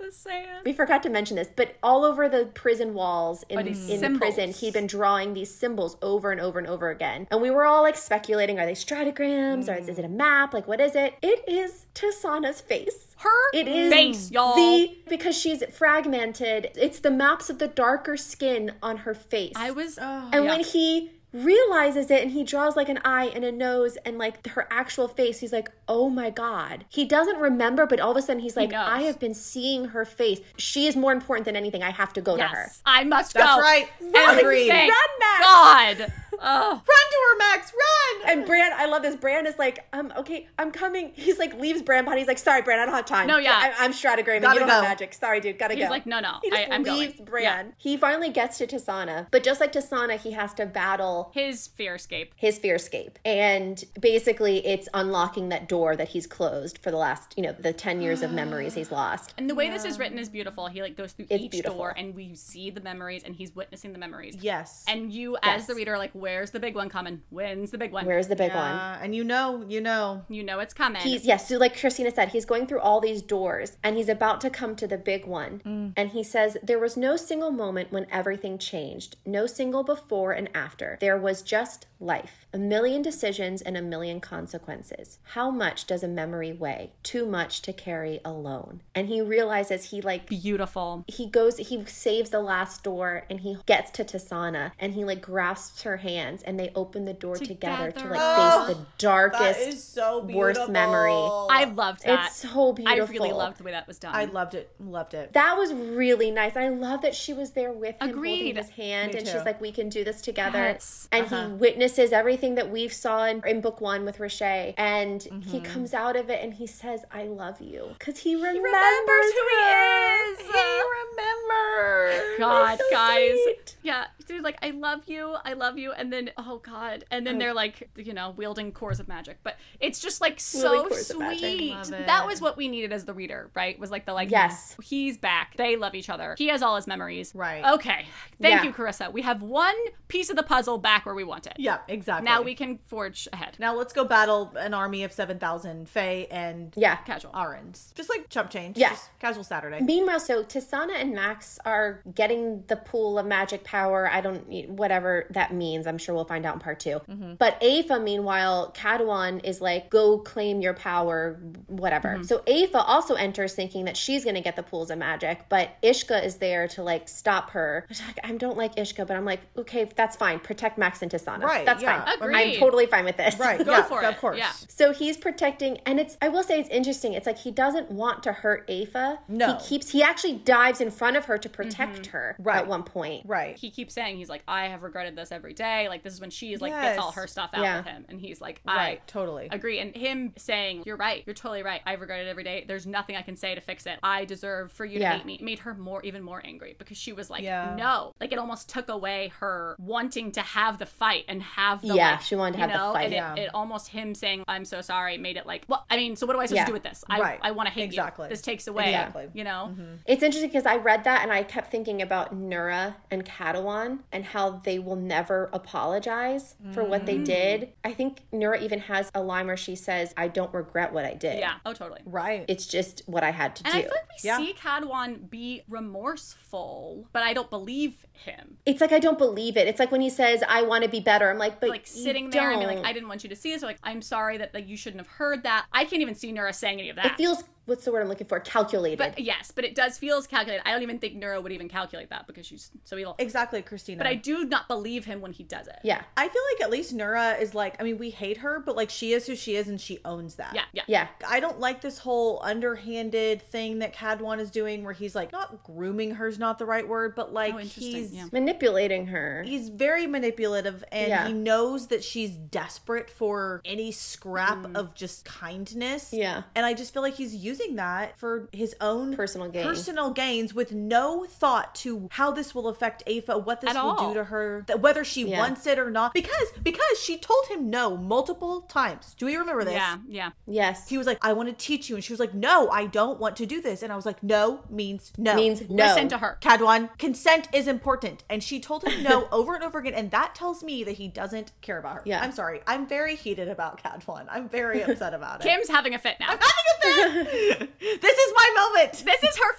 S3: the sand.
S5: We forgot to mention this, but all over the prison walls in,
S3: Are these
S5: in the
S3: symbols.
S5: prison, he'd been drawing these symbols over and over and over again. And we were all like speculating, are they stratagrams or is, is it a map? Like, what is it? It is Tasana's face.
S3: Her
S5: It is
S3: face, y'all.
S5: the, because she's fragmented, it's the maps of the darker skin on her face.
S3: I was,
S5: and
S3: yeah.
S5: when he realizes it and he draws like an eye and a nose and like her actual face, he's like, oh my God. He doesn't remember, but all of a sudden he's like,
S3: knows.
S5: I have been seeing her face. She is more important than anything. I have to go
S3: yes,
S5: to her.
S3: I must
S4: That's
S3: go.
S4: right.
S3: Everything.
S4: Agreed.
S5: Run, Max!
S3: God. Oh.
S4: Run to her, Max, run!
S5: And Bran, I love this. Bran is like, um, okay, I'm coming. He's like, leaves Bran behind. He's like, sorry, Bran, I don't have time.
S3: No, yeah.
S5: I, I'm stratagramming.
S4: Gotta
S5: You don't
S4: go.
S5: have magic. Sorry, dude, gotta
S3: He's
S5: go.
S3: like, no, no,
S5: He just
S3: I- I'm going.
S5: leaves Bran.
S3: Yeah.
S5: He finally gets to Tasana, but just like Tasana, he has to battle
S3: His fear escape.
S5: his fear escape. And basically it's unlocking that door that he's closed for the last, you know, the ten years of memories he's lost.
S3: And the way this is written is beautiful. He like goes through
S5: It's
S3: each
S5: beautiful.
S3: door and we see the memories and he's witnessing the memories.
S4: Yes.
S3: And you,
S5: Yes.
S3: as the reader, are like, where's the big one coming? When's the big one?
S5: Where's the big one?
S4: Uh, and you know, you know.
S3: You know it's coming.
S5: He's, yes, so like Christina said, he's going through all these doors and he's about to come to the big one. And he says, there was no single moment when everything changed, no single before and after. There was just life, a million decisions and a million consequences. How much does a memory weigh? Too much to carry alone. And he realizes he like
S3: beautiful.
S5: he goes, he saves the last door and he gets to Tasana and he like grasps her hands and they open the door together,
S3: Together.
S5: to like
S4: Oh,
S5: face the darkest,
S4: That is so beautiful.
S5: worst memory.
S3: I loved that.
S5: It's so beautiful.
S3: I really loved the way that was done.
S4: I loved it. Loved it.
S5: That was really nice. I love that she was there with him, holding
S3: Agreed.
S5: his hand,
S4: Me
S5: and
S4: too.
S5: she's like, "We can do this together."
S3: Yes.
S5: And
S4: Uh-huh.
S5: he witnesses everything that we've saw in, in book one with Rashay, and
S3: Mm-hmm.
S5: he comes out of it and he says, "I love you," because he remembers,
S3: remembers who he
S5: her.
S3: is.
S5: He remembers.
S3: God,
S5: It's so
S3: guys.
S5: sweet.
S3: Yeah, dude, like, I love you, I love you, and then, oh God, and then they're like, you know, wielding cores of magic, but it's just like so
S5: Wielding cores of magic.
S3: sweet.
S4: Love it.
S3: That was what we needed as the reader, right? Was like the like,
S5: Yes.
S3: he's back. They love each other. He has all his memories.
S4: Right.
S3: Okay. Thank
S5: Yeah.
S3: you, Carissa. We have one piece of the puzzle back where we want it.
S4: Yeah, exactly.
S3: Now we can forge ahead.
S4: Now let's go battle an army of seven thousand Fae and
S5: Yeah.
S3: Casual.
S4: Arrens. Just like chump change.
S5: Yeah.
S4: Just casual Saturday.
S5: Meanwhile, so Tasana and Max are getting the pool of magic power. I don't, whatever that means. I'm sure we'll find out in part two.
S3: Mm-hmm.
S5: But Aoife, meanwhile, Cadwan is like, go claim your power, whatever.
S3: Mm-hmm.
S5: So Aoife also enters thinking that she's going to get the pools of magic, but Ishka is there to like stop her. I don't like Ishka, but I'm like, okay, that's fine. Protect Max and Tasana.
S4: Right,
S5: That's
S4: yeah.
S5: fine.
S3: Agreed.
S5: I'm totally fine with this.
S4: Right.
S3: Go
S4: yeah,
S3: for
S4: of
S3: it.
S4: course.
S3: Yeah.
S5: So he's protecting, and it's, I will say it's interesting. It's like he doesn't want to hurt Aoife.
S4: No.
S5: He keeps, he actually dives in front of her to protect her
S4: Right.
S5: at one point.
S4: Right.
S3: He keeps saying, he's like, I have regretted this every day. Like, this is when she's like,
S4: Yes.
S3: gets all her stuff out
S5: Yeah.
S3: with him. And he's like, I
S4: Right, totally.
S3: agree. And him saying, you're right. You're totally right. I've regretted it every day. There's nothing I can say to fix it. I deserve for you to
S5: Yeah.
S3: hate me. It made her more, even more angry because she was like,
S4: Yeah.
S3: no. Like, it almost took away her wanting to have the fight and have the,
S5: Yeah,
S3: like,
S5: she wanted to
S3: you
S5: have the
S3: know?
S5: fight.
S3: And
S4: Yeah.
S3: it, it almost him saying, I'm so sorry, made it like, well, I mean, so what do I supposed
S5: Yeah.
S3: to do with this? I,
S4: Right.
S3: I want to hate
S4: Exactly.
S3: you. This takes away,
S4: Exactly.
S3: you know?
S5: It's interesting because I read that and I kept thinking about Nura and Cadwan and how they will never apologize for what
S3: Mm.
S5: they did. I think Nura even has a line where she says, I don't regret what I did.
S3: Yeah. Oh, totally.
S4: Right.
S5: It's just what I had to
S3: And
S5: do.
S3: I feel like we
S4: Yeah.
S3: see Cadwan be remorseful, but I don't believe him.
S5: It's like I don't believe it. It's like when he says, I want to be better. I'm like, but
S3: Like
S5: you
S3: sitting there and being like,
S5: don't.
S3: I didn't want you to see this. Or like, I'm sorry that like you shouldn't have heard that. I can't even see Nura saying any of that.
S5: It feels, what's the word I'm looking for? Calculated.
S3: But yes, but it does feels calculated. I don't even think Nura would even calculate that because she's so evil.
S4: Exactly, Christina.
S3: But I do not believe him when he does it.
S5: yeah.
S4: I feel like at least Nura is like, I mean, we hate her, but like she is who she is and she owns that.
S3: Yeah. Yeah.
S5: Yeah.
S4: I don't like this whole underhanded thing that Cadwan is doing where he's like, not grooming her's not the right word, but like
S3: Oh, interesting,
S4: he's
S3: yeah.
S5: Manipulating her.
S4: he's very manipulative and
S5: Yeah.
S4: he knows that she's desperate for any scrap of just kindness.
S5: Yeah.
S4: And I just feel like he's using that for his own
S5: Personal gain.
S4: personal gains with no thought to how this will affect Aoife, what this
S3: At
S4: will
S3: all.
S4: do to her, that whether she
S5: Yeah.
S4: wants it or not. Because because she told him no multiple times. Do we remember this?
S3: Yeah. Yeah.
S5: Yes.
S4: He was like, I want to teach you. And she was like, no, I don't want to do this. And I was like, no means no.
S5: Means no.
S3: Listen to her.
S4: Cadwan, consent is important. And she told him no over and over again. And that tells me that he doesn't care about her.
S5: Yeah.
S4: I'm sorry. I'm very heated about Cadwan. I'm very upset about it.
S3: Kim's having a fit now.
S4: this is my moment.
S3: This is her fit. But there's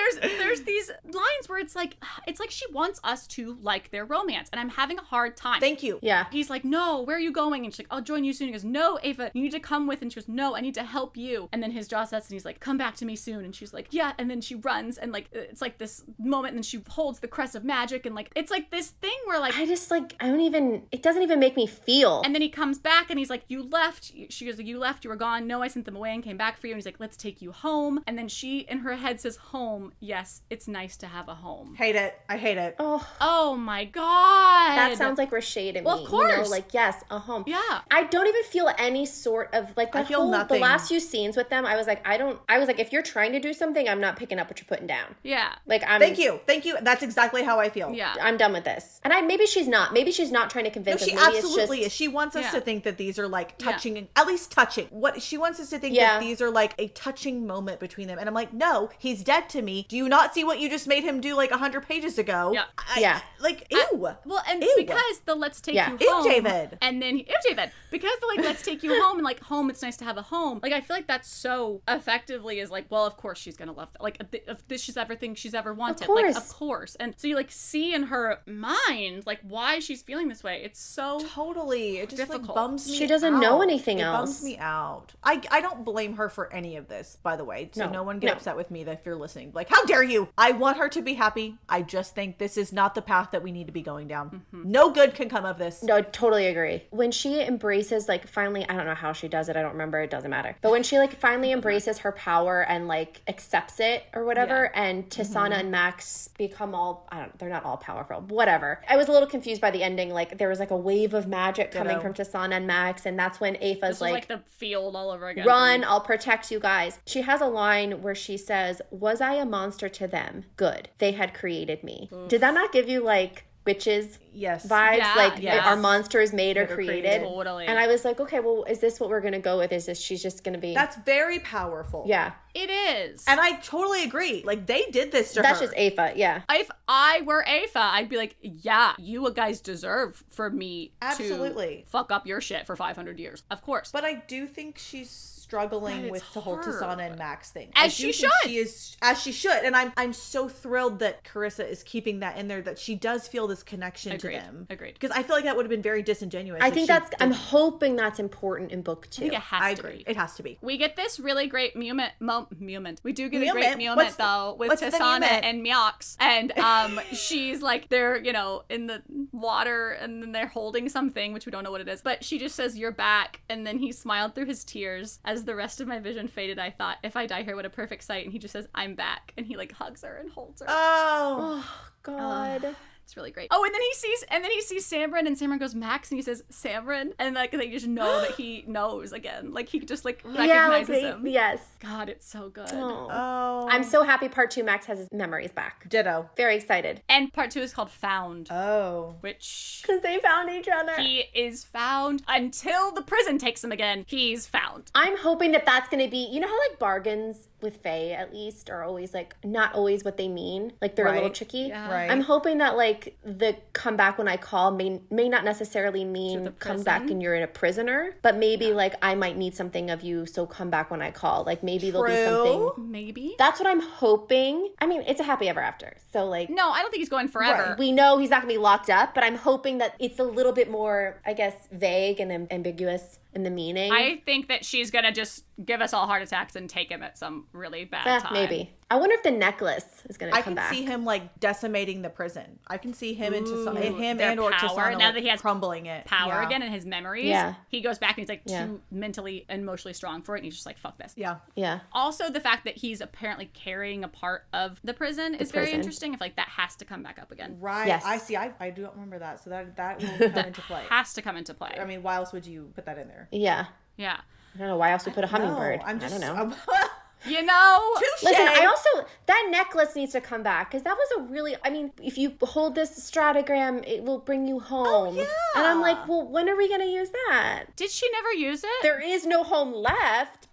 S3: there's there's these lines where it's like it's like she wants us to like their romance, and I'm having a hard time.
S4: Thank you.
S5: Yeah.
S3: He's like, no, where are you going? And she's like, I'll join you soon. He goes, no, Ava, you need to come with. And she goes, no, I need to help you. And then his jaw sets and he's like, come back to me soon. And she's like, yeah. And then she runs and like it's like this moment, and then she holds the crest of magic, and like it's like this thing where like
S5: I just like I don't even it doesn't even make me feel.
S3: and then he comes back and he's like, you left. She goes, you left, you were gone. No, I sent them away and came back for you. And he's like, let's take you home. And then she in her head says, home. Yes, it's nice to have a home.
S4: Hate it. I hate it.
S5: Oh,
S3: Oh my god.
S5: that sounds like Rashad to me.
S3: Well, of
S5: You
S3: course.
S5: know, like, yes, a home.
S3: Yeah.
S5: I don't even feel any sort of like
S4: I
S5: that
S4: feel
S5: whole
S4: nothing.
S5: the last few scenes with them. I was like, I don't. I was like, if you're trying to do something, I'm not picking up what you're putting down.
S3: Yeah.
S5: Like, I'm.
S4: Thank you. Thank you. That's exactly how I feel.
S3: Yeah.
S5: I'm done with this. And I maybe she's not. Maybe she's not trying to
S4: No,
S5: convince
S4: she
S5: us. Maybe
S4: absolutely
S5: it's
S4: is.
S5: just,
S4: She wants us
S3: Yeah.
S4: to think that these are like
S3: Yeah.
S4: touching, at least touching. What she wants us to think
S5: Yeah.
S4: that these are like a touching moment between them. And I'm like, no, he's dead to me. Do you not see what you just made him do like a hundred pages ago?
S3: Yeah.
S4: I-
S5: Yeah.
S4: Like, ew.
S3: Well, and
S4: Ew.
S3: because the let's take
S5: Yeah.
S3: you
S4: Ew,
S3: home.
S4: David.
S3: And then, ew, David. Because the like, let's take you home and like, home, it's nice to have a home. Like, I feel like that's so effectively is like, well, of course she's going to love that. Like, if, if this is everything she's ever wanted.
S5: course.
S3: Like, of course. And so you like see in her mind, like, why she's feeling this way. It's so.
S4: Totally. It just
S3: Difficult.
S4: like bums me
S5: She doesn't know
S4: out.
S5: anything
S4: it
S5: else.
S4: bums me out. I, I don't blame her for any of this, by the way. So
S5: No.
S4: no, one get
S5: No.
S4: upset with me if you're listening. Like, how dare you? I want her to be happy. I just think this is not the path that we need to be going down.
S3: Mm-hmm.
S4: No good can come of this.
S5: No, I totally agree. When she embraces, like, finally, I don't know how she does it. I don't remember. It doesn't matter. But when she, like, finally embraces her power and, like, accepts it or whatever, and Tisana and Max become all, I don't they're not all powerful, whatever. I was a little confused by the ending. Like, there was, like, a wave of magic coming
S4: Ditto.
S5: from Tisana and Max, and that's when Aoife's
S3: This was
S5: like,
S3: like the field all over again.
S5: run, I'll protect you guys. She has a line where she says, was I a monster to them? Good. They had created me. Did that not give you, like, witches
S4: Yes.
S5: vibes?
S3: Yeah,
S5: like,
S3: yes.
S5: are monsters made or
S4: Made or
S5: created?
S4: created.
S3: Totally.
S5: And I was like, okay, well, is this what we're going to go with? Is this, she's just going to be.
S4: That's very powerful.
S5: yeah.
S3: It is.
S4: And I totally agree. Like, they did this to
S5: That's
S4: her.
S5: just Aoife. Yeah.
S3: If I were Aoife, I'd be like, yeah, you guys deserve for me
S4: Absolutely.
S3: to fuck up your shit for five hundred years. Of course.
S4: But I do think she's struggling
S3: But
S4: with
S3: it's
S4: the whole
S3: hard.
S4: Tisana and Max thing.
S3: As
S4: I do
S3: she
S4: think
S3: should.
S4: She is as she should, and I'm I'm so thrilled that Carissa is keeping that in there. That she does feel this connection
S3: Agreed.
S4: to them.
S3: Agreed.
S4: Because I feel like that would have been very disingenuous.
S5: I
S4: if
S5: think
S4: she
S5: that's, I'm
S4: didn't.
S5: hoping that's important in book two.
S3: I think it has
S4: I
S3: to
S4: agree.
S3: be.
S4: It has to be.
S3: We get this really great moment. Mo- moment. We do get a
S4: Moment?
S3: great moment
S4: What's the-
S3: though with
S4: what's the
S3: Tisana
S4: moment?
S3: and Miox, and um, she's like they're you know in the water, and then they're holding something which we don't know what it is, but she just says you're back, and then he smiled through his tears as the rest of my vision faded. I thought, if I die here, what a perfect sight. And he just says I'm back, and he like hugs her and holds her.
S4: Oh,
S5: God.
S3: It's really great. Oh, and then he sees, and then he sees Samron, and Samron goes Max, and he says Samron, and like they just know that he knows again. Like he just like recognizes
S5: yeah, like they,
S3: him.
S5: yes.
S3: God, it's so good.
S5: Oh.
S4: oh.
S5: I'm so happy part two Max has his memories back.
S4: ditto.
S5: Very excited.
S3: And part two is called Found,
S4: Oh,
S3: which
S5: Because they found each other.
S3: he is found until the prison takes him again. He's found.
S5: I'm hoping that that's going to be, you know how like bargains with Faye at least are always like not always what they mean. Like they're a little
S4: Right.
S5: tricky.
S3: Yeah.
S4: right.
S5: I'm hoping that like the come back when I call may may not necessarily mean
S3: the
S5: come
S3: prison.
S5: back and you're in a prisoner, but maybe like I might need something of you, so come back when I call. Like maybe there'll be
S4: True.
S5: something.
S3: Maybe.
S5: That's what I'm hoping. I mean, it's a happy ever after. So like
S3: No, I don't think he's going forever.
S5: we know he's not going to be locked up, but I'm hoping that it's a little bit more, I guess, vague and am- ambiguous in the meaning.
S3: I think that she's gonna just give us all heart attacks and take him at some really bad
S5: Eh,
S3: time.
S5: maybe. I wonder if the necklace is going to
S4: I
S5: come
S4: can
S5: back.
S4: see him like decimating the prison. I can see him and Tisana,
S3: Ooh,
S4: him
S3: their
S4: and or
S3: power,
S4: Tisana
S3: now
S4: like,
S3: that he has
S4: crumbling it.
S3: Power
S4: Yeah.
S3: again in his memories.
S5: Yeah.
S3: He goes back and he's like
S5: Yeah.
S3: too mentally and emotionally strong for it, and he's just like, fuck this.
S4: Yeah.
S5: Yeah.
S3: Also, the fact that he's apparently carrying a part of the prison is very
S5: prison.
S3: interesting. If like that has to come back up again,
S4: Right.
S5: Yes.
S4: I see. I, I don't remember that. So that that will come into play.
S3: has to come into play.
S4: I mean, why else would you put that in there?
S5: Yeah.
S3: yeah,
S5: I don't know why else we put a hummingbird.
S4: No, I'm just.
S5: I don't know.
S4: I'm-
S3: you know.
S4: Touche.
S5: Listen, I also that necklace needs to come back because that was a really. I mean, if you hold this stratogram, it will bring you home.
S4: yeah.
S5: And I'm like, well, when are we gonna use that?
S3: Did she never use it?
S5: There is no home left,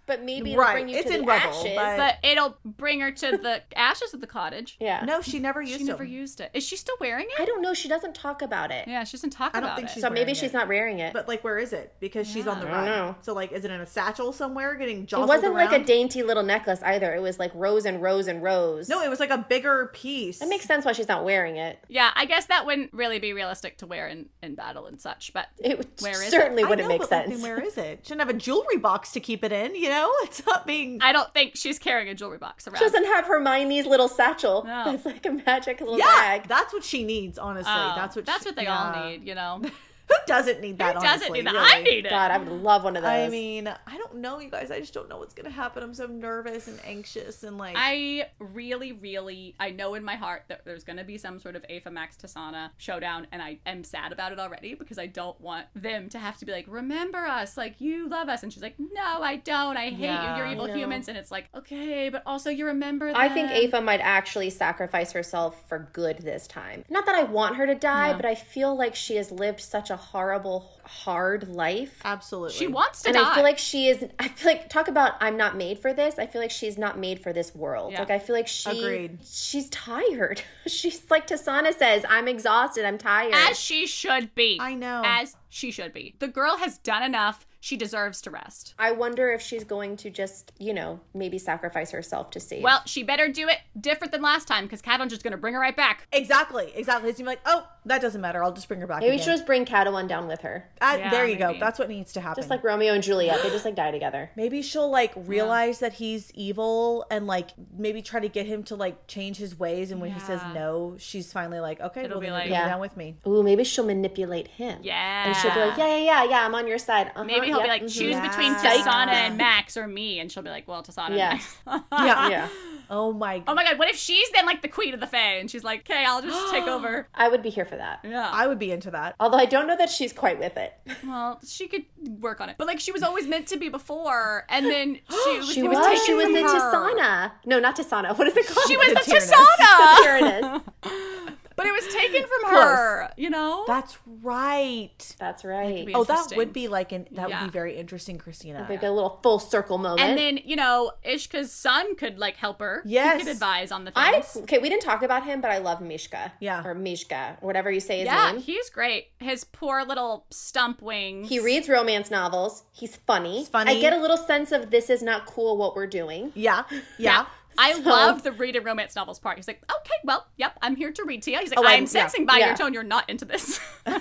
S5: But maybe it'll
S4: Right,
S5: bring you
S4: it's
S5: to
S4: in
S5: the
S4: rubble,
S5: ashes.
S4: but-
S3: But it'll bring her to the ashes of the cottage.
S5: Yeah.
S4: No, she never used
S3: She never
S4: them.
S3: used it. Is she still wearing it?
S5: I don't know. She doesn't talk about it.
S3: Yeah, she doesn't talk
S4: I don't
S3: about
S4: think
S3: it.
S4: she's
S5: So maybe
S4: wearing
S5: she's
S4: it.
S5: not wearing it.
S4: But like, where is it? Because she's on the
S3: Yeah.
S4: run.
S5: I don't know.
S4: So like, is it in a satchel somewhere getting
S5: It
S4: jostled
S5: wasn't like a
S4: around?
S5: dainty little necklace either. It was like rows and rows and rows.
S4: No, it was like a bigger piece.
S5: That makes sense why she's not wearing it.
S3: Yeah, I guess that wouldn't really be realistic to wear in, in battle and such, but
S5: It would-
S3: Where is
S5: certainly
S4: I
S5: wouldn't
S4: know,
S5: make
S4: but, like,
S5: sense.
S4: then where is it? Shouldn't have a jewelry box to keep it in. You know, it's not being.
S3: I don't think she's carrying a jewelry box around.
S5: She doesn't have Hermione's little satchel.
S3: No.
S5: That's like a magic little
S4: Yeah,
S5: bag.
S4: that's what she needs. Honestly,
S3: Oh,
S4: that's what.
S3: that's
S4: she,
S3: what they
S4: yeah.
S3: all need, you know?
S4: Who doesn't need that?
S3: Who doesn't
S4: honestly,
S3: need that?
S4: really?
S3: I need it.
S5: God, I would love one of those.
S4: I mean, I don't know, you guys. I just don't know what's gonna happen. I'm so nervous and anxious and like.
S3: I really, really, I know in my heart that there's going to be some sort of Aefa Max Tasana showdown, and I am sad about it already because I don't want them to have to be like, remember us, like, you love us. And she's like, no, I don't. I hate
S4: Yeah,
S3: you. You're
S4: I
S3: evil
S5: know.
S3: humans. And it's like, okay, but also you remember them.
S5: I think Aefa might actually sacrifice herself for good this time. Not that I want her to die,
S3: No.
S5: but I feel like she has lived such a horrible, hard life.
S4: Absolutely.
S3: She wants to
S5: And
S3: die.
S5: I feel like she is, I feel like, talk about I'm not made for this. I feel like she's not made for this world.
S3: Yeah.
S5: Like, I feel like she,
S4: Agreed.
S5: she's tired. She's like Tasana says, I'm exhausted, I'm tired.
S3: As she should be.
S4: I know.
S3: As she should be. The girl has done enough. She deserves to rest.
S5: I wonder if she's going to just, you know, maybe sacrifice herself to save.
S3: Well, she better do it different than last time because Catalan's just going to bring her right back.
S4: Exactly. Exactly. It's gonna be like, oh, that doesn't matter. I'll just bring her back.
S5: maybe we
S4: again.
S5: should just bring Catalan down with her.
S4: Uh,
S3: Yeah,
S4: there you go.
S3: maybe.
S4: That's what needs to happen.
S5: Just like Romeo and Juliet. They just like die together.
S4: Maybe she'll like realize that he's evil and like maybe try to get him to like change his ways. And when he says
S3: Yeah.
S4: no, she's finally like, okay,
S3: It'll
S4: well,
S3: be
S4: then
S3: like-
S4: you're
S5: Yeah.
S4: down with me.
S5: Ooh, maybe she'll manipulate him.
S3: Yeah.
S5: And she'll be like, yeah, yeah, yeah, yeah, I'm on your side. Uh-huh,
S3: Maybe he'll
S5: yep,
S3: be like,
S5: mhm.
S3: choose
S4: Yeah.
S3: between
S4: Psych.
S3: Tasana and Max or me. And she'll be like, well, Tasana
S5: Yeah.
S3: and Max.
S4: Yeah.
S5: Yeah.
S4: Oh my.
S3: Oh my god, what if she's then like the queen of the Fae and she's like, okay, I'll just take over.
S5: I would be here for that.
S3: Yeah.
S4: I would be into that.
S5: Although I don't know that she's quite with it.
S3: Well, she could work on it. But like she was always meant to be before. And then she was,
S5: She
S3: it
S5: was,
S3: taken
S5: she was
S3: from
S5: the
S3: her.
S5: Tasana. No, not Tasana. What is it called?
S3: She was the,
S4: Tyrannus.
S3: Tasana.
S5: Tyrannus.
S3: But it was taken from
S4: Close.
S3: her, you know?
S4: That's right.
S5: That's right.
S3: be
S4: Oh, that
S3: interesting.
S4: would be like an that
S3: Yeah.
S4: would be very interesting, Christina.
S5: Like a little full circle moment.
S3: And then, you know, Ishka's son could like help her.
S4: Yes.
S3: He could advise on the
S5: I
S3: things.
S5: okay, we didn't talk about him, but I love Mishka.
S4: Yeah.
S5: Or Mishka, or whatever you say his
S3: Yeah,
S5: name.
S3: he's great. His poor little stump wings.
S5: He reads romance novels. He's funny.
S4: He's funny.
S5: I get a little sense of this is not cool what we're doing.
S4: yeah, yeah.
S3: I
S5: So-
S3: love the reading romance novels part. He's like, okay, well, yep, I'm here to read to you. He's like,
S4: Oh, I-
S3: I'm
S4: yeah,
S3: sensing by
S5: yeah.
S3: your tone you're not into this.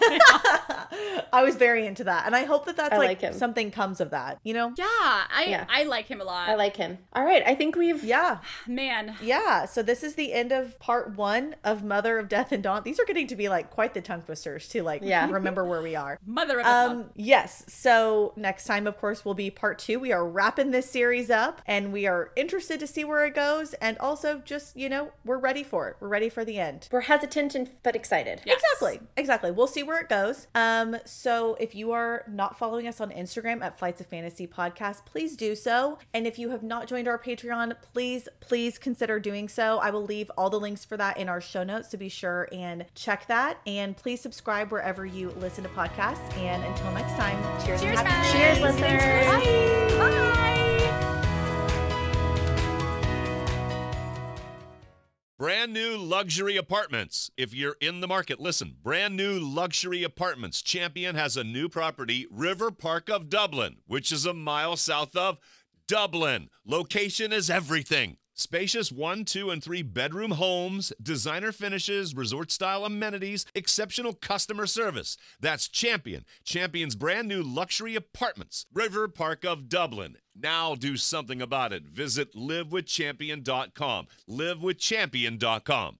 S4: I was very into that, and I hope that that's
S5: I
S4: like,
S5: like him.
S4: something comes of that. You know?
S3: yeah, I
S5: Yeah.
S3: I like him a lot.
S5: I like him. All right, I think we've
S4: Yeah,
S3: Man.
S4: yeah. So this is the end of part one of Mother of Death and Dawn. These are getting to be like quite the tongue twisters to like
S5: Yeah.
S4: remember where we are.
S3: Mother of a
S4: Um, yes. So next time, of course, will be part two. We are wrapping this series up and we are interested to see where it goes. And also just, you know, we're ready for it. We're ready for the end.
S5: we're hesitant and but excited.
S3: Yes.
S4: Exactly. Exactly. We'll see where it goes. Um, so if you are not following us on Instagram at Flights of Fantasy Podcast, please do so. And if you have not joined our Patreon, please, please consider doing so. I will leave all the links for that in our show notes, so be sure and check that. And please subscribe wherever you listen to podcasts. And until next time, cheers.
S3: Cheers,
S4: and happy
S3: friends.
S5: Cheers, listeners.
S3: Bye. Bye.
S1: Brand new luxury apartments. If you're in the market, listen. Brand new luxury apartments. Champion has a new property, River Park of Dublin, which is a mile south of Dublin. Location is everything. Spacious one, two, and three bedroom homes, designer finishes, resort style amenities, exceptional customer service. That's Champion. Champion's brand new luxury apartments, River Park of Dublin. Now do something about it. Visit live with champion dot com. live with champion dot com.